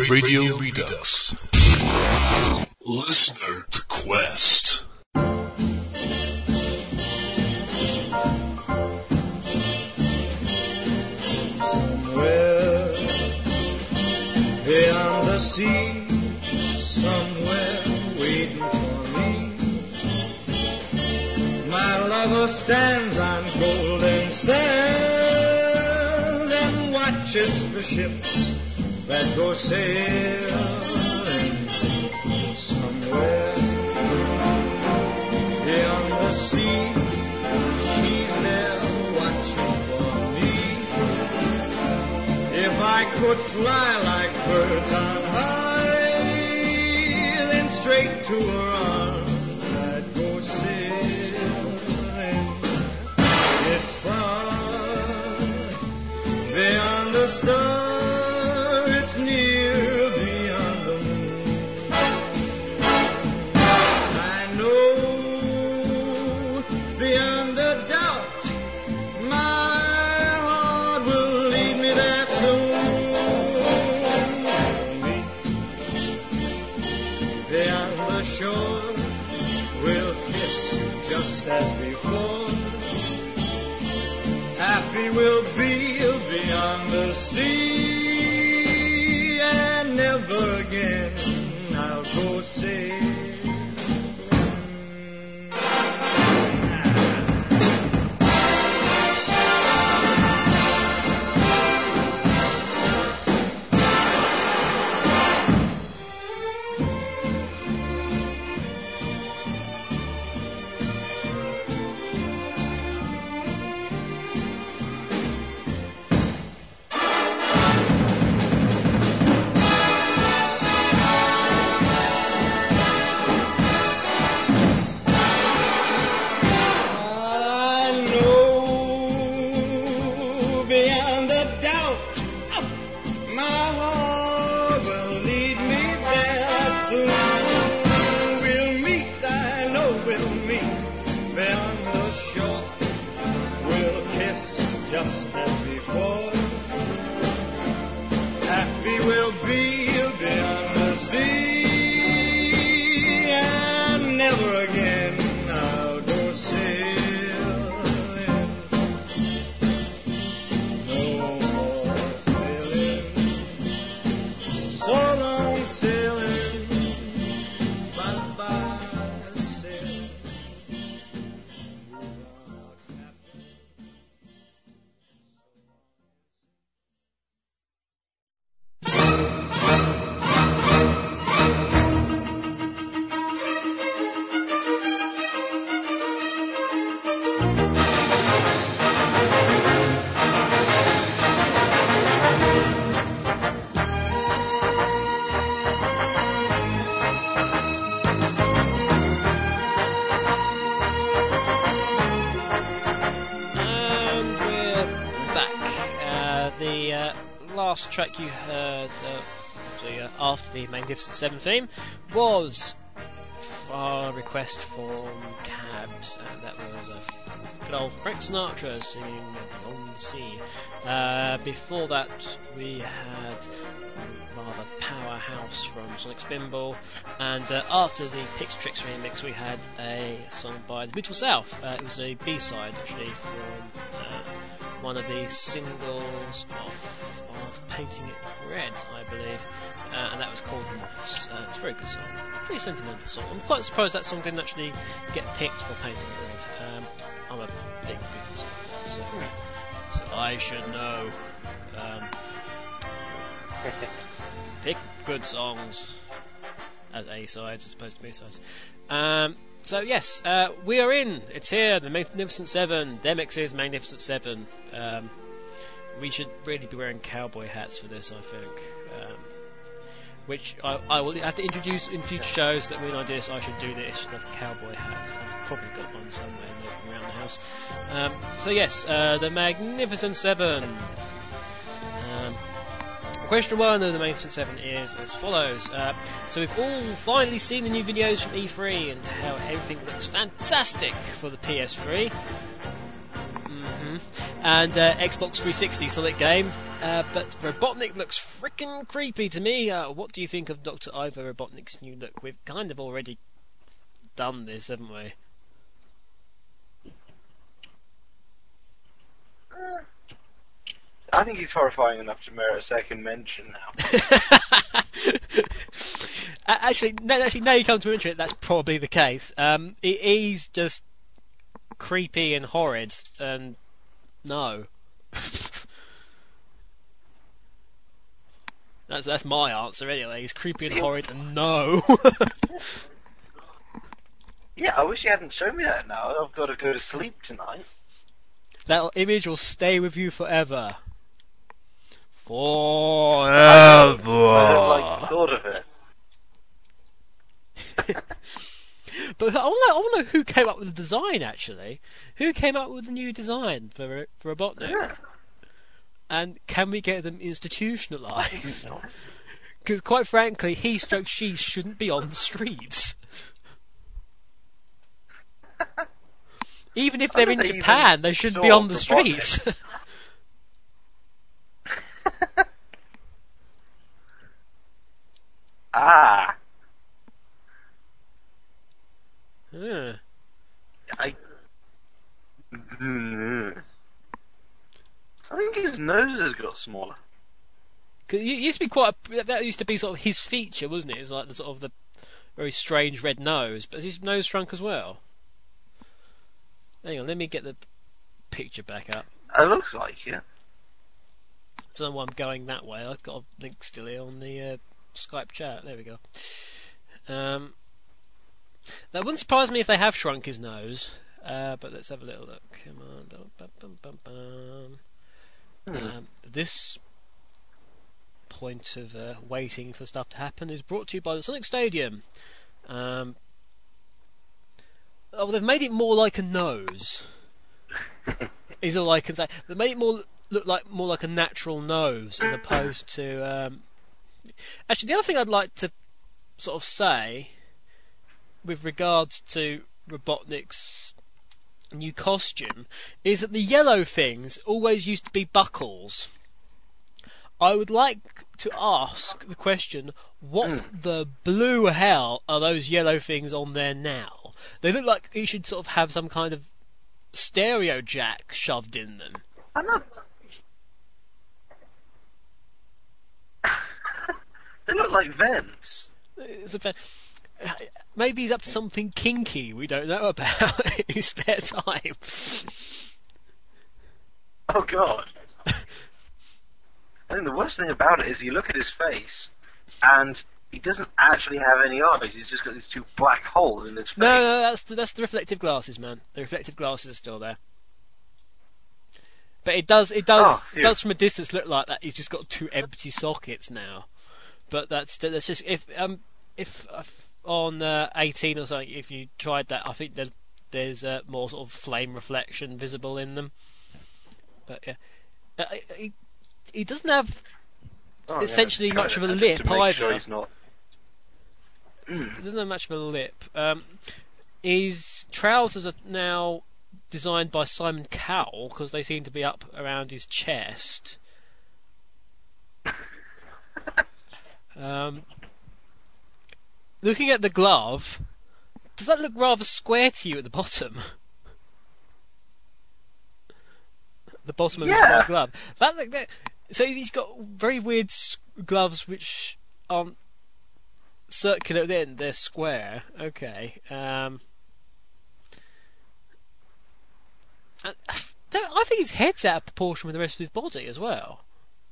Radio Redux. Listener Request. Somewhere beyond the sea, somewhere waiting for me, my lover stands on golden sand and watches the ships that go sailing. Somewhere beyond the sea, she's there watching for me. If I could fly like birds on high, then straight to her arms I'd go sailing. It's far beyond the star, it's near beyond the moon. I know beyond a doubt my heart will lead me there soon. Beyond the shore, we'll kiss just as before. Happy we'll be beyond the sea, and never again I'll go sailing. I know beyond a doubt my heart will lead me there soon. We'll meet, I know we'll meet beyond the shore. We'll kiss just as before. Happy we'll be beyond the sea, and never again I'll go sailing. No more sailing, so long sailing, bye-bye sailing. Move on, Captain. And we're back. Uh, the uh, last track you heard, uh, obviously, uh, after the Magnificent Seven theme, was a request from Cabs, and that was a good old Frank Sinatra singing Beyond the Sea. Uh, before that, we had rather powerhouse from Sonic Spinball, and uh, after the Pix Tricks remix, we had a song by The Beautiful South. Uh, it was a B-side actually from uh, one of the singles of, of Painting It Red, I believe, uh, and that was called Moths. Uh, it's a very good song, pretty sentimental song. I'm quite surprised that song didn't actually get picked for Painting It Red. Um, I'm a big Beautiful South fan, so, so I should know. Um, pick good songs as A-sides as opposed to B-sides. Um, so yes, uh, we are in. It's here, the Magnificent Seven, Demix's Magnificent Seven. Um, we should really be wearing cowboy hats for this, I think. Um, which I, I will have to introduce in future shows. That when I do this, I should do this with cowboy hats. I've probably got one somewhere looking around the house. Um, so yes, uh, the Magnificent Seven. Um, Question one of the Magnificent Seven is as follows. Uh, so we've all finally seen the new videos from E three and how everything looks fantastic for the P S three. Mm-hmm. and uh, Xbox three sixty Solid game. Uh, but Robotnik looks freaking creepy to me. Uh, what do you think of Doctor Ivo Robotnik's new look? We've kind of already done this, haven't we? Uh, I think he's horrifying enough to merit a second mention now. actually, no, actually, now you come to mention it, that's probably the case. Um, he, he's just creepy and horrid, and no. that's that's my answer anyway. He's creepy and See, horrid, and no. Yeah, I wish you hadn't shown me that now. I've got to go to sleep tonight. That image will stay with you forever. Forever. I don't, I don't like the thought of it. But I want to I want to know who came up with the design, actually. Who came up with the new design for for Robotnik? Yeah. And can we get them institutionalised? Because quite frankly, he stroke she shouldn't be on the streets. Even if they're I in don't think Japan, even they shouldn't saw be on the Robotnik. streets. Ah. Yeah. I. Mm. I think his nose has got smaller. 'Cause it used to be quite. A, that used to be sort of his feature, wasn't it? It's like the sort of the very strange red nose. But has his nose shrunk as well? Hang on, let me get the picture back up. It looks like it. I don't know why I'm going that way. I've got a link still here on the uh, Skype chat. There we go. Um, that wouldn't surprise me if they have shrunk his nose. Uh, but let's have a little look. Come on. Bum, bum, bum, bum. Hmm. Um, this point of uh, waiting for stuff to happen is brought to you by the Sonic Stadium. Um, oh, they've made it more like a nose. Is all I can say. They made it more look like more like a natural nose as opposed to. Um... Actually, the other thing I'd like to sort of say with regards to Robotnik's new costume is that the yellow things always used to be buckles. I would like to ask the question: what Mm. the blue hell are those yellow things on there now? They look like you should sort of have some kind of stereo jack shoved in them. I'm not. They look like vents. It's a fa- Maybe he's up to something kinky we don't know about in his spare time. Oh god. I think the worst thing about it is you look at his face, and he doesn't actually have any eyes. He's just got these two black holes in his face. No, no, that's the, that's the reflective glasses, man. The reflective glasses are still there. But it does, it does, Oh, it phew. does from a distance look like that. He's just got two empty sockets now. But that's still, that's just if um if, if on uh, eighteen or something, if you tried that, I think there's there's uh, more sort of flame reflection visible in them. But yeah, uh, he he doesn't have Oh, yeah, essentially trying much to- of a just lip to make either. Sure he's not. He doesn't have much of a lip. Um, his trousers are now designed by Simon Cowell because they seem to be up around his chest. um, looking at the glove, does that look rather square to you at the bottom? The bottom of his Yeah. white glove. That, look- that so he's got very weird s- gloves which aren't circular at the end, they're square. Okay. Um, I, I think his head's out of proportion with the rest of his body as well.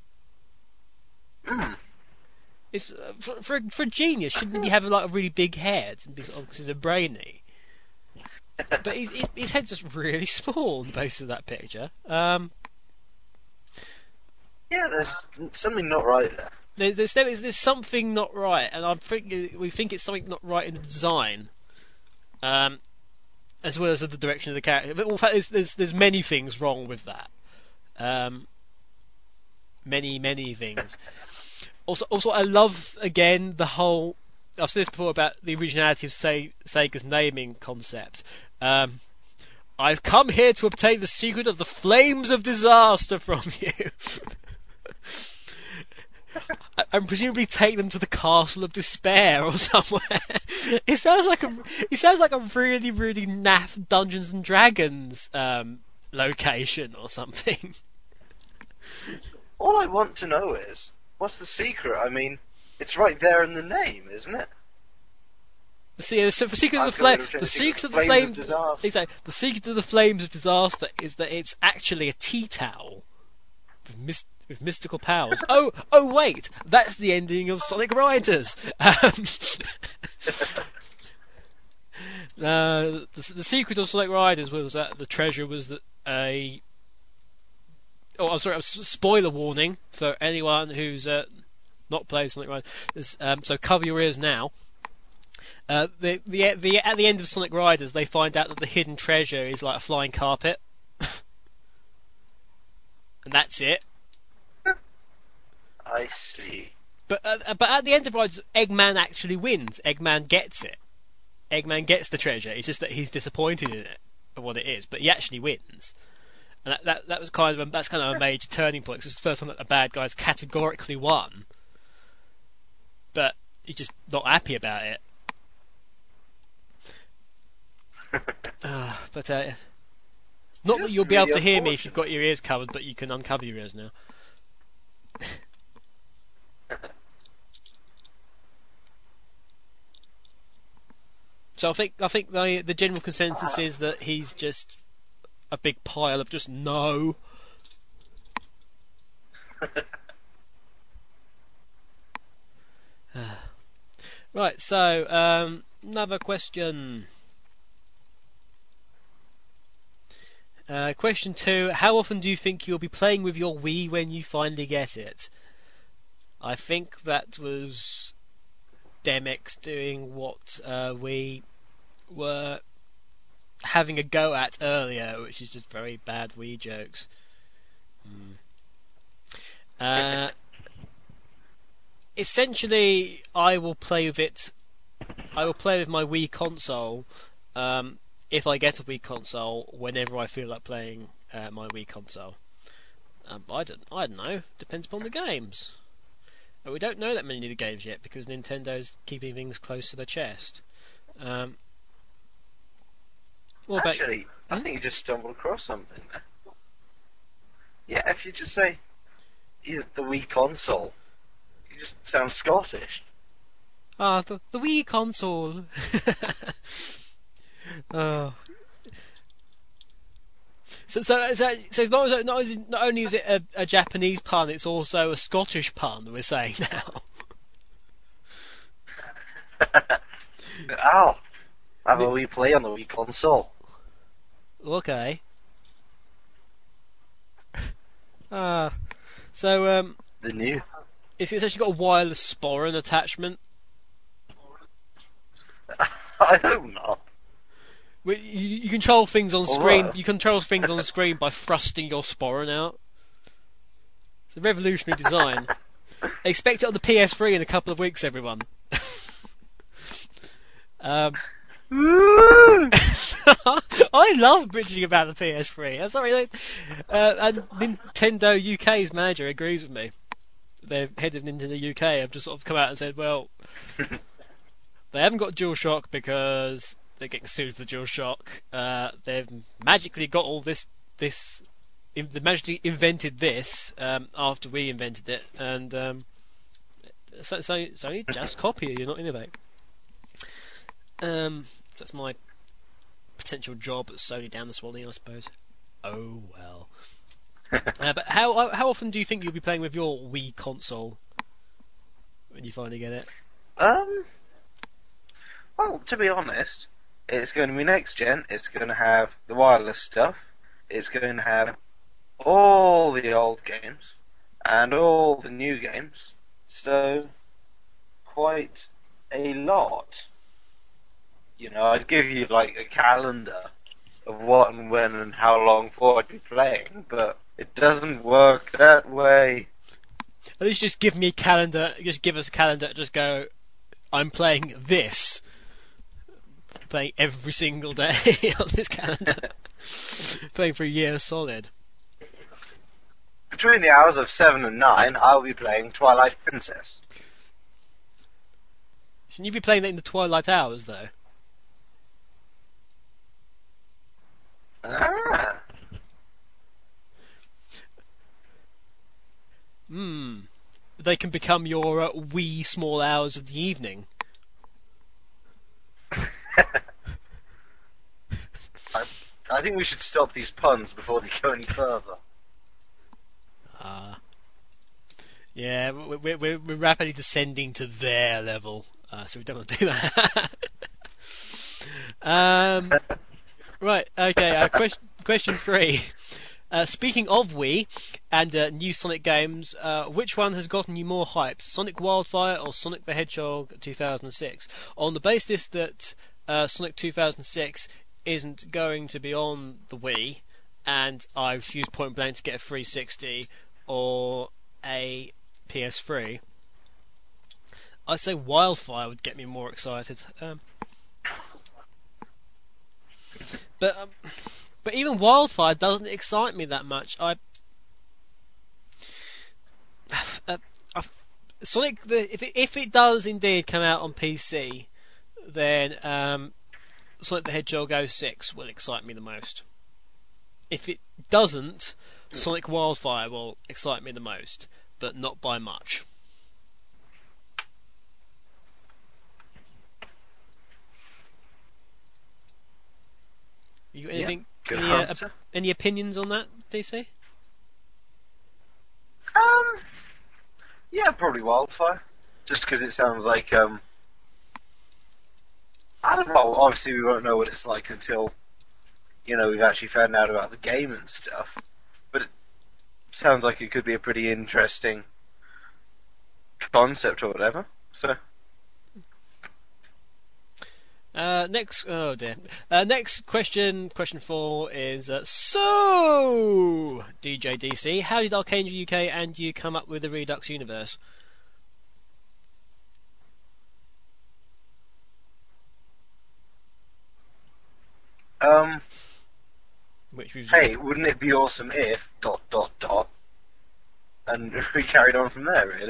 Mm. It's uh, for, for for a genius, shouldn't he have like a really big head and be sort of considered brainy? But his, his his head's just really small on the basis of that picture. Um, Yeah, there's something not right there. There- There's, there's there's something not right, and I think we think it's something not right in the design, um, as well as in the direction of the character. But in fact, there's there's, there's many things wrong with that. Um, many many things. Also, also, I love again the whole. I've said this before about the originality of Se- Sega's naming concept. Um, I've come here to obtain the secret of the flames of disaster from you. And presumably take them to the Castle of Despair or somewhere. It sounds like a it sounds like a really really naff Dungeons and Dragons um, location or something. All I want to know is, what's the secret? I mean, it's right there in the name, isn't it? The, se- the se- secret of I've the flame, got it, the secret of the Flames flame, of Disaster. exactly. The secret of the flames of disaster is that it's actually a tea towel with, mis- with mystical powers. oh, oh wait, that's the ending of Sonic Riders. Um, uh, the, the secret of Sonic Riders was that the treasure was that a. Oh, I'm sorry. I'm s- spoiler warning for anyone who's uh, not played Sonic Riders. Um, so cover your ears now. Uh, the, the the at the end of Sonic Riders, they find out that the hidden treasure is like a flying carpet, and that's it. I see. But uh, but at the end of Riders, Eggman actually wins. Eggman gets it. Eggman gets the treasure. It's just that he's disappointed in it, of what it is. But he actually wins, and that that, that was kind of a, that's kind of a major turning point. 'Cause it's the first time that a bad guy's categorically won, but he's just not happy about it. uh, but uh, not that you'll be able to hear me if you've got your ears covered, but you can uncover your ears now. So I think I think the the general consensus is that he's just a big pile of just no. Right, so um, another question. Uh, question two: how often do you think you'll be playing with your Wii when you finally get it? I think that was Demix doing what uh, we were having a go at earlier, which is just very bad Wii jokes. Hmm. Uh, essentially, I will play with it. I will play with my Wii console um, if I get a Wii console whenever I feel like playing uh, my Wii console. Um, I don't. I don't know. Depends upon the games. And we don't know that many of the games yet because Nintendo's keeping things close to their chest. Um, what about- Actually, I think you just stumbled across something there. Yeah, if you just say yeah, the Wii console, you just sound Scottish. Ah, the, the Wii console. Oh. So, so, so, so it's not, not, not only is it a, a Japanese pun, it's also a Scottish pun, we're saying now. Ow! Have a Wii play on the Wii console. Okay. Ah, so um, The new. it's, it's actually got a wireless sporran attachment. I hope not. Where You, you control things on screen. Alright. You control things on screen by thrusting your sporran out. It's a revolutionary design. Expect it on the P S three in a couple of weeks, everyone. um, I love bitching about the P S three. I'm sorry, they, uh, and Nintendo U K's manager agrees with me. The head of Nintendo U K have just sort of come out and said, well, they haven't got DualShock because they're getting sued for the DualShock. Uh, they've magically got all this, this, in, they magically invented this um, after we invented it, and um, so, so, so you just copy it, you're not innovate. Um, that's my potential job at Sony down the Swallow, I suppose. Oh well. uh, but how how often do you think you'll be playing with your Wii console when you finally get it? Um. Well, to be honest, it's going to be next gen. It's going to have the wireless stuff. It's going to have all the old games and all the new games. So, quite a lot. You know, I'd give you like a calendar of what and when and how long for I'd be playing, but it doesn't work that way. At least just give me a calendar. Just give us a calendar. Just go. I'm playing this. playing every single day on this calendar, playing for a year solid. Between the hours of seven and nine, I'll be playing Twilight Princess. Shouldn't you be playing that in the twilight hours, though? Ah. Hmm. They can become your uh, wee small hours of the evening. I, I think we should stop these puns before they go any further. Ah. Uh, yeah, we're, we're, we're rapidly descending to their level, uh, so we don't want to do that. um, right, okay, uh, question, question three. Uh, speaking of Wii and uh, new Sonic games, uh, which one has gotten you more hyped, Sonic Wildfire or Sonic the Hedgehog two thousand six? On the basis that uh, Sonic two thousand six isn't going to be on the Wii, and I refuse point blank to get a three sixty or a P S three, I'd say Wildfire would get me more excited. Um, but um, but even Wildfire doesn't excite me that much. I, uh, I Sonic, the, if it, if it does indeed come out on P C, then um, Sonic the Hedgehog oh six will excite me the most. If it doesn't, Sonic Wildfire will excite me the most, but not by much. You got anything? Yeah, any, uh, op- any opinions on that, D C? Um, yeah, probably Wildfire. Just because it sounds like, um, I don't know, obviously we won't know what it's like until, you know, we've actually found out about the game and stuff. But it sounds like it could be a pretty interesting concept or whatever, so... Uh, next, oh dear. Uh, next question, question four is uh, so D J D C, how did Archangel U K and you come up with the Redux universe? Um. Which was hey, wouldn't it be awesome if dot dot dot, and we carried on from there, really.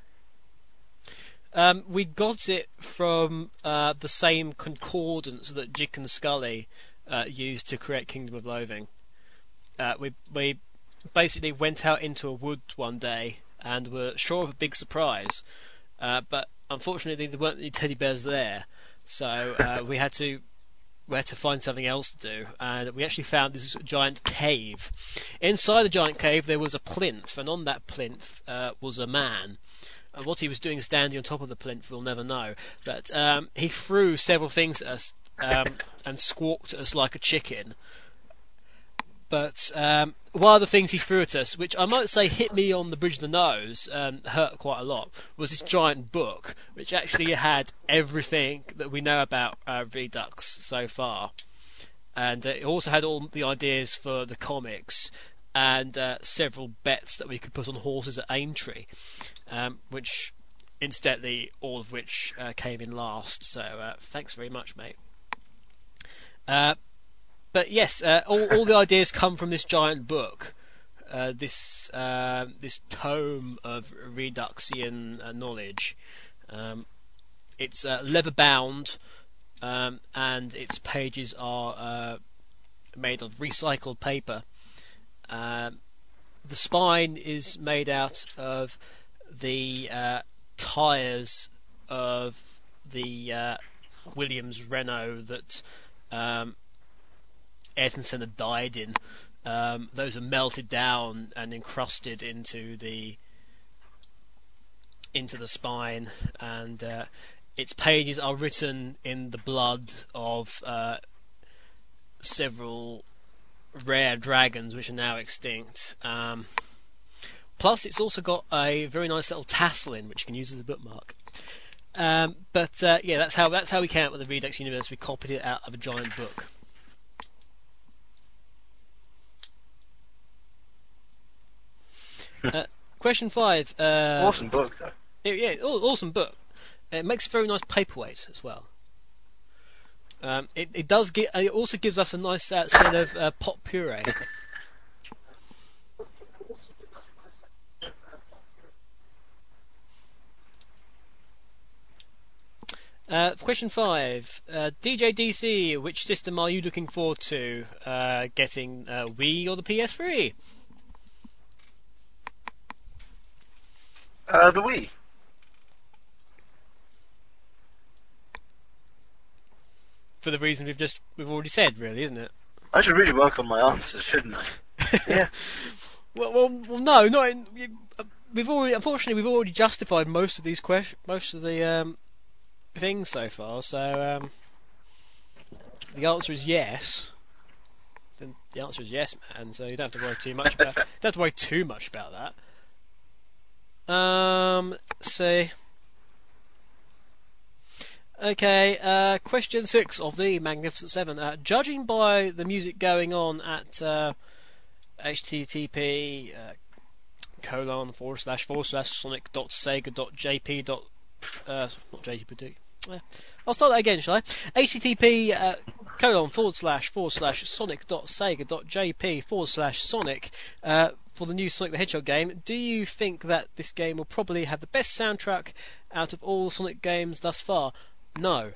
Um, we got it from uh, the same concordance that Jick and Scully uh, used to create Kingdom of Loathing. Uh, we we basically went out into a wood one day and were sure of a big surprise, uh, but unfortunately there weren't any teddy bears there, so uh, we had to we had to find something else to do, and we actually found this giant cave. Inside the giant cave there was a plinth, and on that plinth uh, was a man. Uh, what he was doing standing on top of the plinth we'll never know, but um, he threw several things at us um, and squawked at us like a chicken. But um, one of the things he threw at us, which I might say hit me on the bridge of the nose and hurt quite a lot, was this giant book, which actually had everything that we know about uh, Redux so far. And uh, it also had all the ideas for the comics and uh, several bets that we could put on horses at Aintree. Um, which, incidentally, all of which uh, came in last. So uh, thanks very much, mate. Uh, but yes, uh, all, all the ideas come from this giant book, uh, this uh, this tome of Reduxian uh, knowledge. Um, it's uh, leather bound, um, and its pages are uh, made of recycled paper. Um, the spine is made out of the uh, tyres of the uh, Williams Renault that um, Ayrton Senna died in. Um, those are melted down and encrusted into the into the spine, and uh, its pages are written in the blood of uh, several rare dragons which are now extinct. Um, Plus, it's also got a very nice little tassel in, which you can use as a bookmark. Um, but uh, yeah, that's how that's how we came up with the Redux universe. We copied it out of a giant book. uh, question five. Uh, awesome book, though. Yeah, yeah, awesome book. It makes a very nice paperweight as well. Um, it, it does get. It also gives us a nice uh, smell of uh, pot puree. Uh, question five. Uh, D J D C, which system are you looking forward to uh, getting, uh, Wii or the P S three? Uh, the Wii. For the reason we've just we've already said, really, isn't it? I should really work on my answers, shouldn't I? Yeah. Well, well, well, no, not in, uh, we've already. Unfortunately, we've already justified most of these questions, most of the um, things so far. So um, the answer is yes. Then the answer is yes, man. So you don't have to worry too much about. Don't have to worry too much about that. Um, see. Okay, uh, question six of the Magnificent Seven. Uh, judging by the music going on at uh, http uh, colon forward slash forward slash sonic dot sega dot jp dot uh, not jp. Uh, I'll start that again, shall I? http uh, colon forward slash forward slash sonic dot sega dot jp forward slash sonic uh, for the new Sonic the Hedgehog game. Do you think that this game will probably have the best soundtrack out of all Sonic games thus far? No,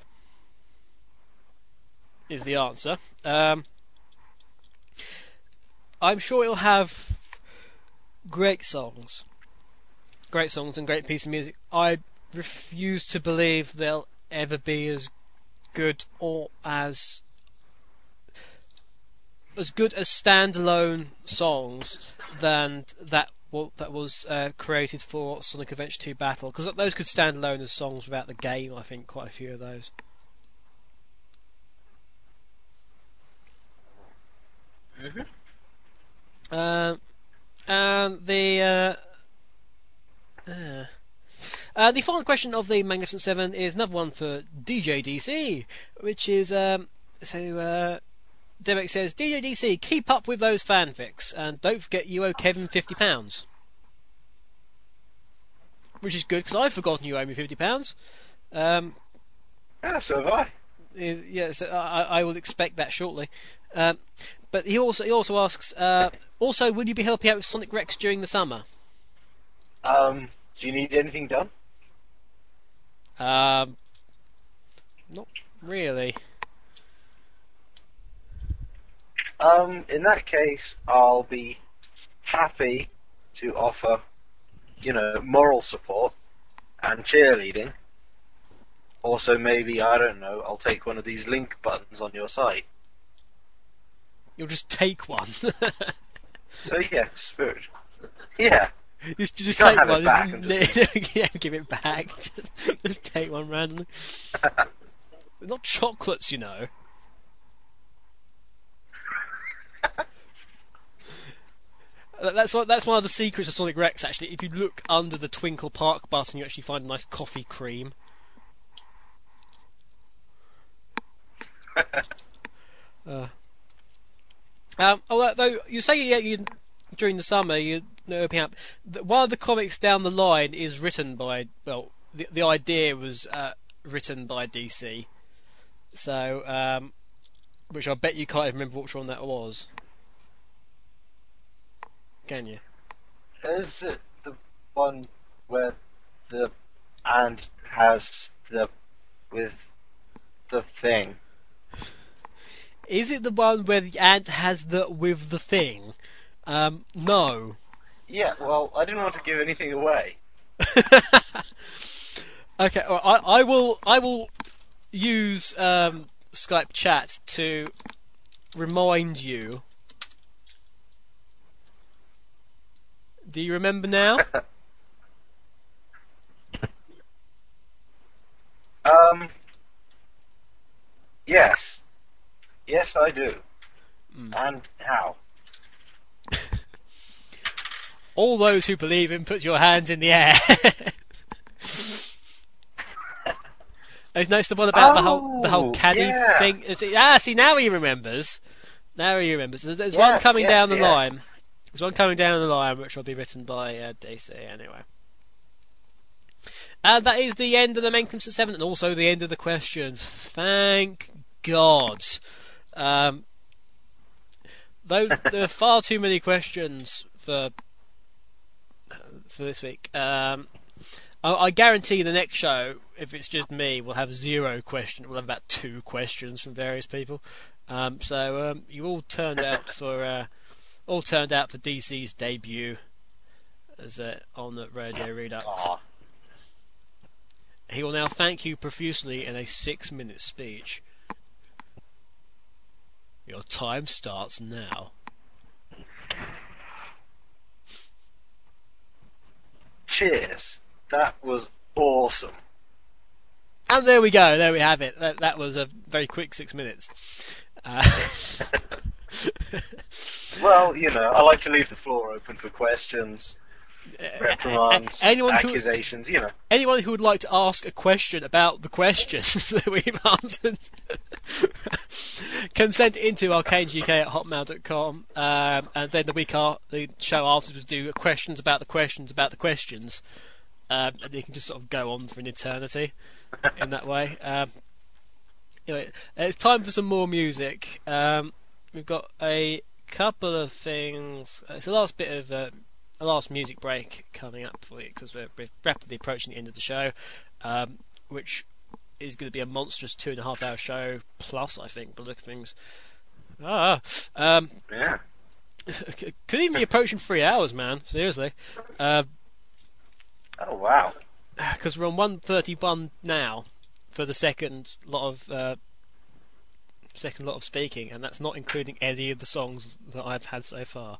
is the answer. Um, I'm sure it'll have great songs, great songs and great piece of music. I refuse to believe they'll ever be as good or as as good as standalone songs than that well, that was uh, created for Sonic Adventure two Battle, because those could stand alone as songs without the game. I think quite a few of those. Mm-hmm. Um, and the uh, uh, uh, the final question of the Magnificent Seven is another one for D J D C, which is um, so. Uh, Derek says, D J D C, keep up with those fanfics, and don't forget you owe Kevin fifty pounds. Which is good, because I've forgotten you owe me fifty pounds. Um, yeah, so have I. Is, yeah, so I, I will expect that shortly. Um, but he also he also asks, uh, also, will you be helping out with Sonic Rex during the summer? Um, do you need anything done? Um, not really. Um, in that case, I'll be happy to offer, you know, moral support and cheerleading. Also, maybe, I don't know, I'll take one of these link buttons on your site. You'll just take one. So, yeah, spirit. Yeah. Just, just you can't take have one. it back and Just, yeah, give it back. Just, just take one randomly. They're not chocolates, you know. That's what. That's one of the secrets of Sonic Rex. Actually, if you look under the Twinkle Park button, you actually find a nice coffee cream. uh, um, although you say yeah, you during the summer you know, opening up. One of the comics down the line is written by. Well, the the idea was uh, written by D C. So, um, which I bet you can't even remember which one that was. Can you? Is it the one where the ant has the with the thing? Is it the one where the ant has the with the thing? Um, no. Yeah, well, I didn't want to give anything away. Okay, well, I, I will I will use um, Skype chat to remind you. Do you remember now? um. Yes. Yes, I do. Mm. And how? All those who believe him, put your hands in the air. I've noticed the one about oh, the whole the whole caddy yeah. thing. Is it- ah, see, now he remembers. Now he remembers. There's Yes, one coming yes, down the yes. line. There's one coming down the line, which will be written by uh, D C anyway. And that is the end of the Magnificent Seven, and also the end of the questions. Thank God. Um, those, there are far too many questions for for this week. Um, I, I guarantee the next show, if it's just me, we'll have zero question. We'll have about two questions from various people. Um, so um, you all turned out for uh, all turned out for D C's debut as uh, on the Radio Redux. Aw. He will now thank you profusely in a six-minute speech. Your time starts now. Cheers. That was awesome. And there we go. There we have it. That, that was a very quick six minutes. Uh, Well, you know, I like to leave the floor open for questions, reprimands, anyone who- accusations, you know. anyone who would like to ask a question about the questions that we've answered can send it into arcanegk at hotmail dot com, um, and then the week after, the show afterwards do questions about the questions about the questions, um, and you can just sort of go on for an eternity in that way. Um, anyway, it's time for some more music. Um, we've got a couple of things. It's the last bit of uh, a last music break coming up for you because we're, we're rapidly approaching the end of the show, um, which is going to be a monstrous two and a half hour show plus, I think, by the look of things. Ah, um, Yeah. could even be approaching three hours, man. Seriously, because Oh, wow. we're on one thirty-one now for the second lot of uh, second lot of speaking, and that's not including any of the songs that I've had so far.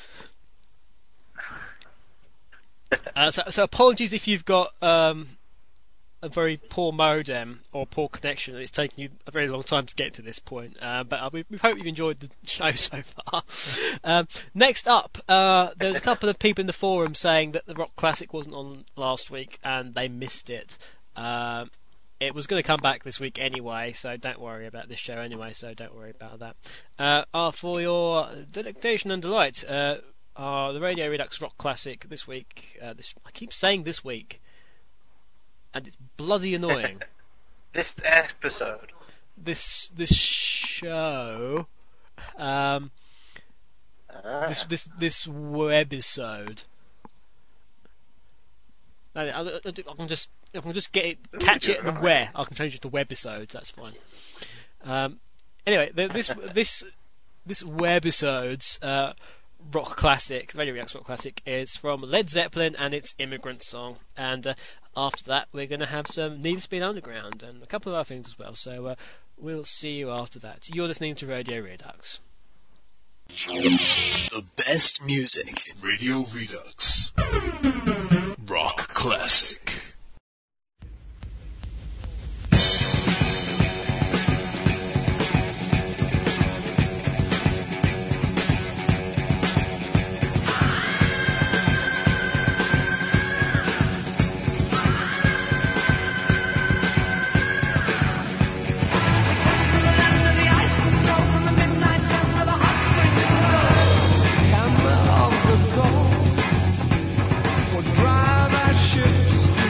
Uh, so, so apologies if you've got um, a very poor modem or poor connection and it's taken you a very long time to get to this point, uh, but uh, we, we hope you've enjoyed the show so far. um, next up, uh, there's a couple of people in the forum saying that the Rock Classic wasn't on last week and they missed it. Um, it was going to come back this week anyway, so don't worry about this show anyway, so don't worry about that. Uh, uh, for your delectation and delight, uh, Uh, the Radio Redux Rock Classic this week. Uh, this I keep saying this week, and it's bloody annoying. This episode. this this show, um, Ah. this this this webisode. I, I, I, I can just I can just get it, catch it, and then where I can change it to webisodes. That's fine. Um, anyway, the, this this this webisodes. Uh, Rock Classic, the Radio Redux Rock Classic, is from Led Zeppelin and its Immigrant Song. And uh, after that, we're going to have some Need for Speed Underground and a couple of other things as well. So uh, we'll see you after that. You're listening to Radio Redux. The best music. Radio Redux. Rock Classic. Drive our ships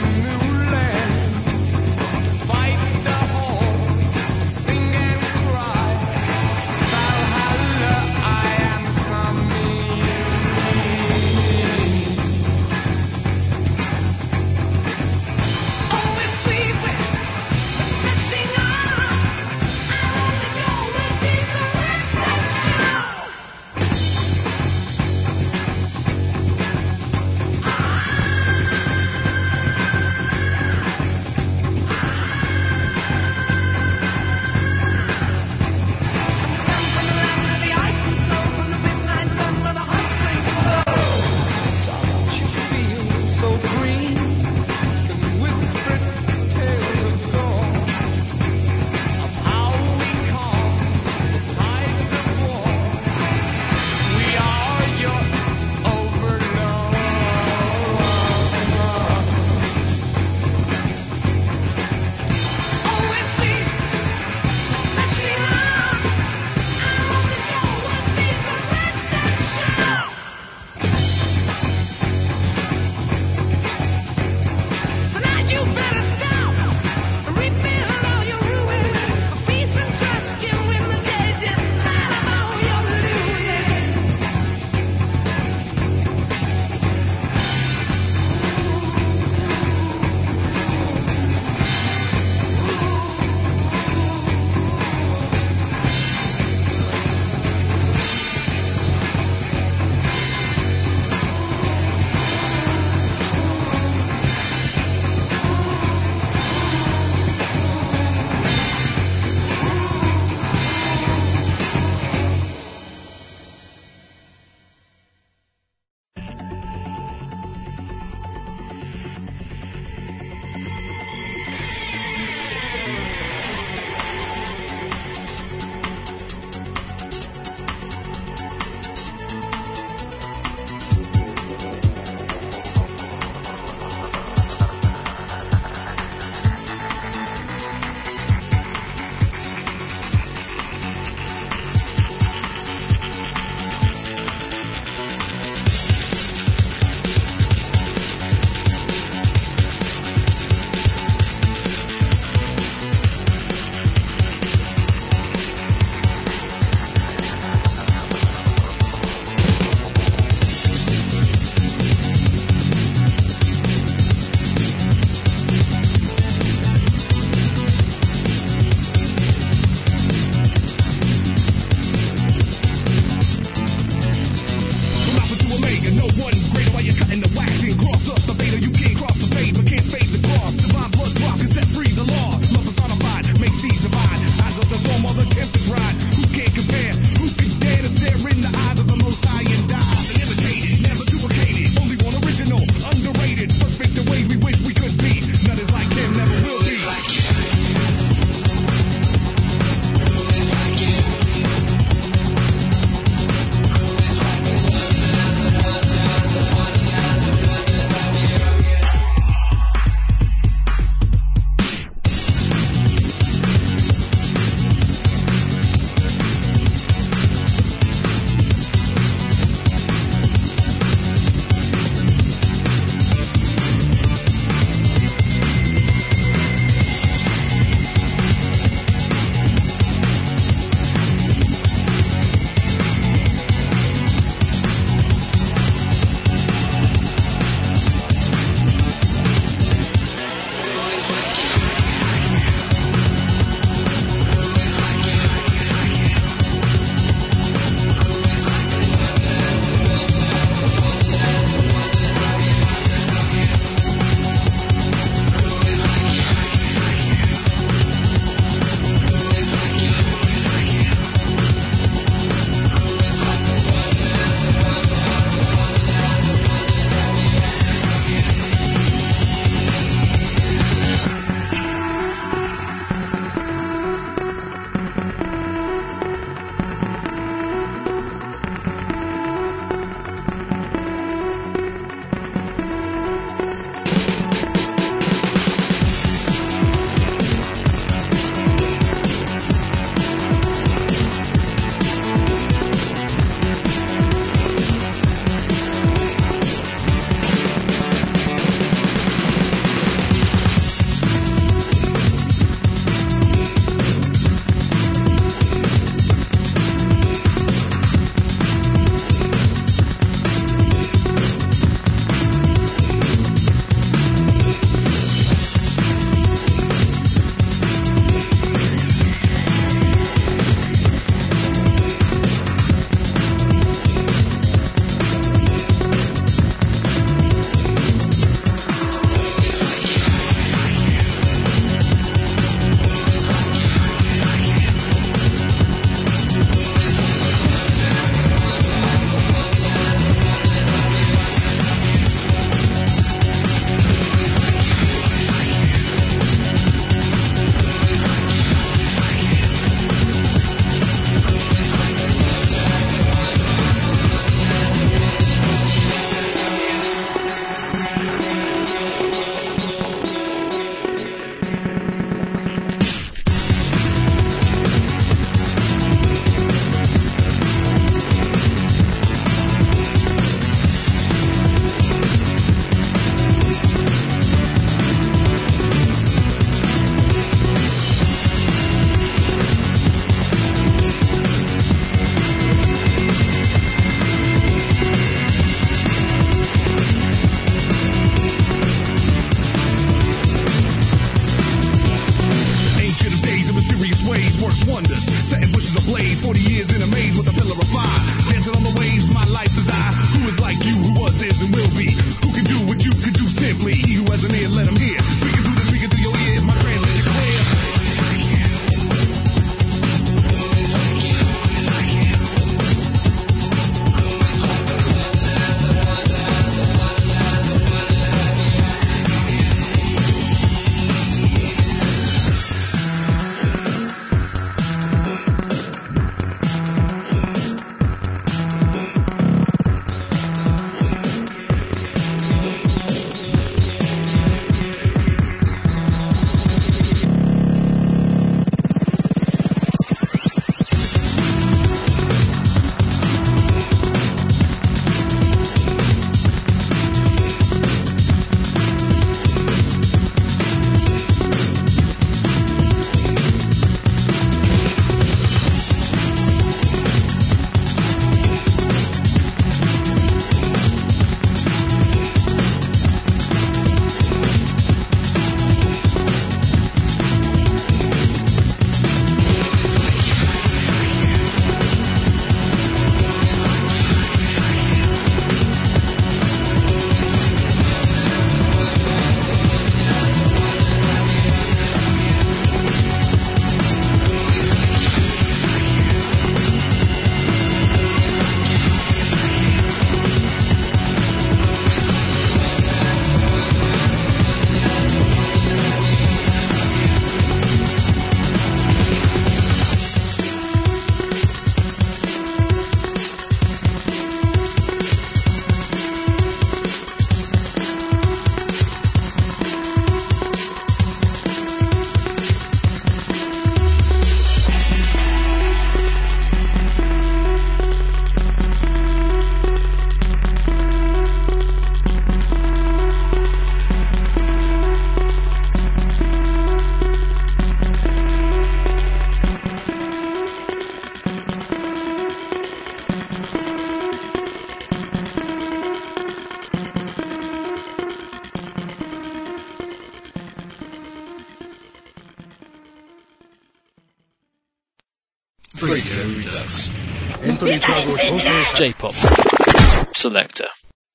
Radio Redux エントリープラグを調整し J-pop Selector.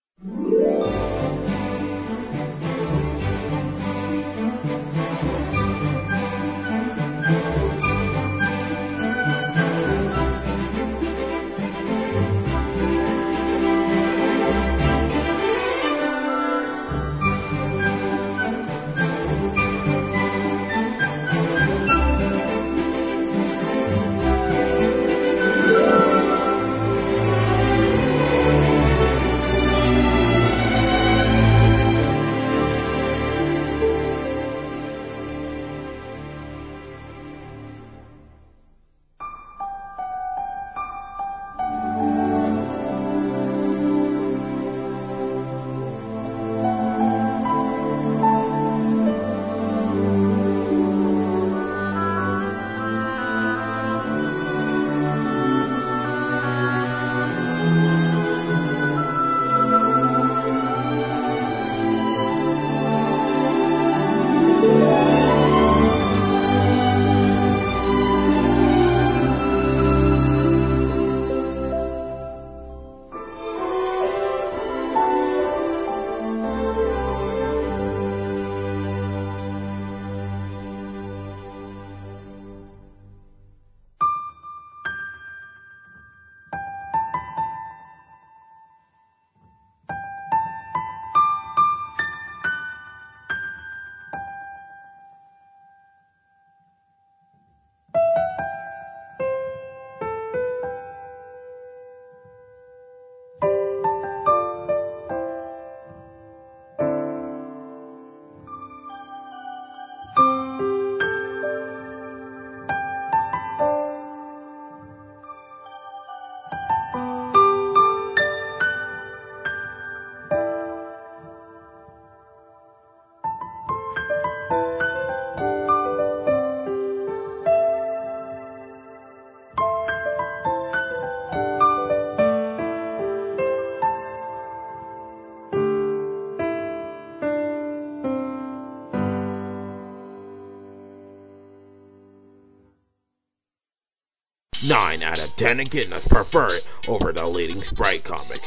nine out of ten echidnas prefer it over the leading sprite comic.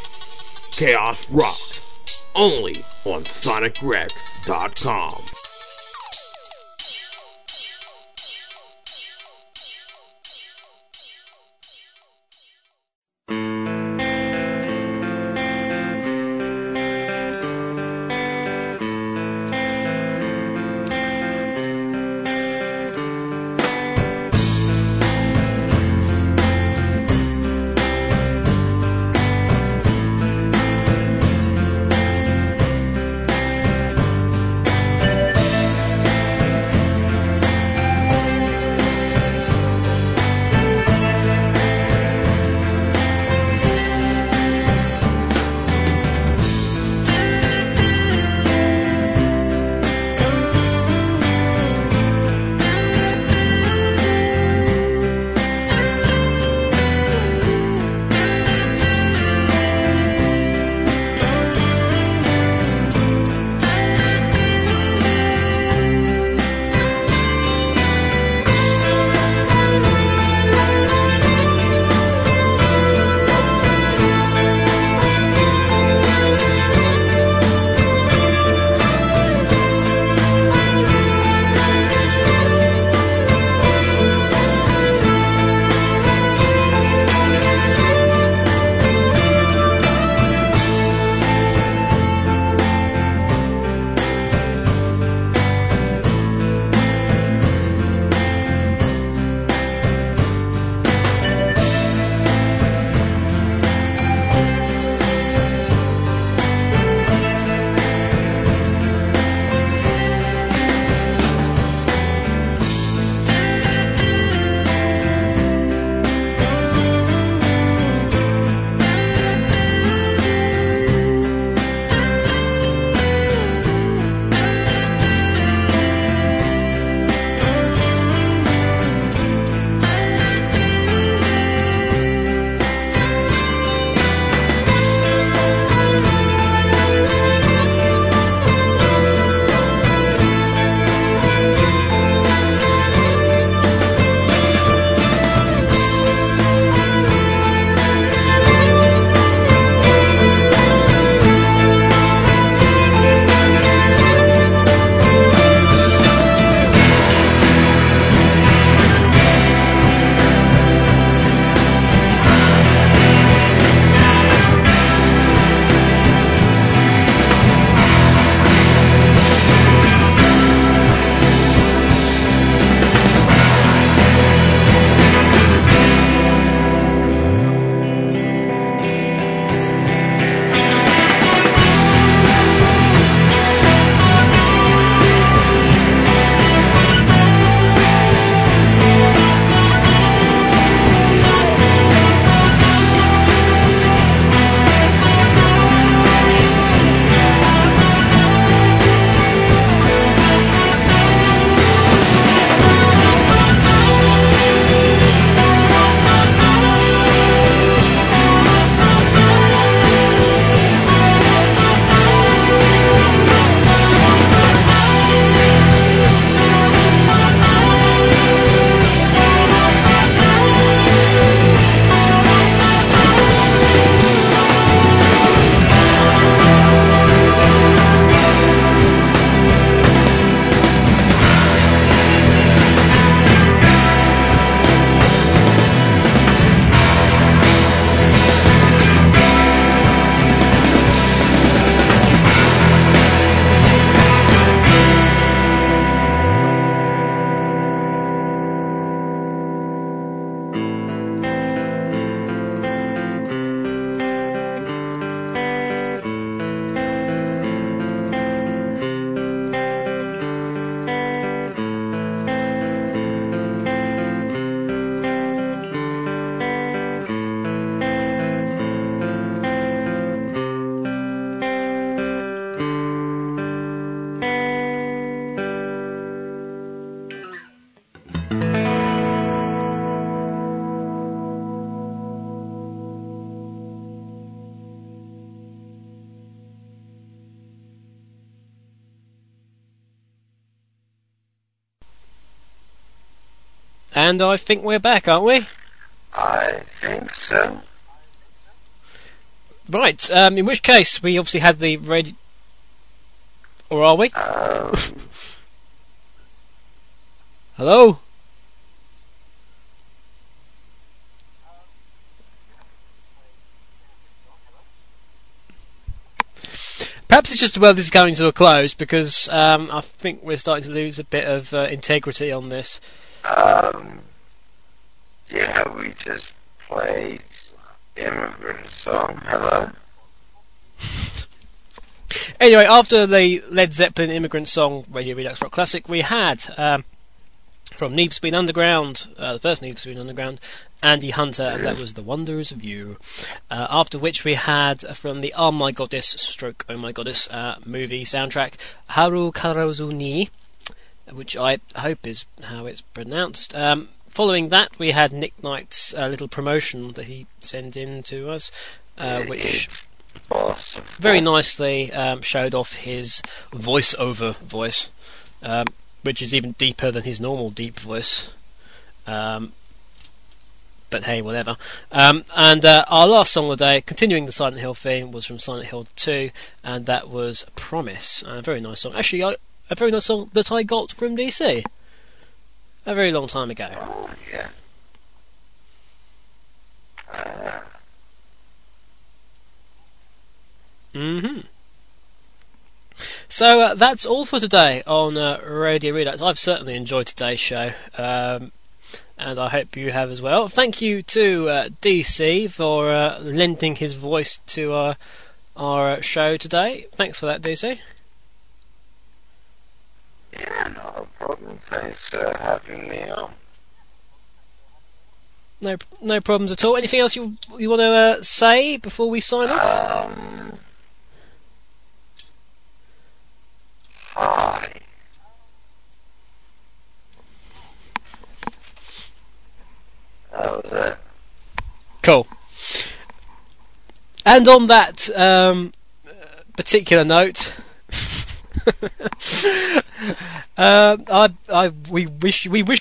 Chaos Rocks, only on Sonic Rex dot com. Thank And I think we're back, aren't we? I think so. Right, um, in which case, we obviously had the radio... Or are we? Um, Hello? Perhaps it's just well this is coming to a close because um, I think we're starting to lose a bit of uh, integrity on this. um, yeah, we just played Immigrant Song. Hello. Anyway, after the Led Zeppelin Immigrant Song Radio Redux Rock Classic, we had um, from Need for Speed Underground, uh, the first Need for Speed Underground, Andy Hunter, and that was The Wonders of You. Uh, after which we had uh, from the Oh My Goddess, stroke Oh My Goddess uh, movie soundtrack, Haru Karozu ni, which I hope is how it's pronounced. Um, following that, we had Nick Knight's uh, little promotion that he sent in to us, uh, which Awesome. very nicely um, showed off his voice-over voice, um, which is even deeper than his normal deep voice. Um, but hey, whatever. Um, and uh, our last song of the day, continuing the Silent Hill theme, was from Silent Hill two, and that was Promise. A very nice song. Actually, I, a very nice song that I got from D C a very long time ago. Oh, yeah. Uh, hmm So uh, that's all for today on uh, Radio Redux. I've certainly enjoyed today's show, um, and I hope you have as well. Thank you to uh, D C for uh, lending his voice to our, our show today. Thanks for that, D C. yeah, no problem. Thanks for having me on. No, no problems at all. Anything else you you want to uh, say before we sign off? Um, hi. That was it. Cool. And on that um, particular note, uh, I, I, we wish we wish